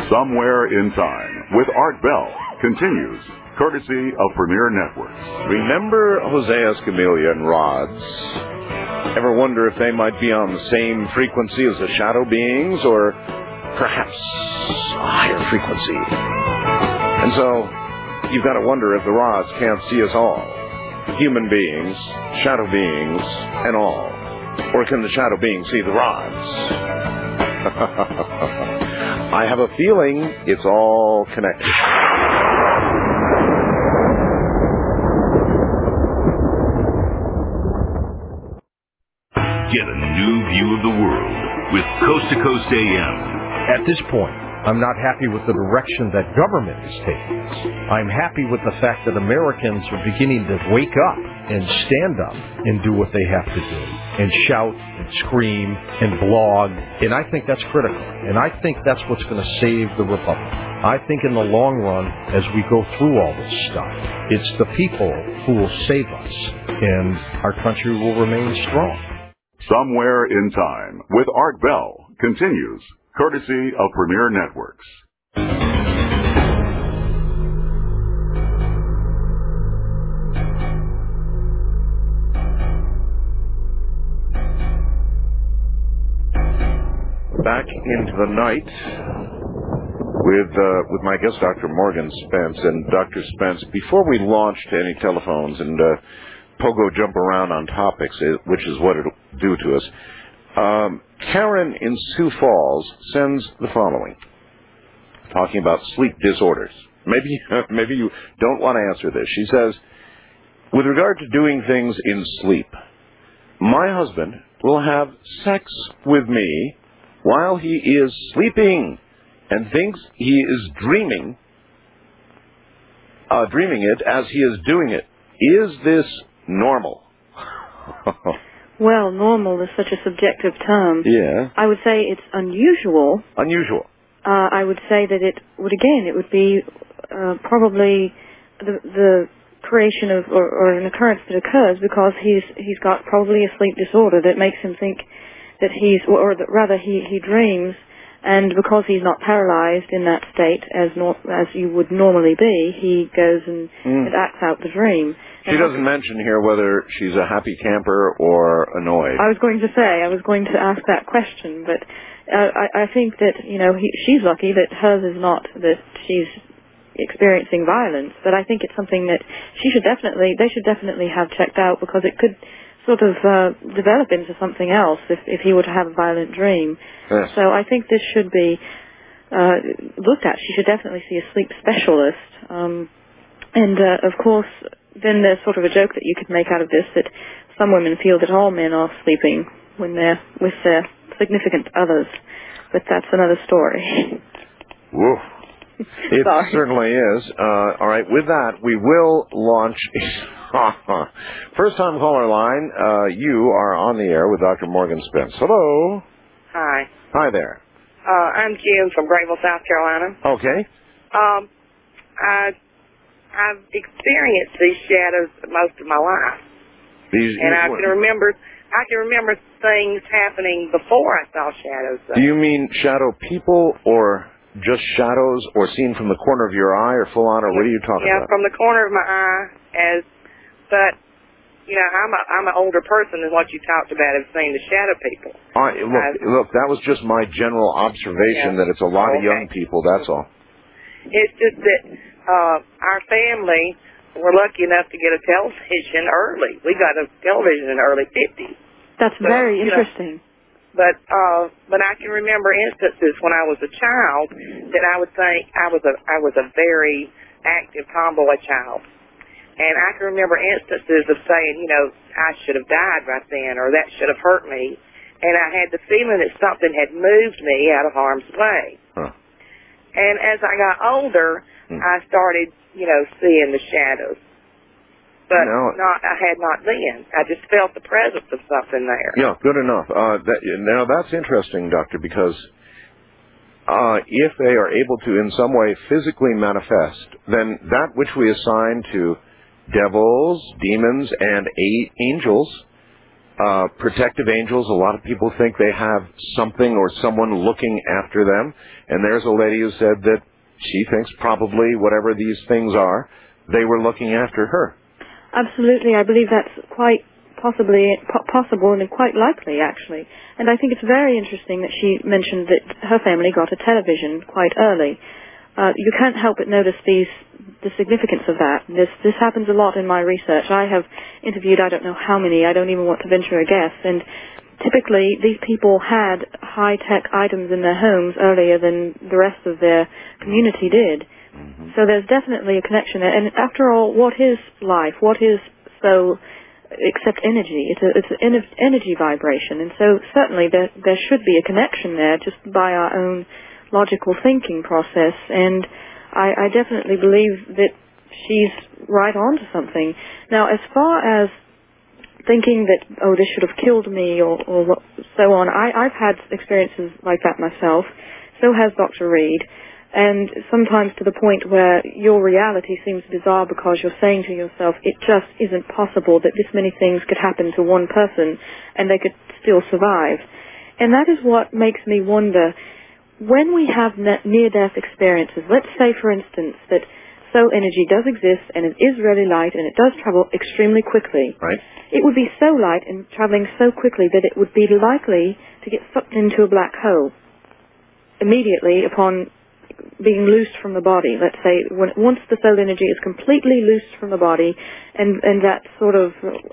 Somewhere in Time with Art Bell continues, courtesy of Premier Networks. Remember Jose Escamilla and Rods? Ever wonder if they might be on the same frequency as the shadow beings, or perhaps a higher frequency? And so, you've got to wonder if the Rods can't see us all. Human beings, shadow beings, and all. Or can the shadow beings see the Rods? I have a feeling it's all connected. Get a new view of the world with Coast to Coast AM. At this point, I'm not happy with the direction that government is taking us. I'm happy with the fact that Americans are beginning to wake up and stand up and do what they have to do, and shout and scream and blog, and I think that's critical, and I think that's what's going to save the Republic. I think in the long run, as we go through all this stuff, it's the people who will save us, and our country will remain strong. Somewhere in Time with Art Bell continues, courtesy of Premier Networks. Back into the night with my guest, Dr. Morgan Spence. And Dr. Spence, before we launch to any telephones and pogo jump around on topics, which is what it'll do to us, Karen in Sioux Falls sends the following, talking about sleep disorders. Maybe you don't want to answer this. She says, with regard to doing things in sleep, my husband will have sex with me while he is sleeping and thinks he is dreaming it as he is doing it. Is this normal? Well, normal is such a subjective term. Yeah. I would say it's unusual. Unusual. I would say that it would be probably the creation of, or an occurrence that occurs because he's got probably a sleep disorder that makes him think that he dreams, and because he's not paralyzed in that state as you would normally be, he goes and acts out the dream. She doesn't mention here whether she's a happy camper or annoyed. I was going to ask that question, but I think that, she's lucky that hers is not that she's experiencing violence, but I think it's something that they should definitely have checked out, because it could sort of develop into something else if he were to have a violent dream. Yes. So I think this should be looked at. She should definitely see a sleep specialist. And of course, then there's sort of a joke that you could make out of this, that some women feel that all men are sleeping when they're with their significant others. But that's another story. Woof. It certainly is. All right, with that, we will launch. First-time caller line, you are on the air with Dr. Morgan Spence. Hello. Hi. Hi there. I'm June from Grayville, South Carolina. Okay. I've experienced these shadows most of my life, and I can remember things happening before I saw shadows. Do you mean shadow people, or just shadows, or seen from the corner of your eye, or full on, or what are you talking about? Yeah, from the corner of my eye. But I'm an older person than what you talked about of seeing the shadow people. Look, that was just my general observation that it's a lot of young people. That's all. It's just that our family were lucky enough to get a television early. We got a television in the early 50s. That's very interesting. But I can remember instances when I was a child that I would think I was a very active tomboy child. And I can remember instances of saying, I should have died right then, or that should have hurt me. And I had the feeling that something had moved me out of harm's way. Huh. And as I got older, I started, seeing the shadows. But I had not then. I just felt the presence of something there. Yeah, good enough. Now, that's interesting, Doctor, because if they are able to in some way physically manifest, then that which we assign to devils, demons, and angels protective angels. A lot of people think they have something or someone looking after them. And there's a lady who said that she thinks probably whatever these things are, they were looking after her. Absolutely. I believe that's quite possible and quite likely, actually. And I think it's very interesting that she mentioned that her family got a television quite early. You can't help but notice the significance of that. This happens a lot in my research. I have interviewed I don't know how many. I don't even want to venture a guess. And typically, these people had high-tech items in their homes earlier than the rest of their community did. So there's definitely a connection there. And after all, what is life? What is so except energy? It's an energy vibration. And so certainly there should be a connection there just by our own logical thinking process. And I definitely believe that she's right on to something. Now, as far as thinking that, oh, this should have killed me or so on, I've had experiences like that myself. So has Dr. Reed. And sometimes to the point where your reality seems bizarre because you're saying to yourself, it just isn't possible that this many things could happen to one person and they could still survive. And that is what makes me wonder, when we have near-death experiences, let's say, for instance, that soul energy does exist and it is really light and it does travel extremely quickly. Right. It would be so light and traveling so quickly that it would be likely to get sucked into a black hole immediately upon being loosed from the body. Let's say once the soul energy is completely loosed from the body and that sort of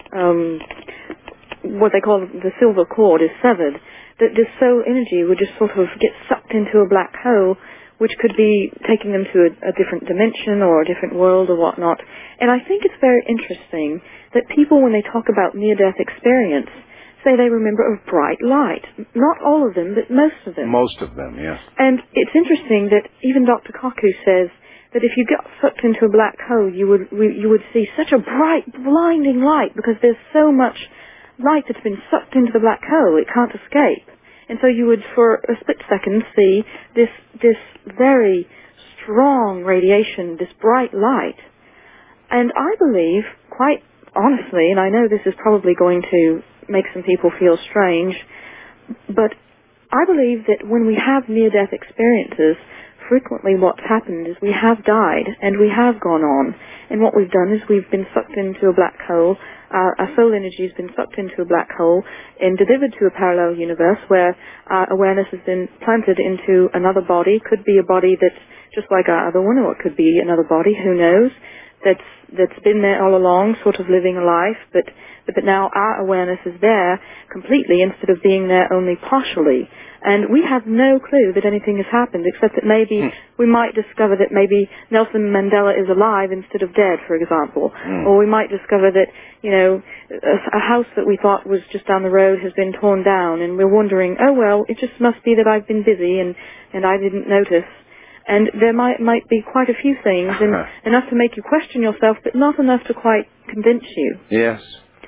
what they call the silver cord is severed, that this soul energy would just sort of get sucked into a black hole, which could be taking them to a different dimension or a different world or whatnot. And I think it's very interesting that people, when they talk about near-death experience, say they remember a bright light. Not all of them, but most of them. Most of them, yes. And it's interesting that even Dr. Kaku says that if you got sucked into a black hole, you would see such a bright, blinding light because there's so much light that's been sucked into the black hole, it can't escape. And so you would, for a split second, see this very strong radiation, this bright light. And I believe, quite honestly, and I know this is probably going to make some people feel strange, but I believe that when we have near-death experiences, frequently what's happened is we have died and we have gone on. And what we've done is we've been sucked into a black hole. Our soul energy has been sucked into a black hole and delivered to a parallel universe where our awareness has been planted into another body. Could be a body that's just like our other one, or it could be another body, who knows, that's been there all along, sort of living a life, but now our awareness is there completely instead of being there only partially. And we have no clue that anything has happened, except that maybe we might discover that maybe Nelson Mandela is alive instead of dead, for example. Or we might discover that, you know, a house that we thought was just down the road has been torn down, and we're wondering, oh, well, it just must be that I've been busy and I didn't notice. And there might be quite a few things, and enough to make you question yourself, but not enough to quite convince you. Yes.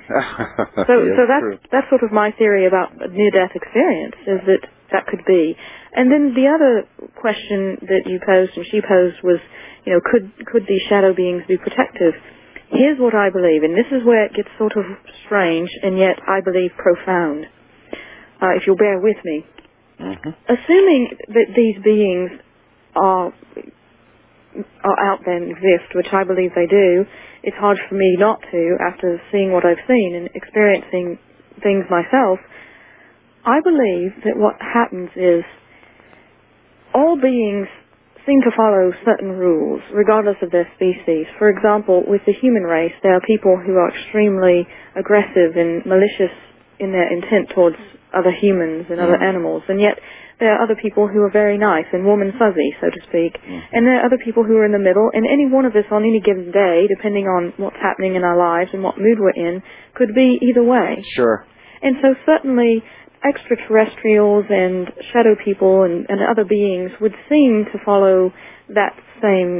So that's sort of my theory about a near-death experience, is that could be. And then the other question that you posed and she posed was, you know, could these shadow beings be protective? Here's what I believe, and this is where it gets sort of strange and yet I believe profound, if you'll bear with me. Assuming that these beings are out there and exist, which I believe they do, it's hard for me not to after seeing what I've seen and experiencing things myself. I believe that what happens is all beings seem to follow certain rules, regardless of their species. For example, with the human race, there are people who are extremely aggressive and malicious in their intent towards other humans and other animals, and yet there are other people who are very nice and warm and fuzzy, so to speak. And there are other people who are in the middle, and any one of us on any given day, depending on what's happening in our lives and what mood we're in, could be either way. Sure. And so certainly extraterrestrials and shadow people and other beings would seem to follow that same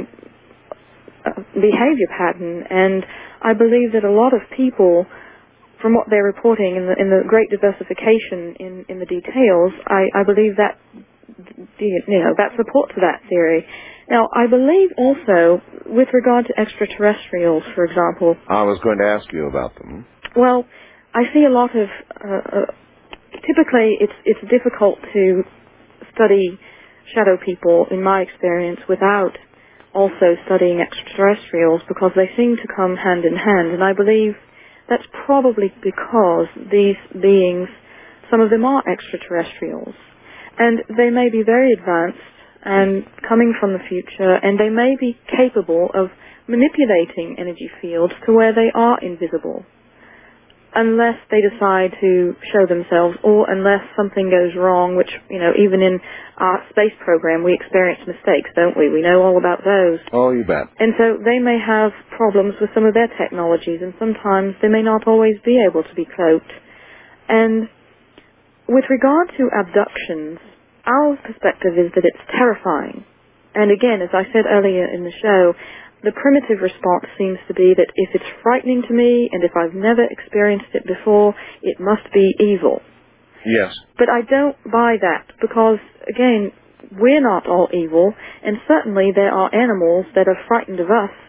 behavior pattern. And I believe that a lot of people, from what they're reporting in the great diversification in the details, I believe that, you know, that supports that theory. Now, I believe also, with regard to extraterrestrials, for example. I was going to ask you about them. Well, I see a lot of, typically it's difficult to study shadow people, in my experience, without also studying extraterrestrials, because they seem to come hand in hand, and I believe that's probably because these beings, some of them are extraterrestrials, and they may be very advanced and coming from the future, and they may be capable of manipulating energy fields to where they are invisible, unless they decide to show themselves, or unless something goes wrong, which, even in our space program we experience mistakes, don't we? We know all about those. Oh, you bet. And so they may have problems with some of their technologies, and sometimes they may not always be able to be cloaked. And with regard to abductions, our perspective is that it's terrifying. And again, as I said earlier in the show, the primitive response seems to be that if it's frightening to me, and if I've never experienced it before, it must be evil. Yes. But I don't buy that, because, again, we're not all evil, and certainly there are animals that are frightened of us.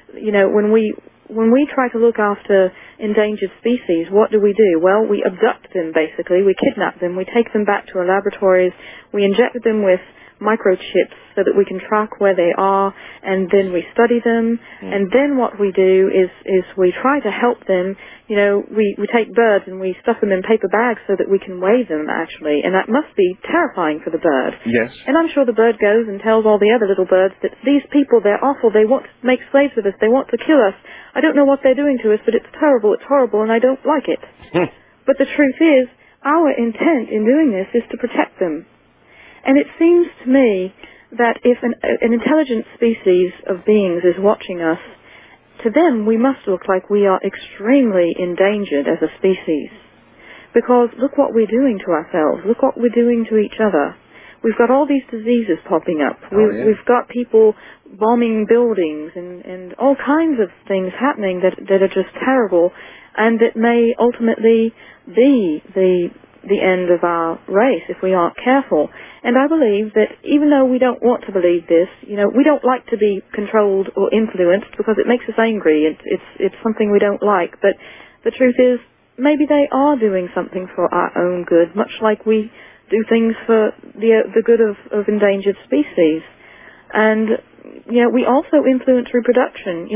When we try to look after endangered species, what do? Well, we abduct them, basically. We kidnap them. We take them back to our laboratories. We inject them with microchips so that we can track where they are, and then we study them. And then what we do is we try to help them. We take birds and we stuff them in paper bags so that we can weigh them, actually. And that must be terrifying for the bird. Yes. And I'm sure the bird goes and tells all the other little birds that these people, they're awful, they want to make slaves of us, they want to kill us. I don't know what they're doing to us, but it's terrible, it's horrible, and I don't like it. But the truth is, our intent in doing this is to protect them. And it seems to me that if an intelligent species of beings is watching us, to them we must look like we are extremely endangered as a species. Because look what we're doing to ourselves. Look what we're doing to each other. We've got all these diseases popping up. We've got people bombing buildings and all kinds of things happening that are just terrible, and that may ultimately be the end of our race if we aren't careful. And I believe that even though we don't want to believe this, we don't like to be controlled or influenced because it makes us angry. It's something we don't like. But the truth is, maybe they are doing something for our own good, much like we do things for the good of endangered species. And, we also influence reproduction.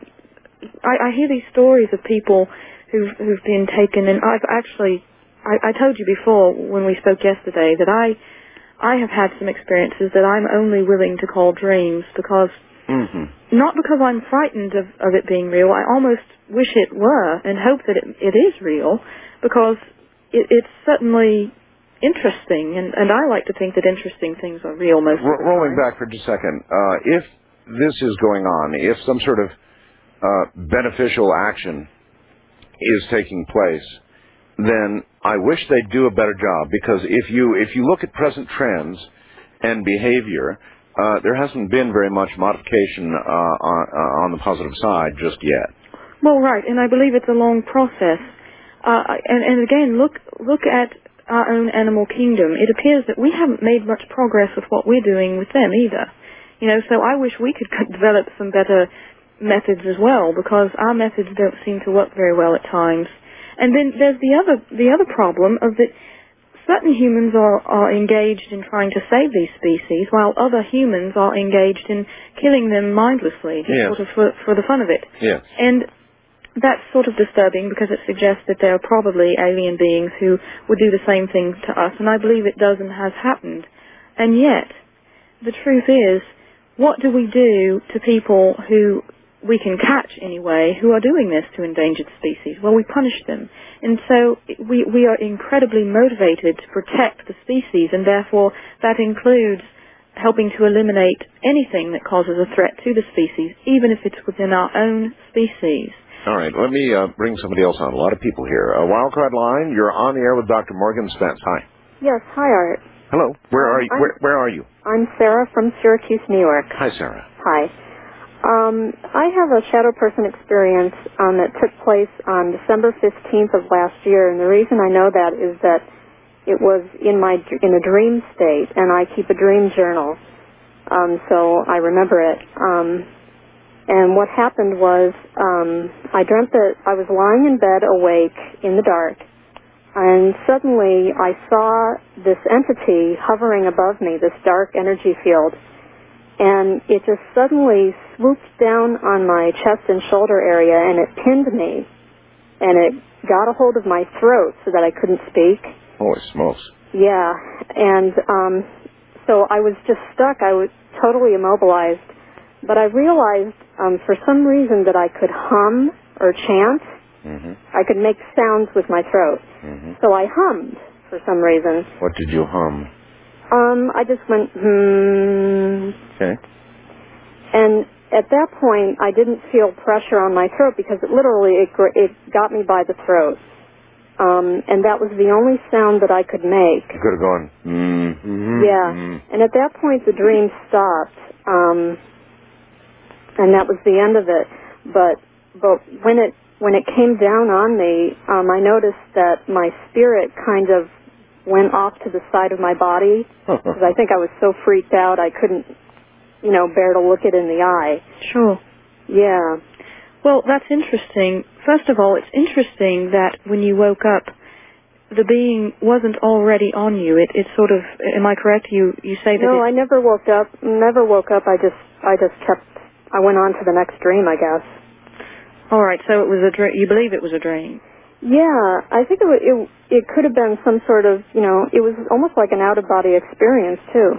I hear these stories of people who've been taken, and I've actually, I told you before when we spoke yesterday that I have had some experiences that I'm only willing to call dreams, because not because I'm frightened of it being real. I almost wish it were and hope that it is real, because it's certainly interesting, and I like to think that interesting things are real most of the time. Rolling back for just a second, if this is going on, if some sort of beneficial action is taking place, then I wish they'd do a better job, because if you look at present trends and behavior, there hasn't been very much modification on the positive side just yet. Well, right, and I believe it's a long process. And again, look at our own animal kingdom. It appears that we haven't made much progress with what we're doing with them either. So I wish we could develop some better methods as well, because our methods don't seem to work very well at times. And then there's the other problem of that certain humans are engaged in trying to save these species, while other humans are engaged in killing them mindlessly, just sort of for the fun of it. Yes. And that's sort of disturbing, because it suggests that there are probably alien beings who would do the same thing to us, and I believe it does and has happened. And yet, the truth is, what do we do to people who we can catch anyway, who are doing this to endangered species? Well, we punish them. And so we are incredibly motivated to protect the species, and therefore that includes helping to eliminate anything that causes a threat to the species, even if it's within our own species. All right, let me bring somebody else on. A lot of people here. Wildcard Line, you're on the air with Dr. Morgan Spence. Hi. Yes, hi, Art. Hello. Where are you? Where are you? I'm Sarah from Syracuse, New York. Hi, Sarah. Hi. I have a shadow person experience that took place on December 15th of last year, and the reason I know that is that it was in a dream state, and I keep a dream journal, so I remember it. And what happened was I dreamt that I was lying in bed awake in the dark, and suddenly I saw this entity hovering above me, this dark energy field, and it just suddenly swooped down on my chest and shoulder area, and it pinned me, and it got a hold of my throat so that I couldn't speak. Holy smokes. Yeah, and so I was just stuck. I was totally immobilized. But I realized for some reason that I could hum or chant. Mm-hmm. I could make sounds with my throat. Mm-hmm. So I hummed for some reason. What did you hum? I just went, Okay. And at that point, I didn't feel pressure on my throat because it got me by the throat. And that was the only sound that I could make. You could have gone, Yeah. And at that point, the dream stopped. And that was the end of it. But when it came down on me, I noticed that my spirit kind of went off to the side of my body because I think I was so freaked out I couldn't, bear to look it in the eye. Sure. Yeah. Well, that's interesting. First of all, it's interesting that when you woke up, the being wasn't already on you. It sort of, am I correct? You say that. No, I never woke up. I went on to the next dream, I guess. All right. So it was a dream. You believe it was a dream? Yeah, I think it could have been some sort of, it was almost like an out-of-body experience, too.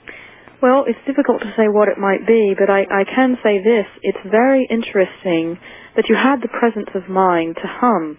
Well, it's difficult to say what it might be, but I can say this. It's very interesting that you had the presence of mind to hum.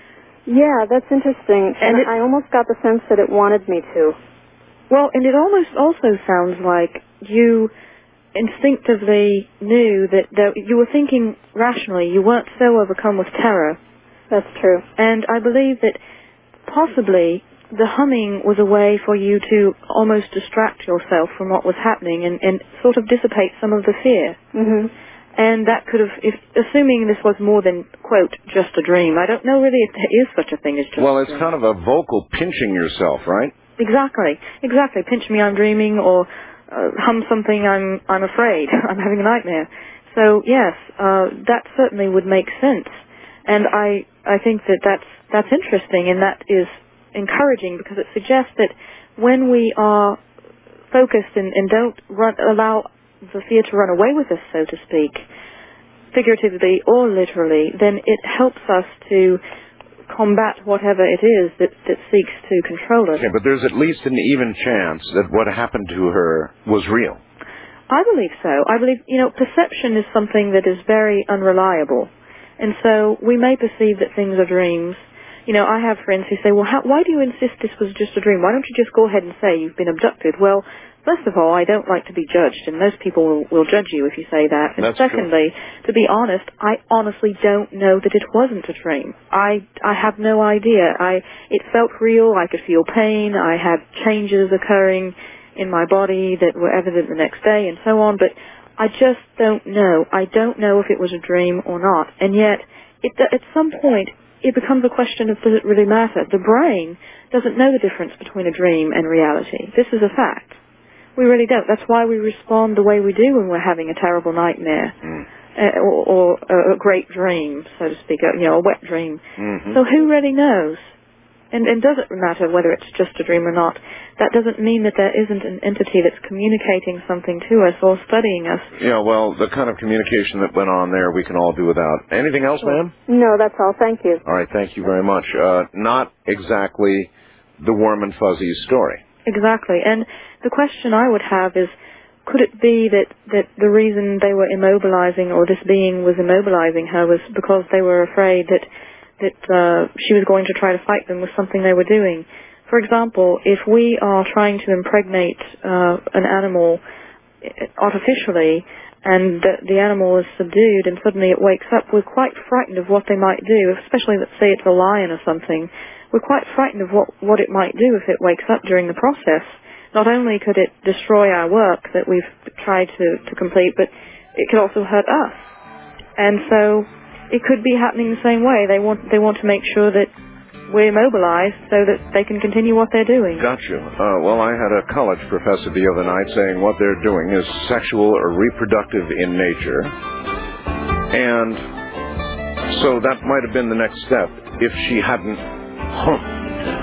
Yeah, that's interesting. And I almost got the sense that it wanted me to. Well, and it almost also sounds like you instinctively knew that you were thinking rationally. You weren't so overcome with terror. That's true. And I believe that possibly the humming was a way for you to almost distract yourself from what was happening and sort of dissipate some of the fear. Mm-hmm. And that could have, assuming this was more than, quote, just a dream. I don't know really if there is such a thing as just a dream. Well, it's kind of a vocal pinching yourself, right? Exactly. Pinch me, I'm dreaming, or hum something, I'm afraid, I'm having a nightmare. So, yes, that certainly would make sense. And I think that's interesting, and that is encouraging because it suggests that when we are focused and don't allow the fear to run away with us, so to speak, figuratively or literally, then it helps us to combat whatever it is that seeks to control us. Okay, but there's at least an even chance that what happened to her was real. I believe so. I believe, perception is something that is very unreliable. And so we may perceive that things are dreams. I have friends who say, well, why do you insist this was just a dream? Why don't you just go ahead and say you've been abducted? Well, first of all, I don't like to be judged, and most people will judge you if you say that. And secondly, to be honest, I honestly don't know that it wasn't a dream. I have no idea. It felt real. I could feel pain. I had changes occurring in my body that were evident the next day and so on, but I just don't know. I don't know if it was a dream or not. And yet, at some point, it becomes a question of does it really matter? The brain doesn't know the difference between a dream and reality. This is a fact. We really don't. That's why we respond the way we do when we're having a terrible nightmare or a great dream, so to speak, a wet dream. Mm-hmm. So who really knows? And does it matter whether it's just a dream or not? That doesn't mean that there isn't an entity that's communicating something to us or studying us. Yeah, well, the kind of communication that went on there we can all do without. Anything else, ma'am? No, that's all. Thank you. All right, thank you very much. Not exactly the warm and fuzzy story. Exactly. And the question I would have is, could it be that the reason they were immobilizing, or this being was immobilizing her, was because they were afraid that she was going to try to fight them with something they were doing? For example, if we are trying to impregnate an animal artificially, and the animal is subdued and suddenly it wakes up, we're quite frightened of what they might do, especially let's say it's a lion or something. We're quite frightened of what it might do if it wakes up during the process. Not only could it destroy our work that we've tried to complete, but it could also hurt us. And so it could be happening the same way. They want to make sure that we're immobilized so that they can continue what they're doing. Got you. Well, I had a college professor the other night saying what they're doing is sexual or reproductive in nature, And so that might have been the next step if she hadn't hummed.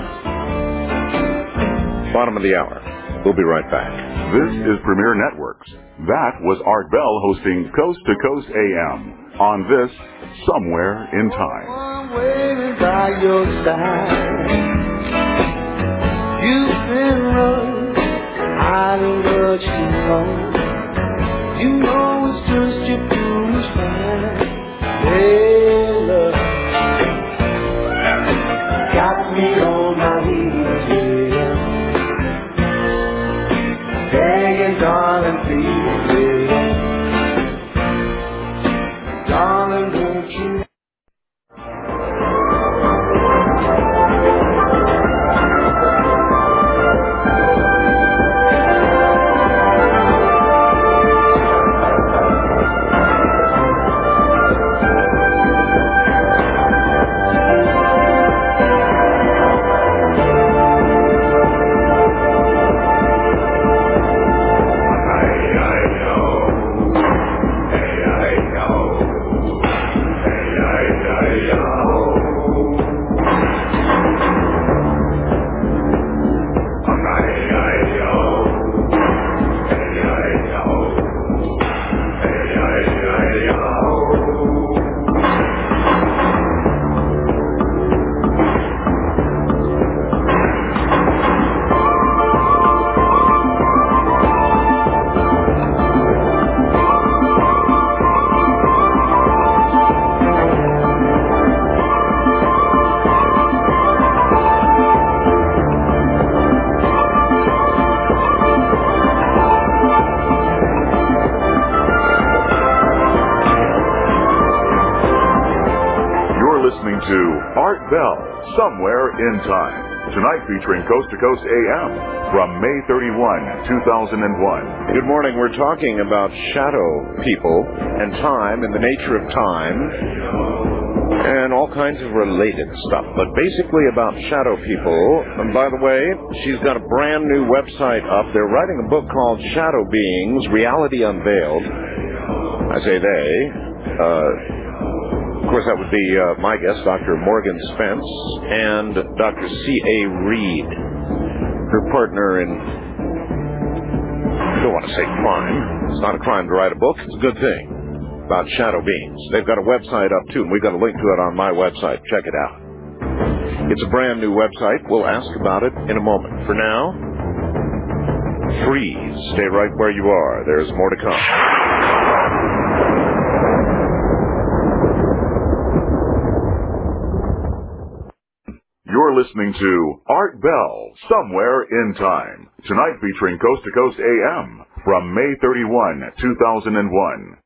Bottom of the hour. We'll be right back. This is Premier Networks. That was Art Bell hosting Coast to Coast AM on this Somewhere in Time. I'm waiting by your side. You've been running, I don't what you know. You know it's just your foolish mind. Hey, love, got me on my knees, yeah. Begging, darling, please, yeah. Darling, don't you know? Somewhere in Time. Tonight featuring Coast to Coast AM from May 31, 2001. Good morning. We're talking about shadow people and time and the nature of time and all kinds of related stuff, but basically about shadow people. And by the way, she's got a brand new website up. They're writing a book called Shadow Beings, Reality Unveiled. I say they. Of course, that would be my guest, Dr. Morgan Spence, and Dr. C.A. Reed, her partner in, I don't want to say crime. It's not a crime to write a book. It's a good thing about shadow beings. They've got a website up, too, and we've got a link to it on my website. Check it out. It's a brand new website. We'll ask about it in a moment. For now, freeze. Stay right where you are. There's more to come. You're listening to Art Bell, Somewhere in Time. Tonight featuring Coast to Coast AM from May 31, 2001.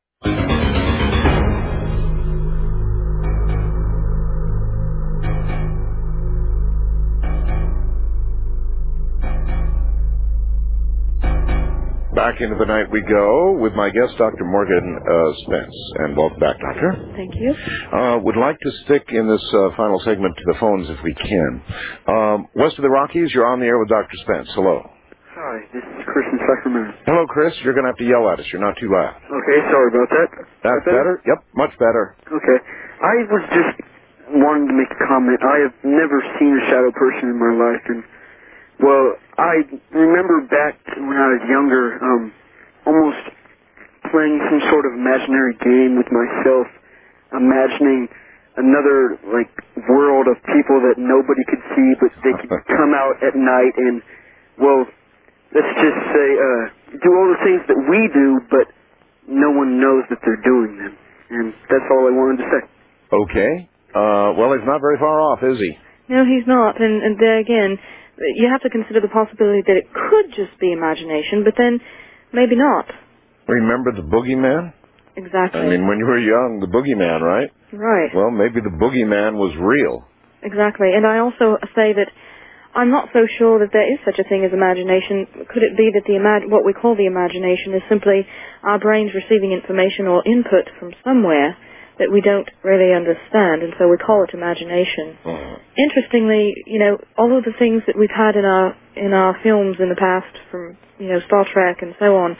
Back into the night we go with my guest, Dr. Morgan Spence. And welcome back, Doctor. Thank you. Would like to stick in this final segment to the phones if we can. West of the Rockies, you're on the air with Dr. Spence. Hello. Hi, this is Chris in Sacramento. Hello, Chris. You're going to have to yell at us. You're not too loud. Okay, sorry about that. That's better? Yep, much better. Okay. I was just wanting to make a comment. I have never seen a shadow person in my life, and well, I remember back when I was younger, almost playing some sort of imaginary game with myself, imagining another, world of people that nobody could see, but they could come out at night and, well, let's just say, do all the things that we do, but no one knows that they're doing them. And that's all I wanted to say. Okay. Well, he's not very far off, is he? No, he's not. And there again, you have to consider the possibility that it could just be imagination, but then maybe not. Remember the boogeyman? Exactly. I mean, when you were young, the boogeyman, right? Right. Well, maybe the boogeyman was real. Exactly. And I also say that I'm not so sure that there is such a thing as imagination. Could it be that what we call the imagination is simply our brains receiving information or input from somewhere that we don't really understand, and so we call it imagination. Interestingly, all of the things that we've had in our films in the past, from Star Trek and so on,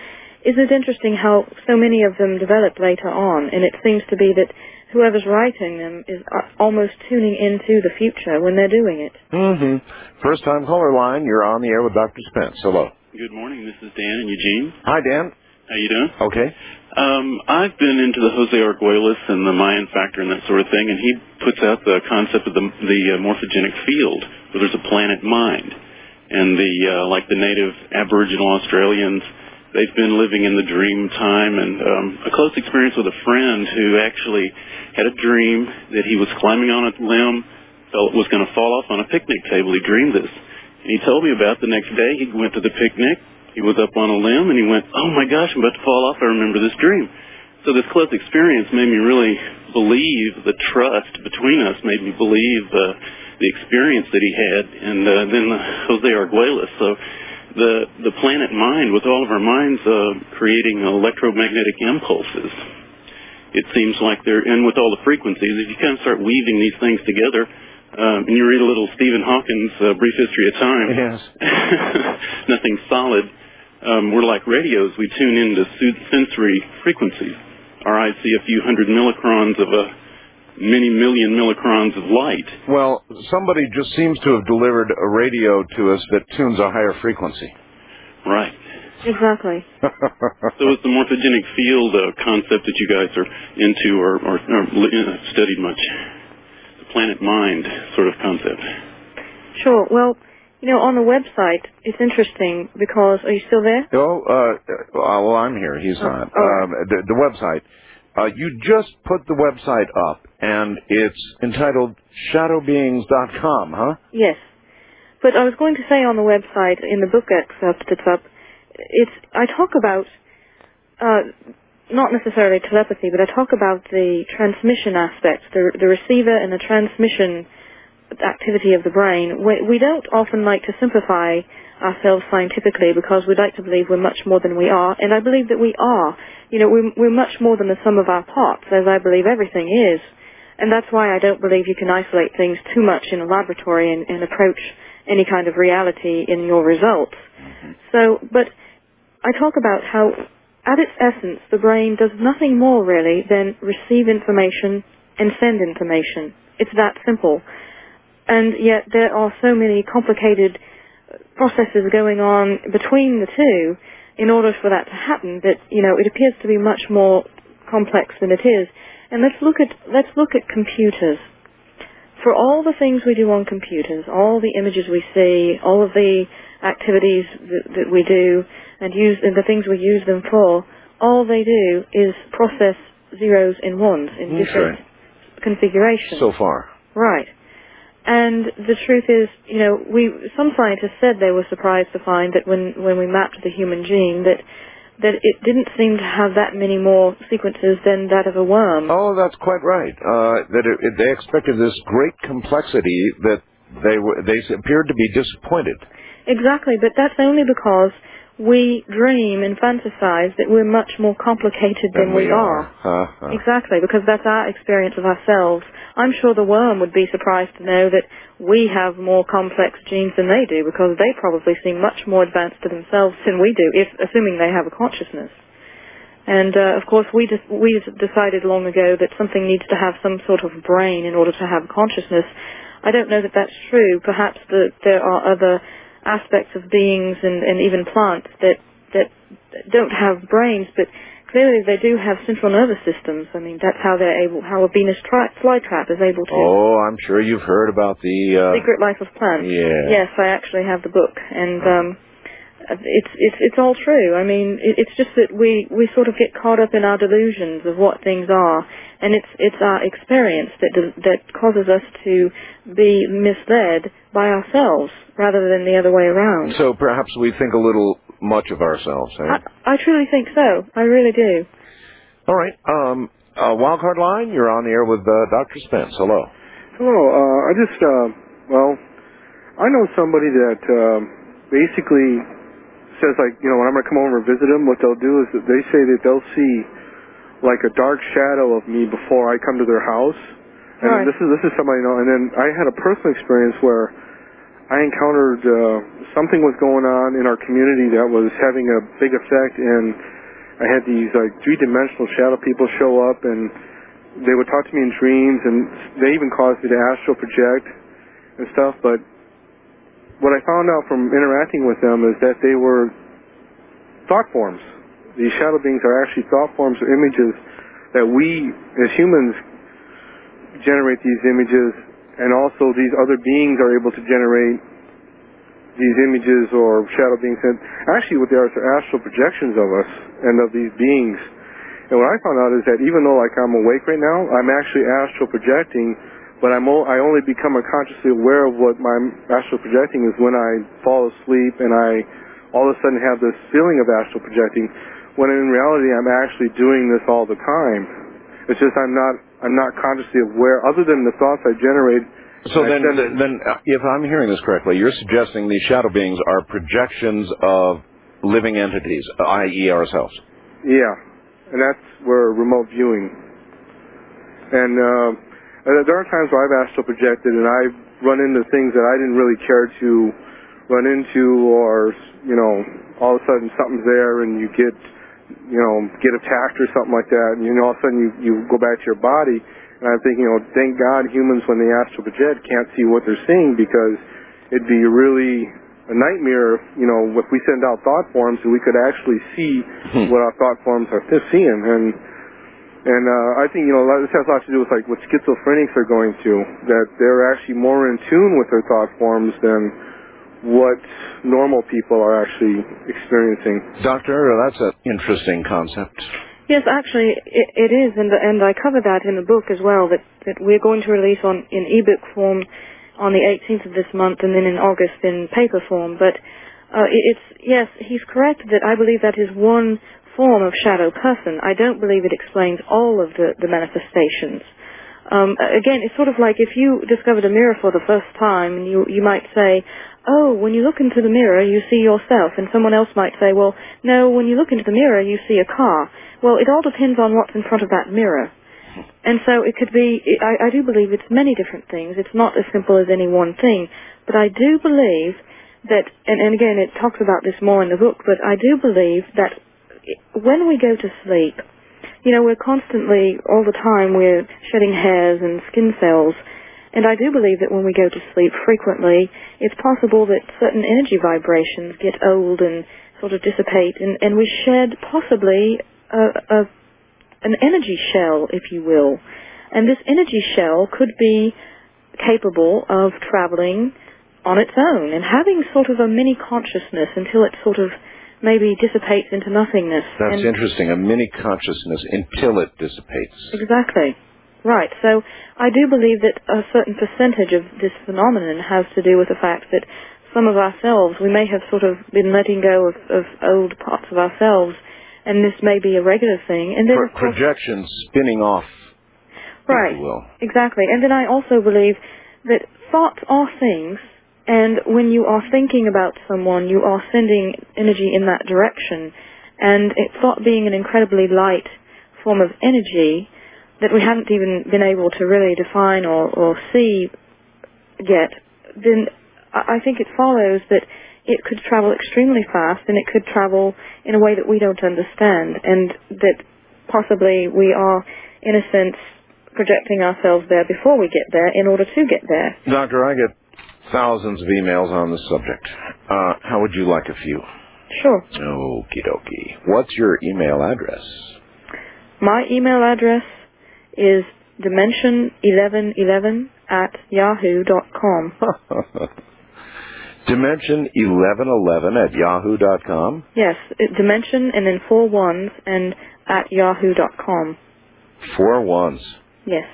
isn't it interesting how so many of them develop later on, and it seems to be that whoever's writing them is almost tuning into the future when they're doing it. Mm-hmm. First time caller line, you're on the air with Dr. Spence. Hello. Good morning. This is Dan in Eugene. Hi, Dan. How you doing? Okay. I've been into the Jose Arguelles and the Mayan factor and that sort of thing, and he puts out the concept of the morphogenic field, where there's a planet mind. And like the native Aboriginal Australians, they've been living in the dream time, and a close experience with a friend who actually had a dream that he was climbing on a limb, felt it was going to fall off on a picnic table. He dreamed this. And he told me about the next day. He went to the picnic. He was up on a limb, and he went, oh, my gosh, I'm about to fall off. I remember this dream. So this close experience made me really believe the trust between us, made me believe the experience that he had, and then Jose Arguelles. So the planet mind, with all of our minds creating electromagnetic impulses, it seems like they're, and with all the frequencies, if you kind of start weaving these things together, and you read a little Stephen Hawking's Brief History of Time, yes. Nothing solid, we're like radios. We tune into sensory frequencies. Our eyes see a few hundred millicrons of many million millicrons of light. Well, somebody just seems to have delivered a radio to us that tunes a higher frequency. Right. Exactly. So it's the morphogenic field concept that you guys are into or studied much. The planet mind sort of concept. Sure. Well, on the website, it's interesting because, are you still there? Well, I'm here. He's not. The website. You just put the website up, and it's entitled shadowbeings.com, huh? Yes. But I was going to say on the website, in the book excerpt that's up, I talk about, not necessarily telepathy, but I talk about the transmission aspect, the receiver and the transmission activity of the brain. We don't often like to simplify ourselves scientifically because we like to believe we're much more than we are, and I believe that we are. We're much more than the sum of our parts, as I believe everything is. And that's why I don't believe you can isolate things too much in a laboratory and approach any kind of reality in your results. But I talk about how, at its essence, the brain does nothing more really than receive information and send information. It's that simple. And yet there are so many complicated processes going on between the two in order for that to happen that, it appears to be much more complex than it is. And let's look at computers. For all the things we do on computers, all the images we see, all of the activities that we do and the things we use them for, all they do is process zeros and ones in different configurations. So far. Right. And the truth is, some scientists said they were surprised to find that when we mapped the human gene that it didn't seem to have that many more sequences than that of a worm. Oh, that's quite right. They expected this great complexity that they appeared to be disappointed. Exactly, but that's only because we dream and fantasize that we're much more complicated than we are. Exactly, because that's our experience of ourselves. I'm sure the worm would be surprised to know that we have more complex genes than they do, because they probably seem much more advanced to themselves than we do, assuming they have a consciousness. And, of course, we decided long ago that something needs to have some sort of brain in order to have consciousness. I don't know that that's true. Perhaps there are other aspects of beings and even plants that don't have brains, but clearly they do have central nervous systems. I mean, that's how how a Venus flytrap is able to. Oh, I'm sure you've heard about the Secret Life of Plants. Yeah. Yes, I actually have the book, and it's all true. I mean, it's just that we sort of get caught up in our delusions of what things are, and it's our experience that causes us to be misled by ourselves rather than the other way around. So perhaps we think a little much of ourselves, eh? I truly think so. I really do. All right. Wildcard line, you're on the air with Dr. Spence. Hello. Hello. I know somebody that basically says, like, when I'm going to come over and visit them, what they'll do is that they say that they'll see like a dark shadow of me before I come to their house. And right. this is somebody I know. And then I had a personal experience where I encountered something was going on in our community that was having a big effect, and I had these like three-dimensional shadow people show up, and they would talk to me in dreams, and they even caused me to astral project and stuff. But what I found out from interacting with them is that they were thought forms. These shadow beings are actually thought forms or images that we, as humans, generate these images, and also these other beings are able to generate these images or shadow beings. And actually what they are astral projections of us and of these beings. And what I found out is that even though like I'm awake right now, I'm actually astral projecting, but I only become consciously aware of what my astral projecting is when I fall asleep and I all of a sudden have this feeling of astral projecting, when in reality I'm actually doing this all the time. It's just I'm not consciously aware, other than the thoughts I generate. So then, if I'm hearing this correctly, you're suggesting these shadow beings are projections of living entities, i.e. ourselves. Yeah, and that's where remote viewing. And there are times where I've astral projected and I've run into things that I didn't really care to run into, or, you know, all of a sudden something's there and you get attacked or something like that, and, you know, all of a sudden you go back to your body. And I'm thinking, thank God humans, when they astral project, can't see what they're seeing, because it'd be really a nightmare, you know, if we send out thought forms and we could actually see what our thought forms are seeing. And I think, you know, this has a lot to do with like what schizophrenics are going through, that they're actually more in tune with their thought forms than what normal people are actually experiencing. Doctor, that's an interesting concept. Yes, actually, it is, and I cover that in the book as well, that we're going to release in ebook form on the 18th of this month, and then in August in paper form. But yes, he's correct that I believe that is one form of shadow person. I don't believe it explains all of the manifestations. Again, it's sort of like if you discovered a mirror for the first time, and you might say, oh, when you look into the mirror, you see yourself. And someone else might say, well, no, when you look into the mirror, you see a car. Well, it all depends on what's in front of that mirror. And so it could be, I do believe it's many different things. It's not as simple as any one thing. But I do believe that, and again, it talks about this more in the book, but I do believe that when we go to sleep, you know, we're constantly, all the time, we're shedding hairs and skin cells. And I do believe that when we go to sleep frequently, it's possible that certain energy vibrations get old and sort of dissipate, and we shed possibly an energy shell, if you will. And this energy shell could be capable of traveling on its own and having sort of a mini consciousness until it sort of maybe dissipates into nothingness. That's interesting, a mini consciousness until it dissipates. Exactly. Right. So I do believe that a certain percentage of this phenomenon has to do with the fact that some of ourselves, we may have sort of been letting go of old parts of ourselves, and this may be a regular thing. And then projections spinning off, right, if you will. Exactly. And then I also believe that thoughts are things, and when you are thinking about someone, you are sending energy in that direction. And thought being an incredibly light form of energy that we haven't even been able to really define or see yet, then I think it follows that it could travel extremely fast, and it could travel in a way that we don't understand, and that possibly we are, in a sense, projecting ourselves there before we get there in order to get there. Doctor, I get thousands of emails on this subject. How would you like a few? Sure. Okie dokie. What's your email address? My email address is dimension1111@yahoo.com. Dimension1111@yahoo.com? Yes, dimension and then 4 ones and @yahoo.com. 4 ones? Yes.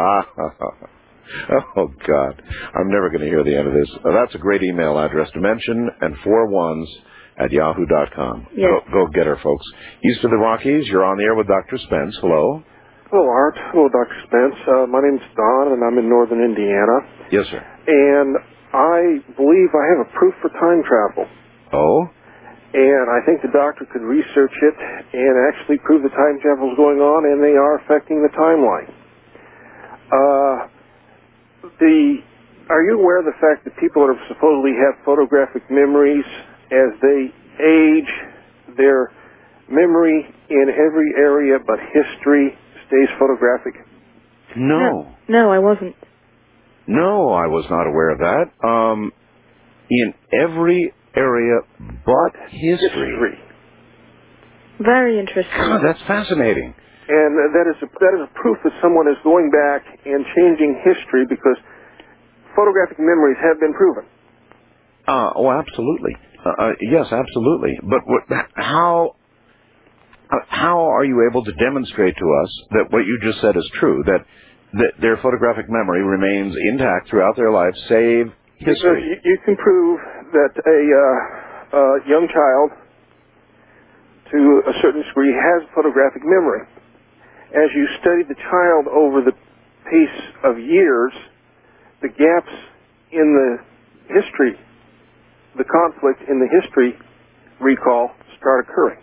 Oh, God. I'm never going to hear the end of this. That's a great email address. Dimension and 4 ones @yahoo.com. Yes. Go get her, folks. East of the Rockies, you're on the air with Dr. Spence. Hello. Hello, Art. Hello, Dr. Spence. My name's Don, and I'm in northern Indiana. Yes, sir. And I believe I have a proof for time travel. Oh? And I think the doctor could research it and actually prove the time travel is going on, and they are affecting the timeline. Are you aware of the fact that people that supposedly have photographic memories, as they age, their memory in every area but history stays photographic? No. No, I wasn't. No, I was not aware of that. In every area but history. Very interesting. God, that's fascinating. And that is a proof that someone is going back and changing history, because photographic memories have been proven. Oh, absolutely. Yes, absolutely. But how are you able to demonstrate to us that what you just said is true, that their photographic memory remains intact throughout their life, save history? Because you can prove that a young child, to a certain degree, has photographic memory. As you study the child over the pace of years, the gaps in the history, the conflict in the history recall start occurring.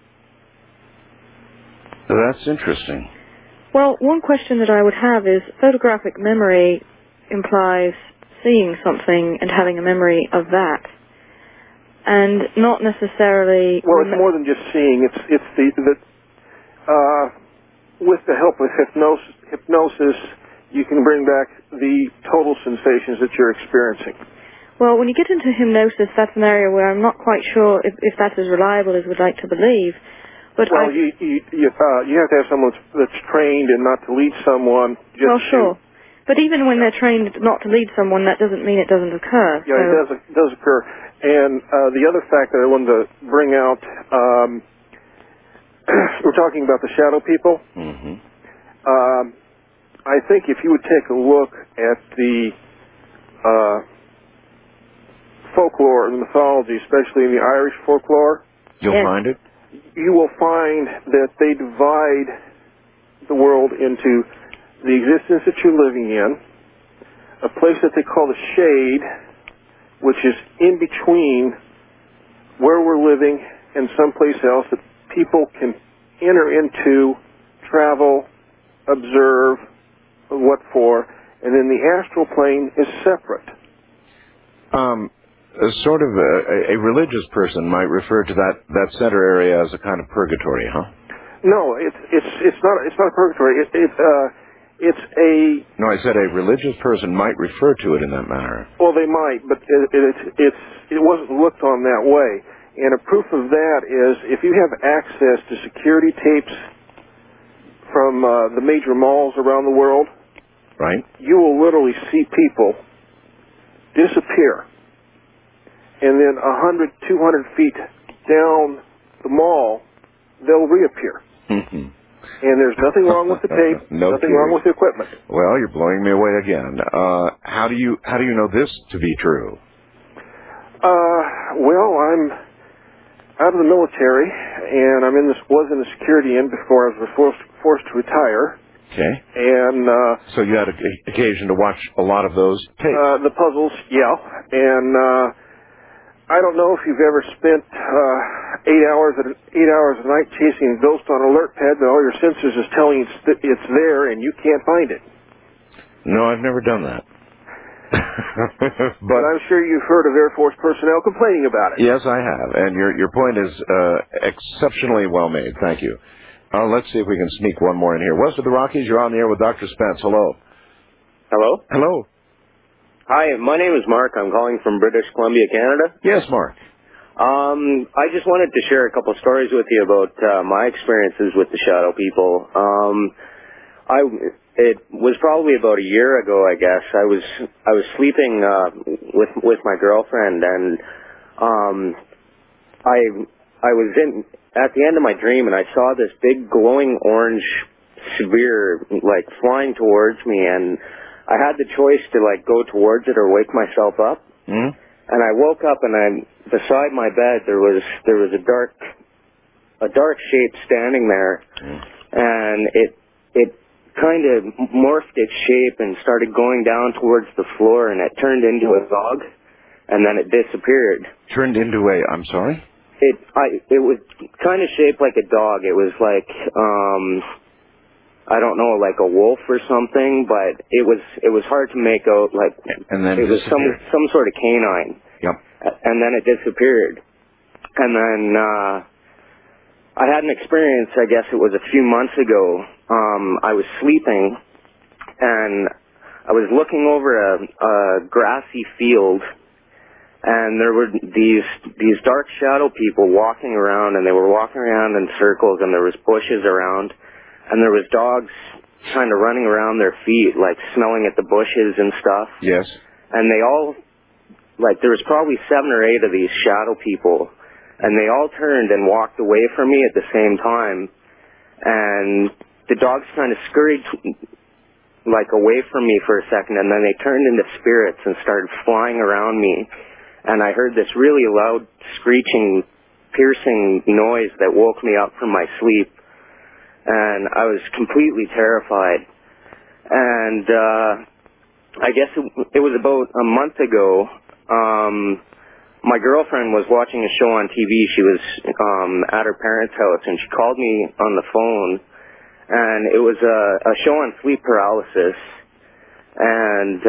That's interesting. Well, one question that I would have is, photographic memory implies seeing something and having a memory of that, and not necessarily... Well, it's more than just seeing. It's with the help of hypnosis, you can bring back the total sensations that you're experiencing. Well, when you get into hypnosis, that's an area where I'm not quite sure if that's as reliable as we'd like to believe. But well, you have to have someone that's trained and not to lead someone. Well, sure. But even when they're trained not to lead someone, that doesn't mean it doesn't occur. Yeah, so. it does occur. And the other fact that I wanted to bring out, we're talking about the shadow people. Mm-hmm. I think if you would take a look at the folklore and mythology, especially in the Irish folklore, you'll find it. You will find that they divide the world into the existence that you're living in, a place that they call the shade, which is in between where we're living and someplace else that people can enter into, travel, observe, what for, and then the astral plane is separate. Sort of a religious person might refer to that center area as a kind of purgatory, huh? No, it's not a purgatory. It's a... No, I said a religious person might refer to it in that manner. Well, they might, but it wasn't looked on that way. And a proof of that is if you have access to security tapes from the major malls around the world, right? You will literally see people disappear. And then 100, 200 feet down the mall, they'll reappear. Mm-hmm. And there's nothing wrong with the tape, nothing wrong with the equipment. Well, you're blowing me away again. How do you know this to be true? Well, I'm out of the military, and was in the security end before I was forced to retire. Okay. And so you had occasion to watch a lot of those tapes. The puzzles, yeah. And I don't know if you've ever spent 8 hours a night chasing a ghost on an alert pad, but all your sensors is telling you it's there and you can't find it. No, I've never done that. But I'm sure you've heard of Air Force personnel complaining about it. Yes, I have, and your point is exceptionally well made. Thank you. Let's see if we can sneak one more in here. West of the Rockies, you're on the air with Dr. Spence. Hello. Hello? Hello. Hi, my name is Mark. I'm calling from British Columbia, Canada. Yes, Mark. I just wanted to share a couple stories with you about my experiences with the shadow people. It was probably about a year ago, I guess. I was sleeping with my girlfriend, and I was at the end of my dream, and I saw this big glowing orange sphere flying towards me, and I had the choice to go towards it or wake myself up. Mm-hmm. And I woke up, and beside my bed there was a dark shape standing there, and it kind of morphed its shape and started going down towards the floor, and it turned into a dog, and then it disappeared. Turned into I'm sorry? It was kind of shaped like a dog. It was I don't know, like a wolf or something, but it was hard to make out. And then it was some sort of canine. Yep. And then it disappeared. And then I had an experience, I guess it was a few months ago. I was sleeping, and I was looking over a grassy field, and there were these dark shadow people walking around, and they were walking around in circles, and there was bushes around, and there was dogs kind of running around their feet, like smelling at the bushes and stuff. Yes. And they all, like, there was probably 7 or 8 of these shadow people, and they all turned and walked away from me at the same time, and the dogs kind of scurried like away from me for a second, and then they turned into spirits and started flying around me, and I heard this really loud screeching, piercing noise that woke me up from my sleep, and I was completely terrified. And I guess it was about a month ago. My girlfriend was watching a show on TV. She was at her parents' house, and she called me on the phone, and it was a show on sleep paralysis, and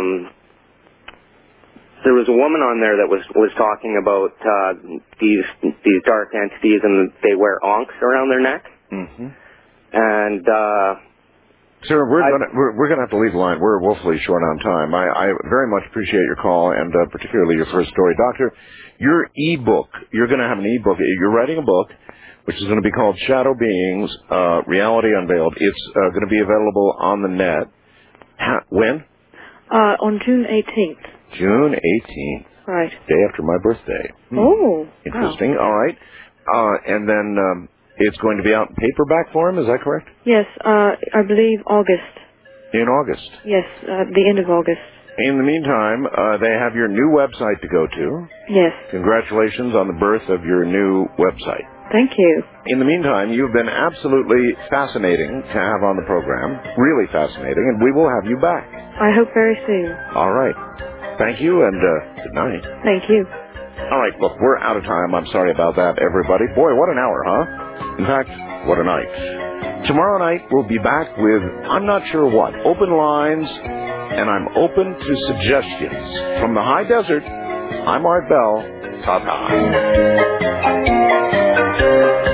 there was a woman on there that was talking about these dark entities, and they wear ankhs around their neck. Mm-hmm. And sir, we're gonna have to leave the line. We're woefully short on time. I very much appreciate your call, and particularly your first story, Doctor. Your e-book. You're gonna have an e-book. You're writing a book, which is going to be called Shadow Beings, Reality Unveiled. It's going to be available on the net. When? On June 18th. June 18th. Right. Day after my birthday. Oh. Interesting. Wow. All right. And then it's going to be out in paperback form, is that correct? Yes, I believe August. In August. Yes, the end of August. In the meantime, they have your new website to go to. Yes. Congratulations on the birth of your new website. Thank you. In the meantime, you've been absolutely fascinating to have on the program. Really fascinating, and we will have you back. I hope very soon. All right. Thank you, and good night. Thank you. All right, look, we're out of time. I'm sorry about that, everybody. Boy, what an hour, huh? In fact, what a night. Tomorrow night, we'll be back with I'm not sure what. Open lines, and I'm open to suggestions. From the high desert, I'm Art Bell. Ta-ta.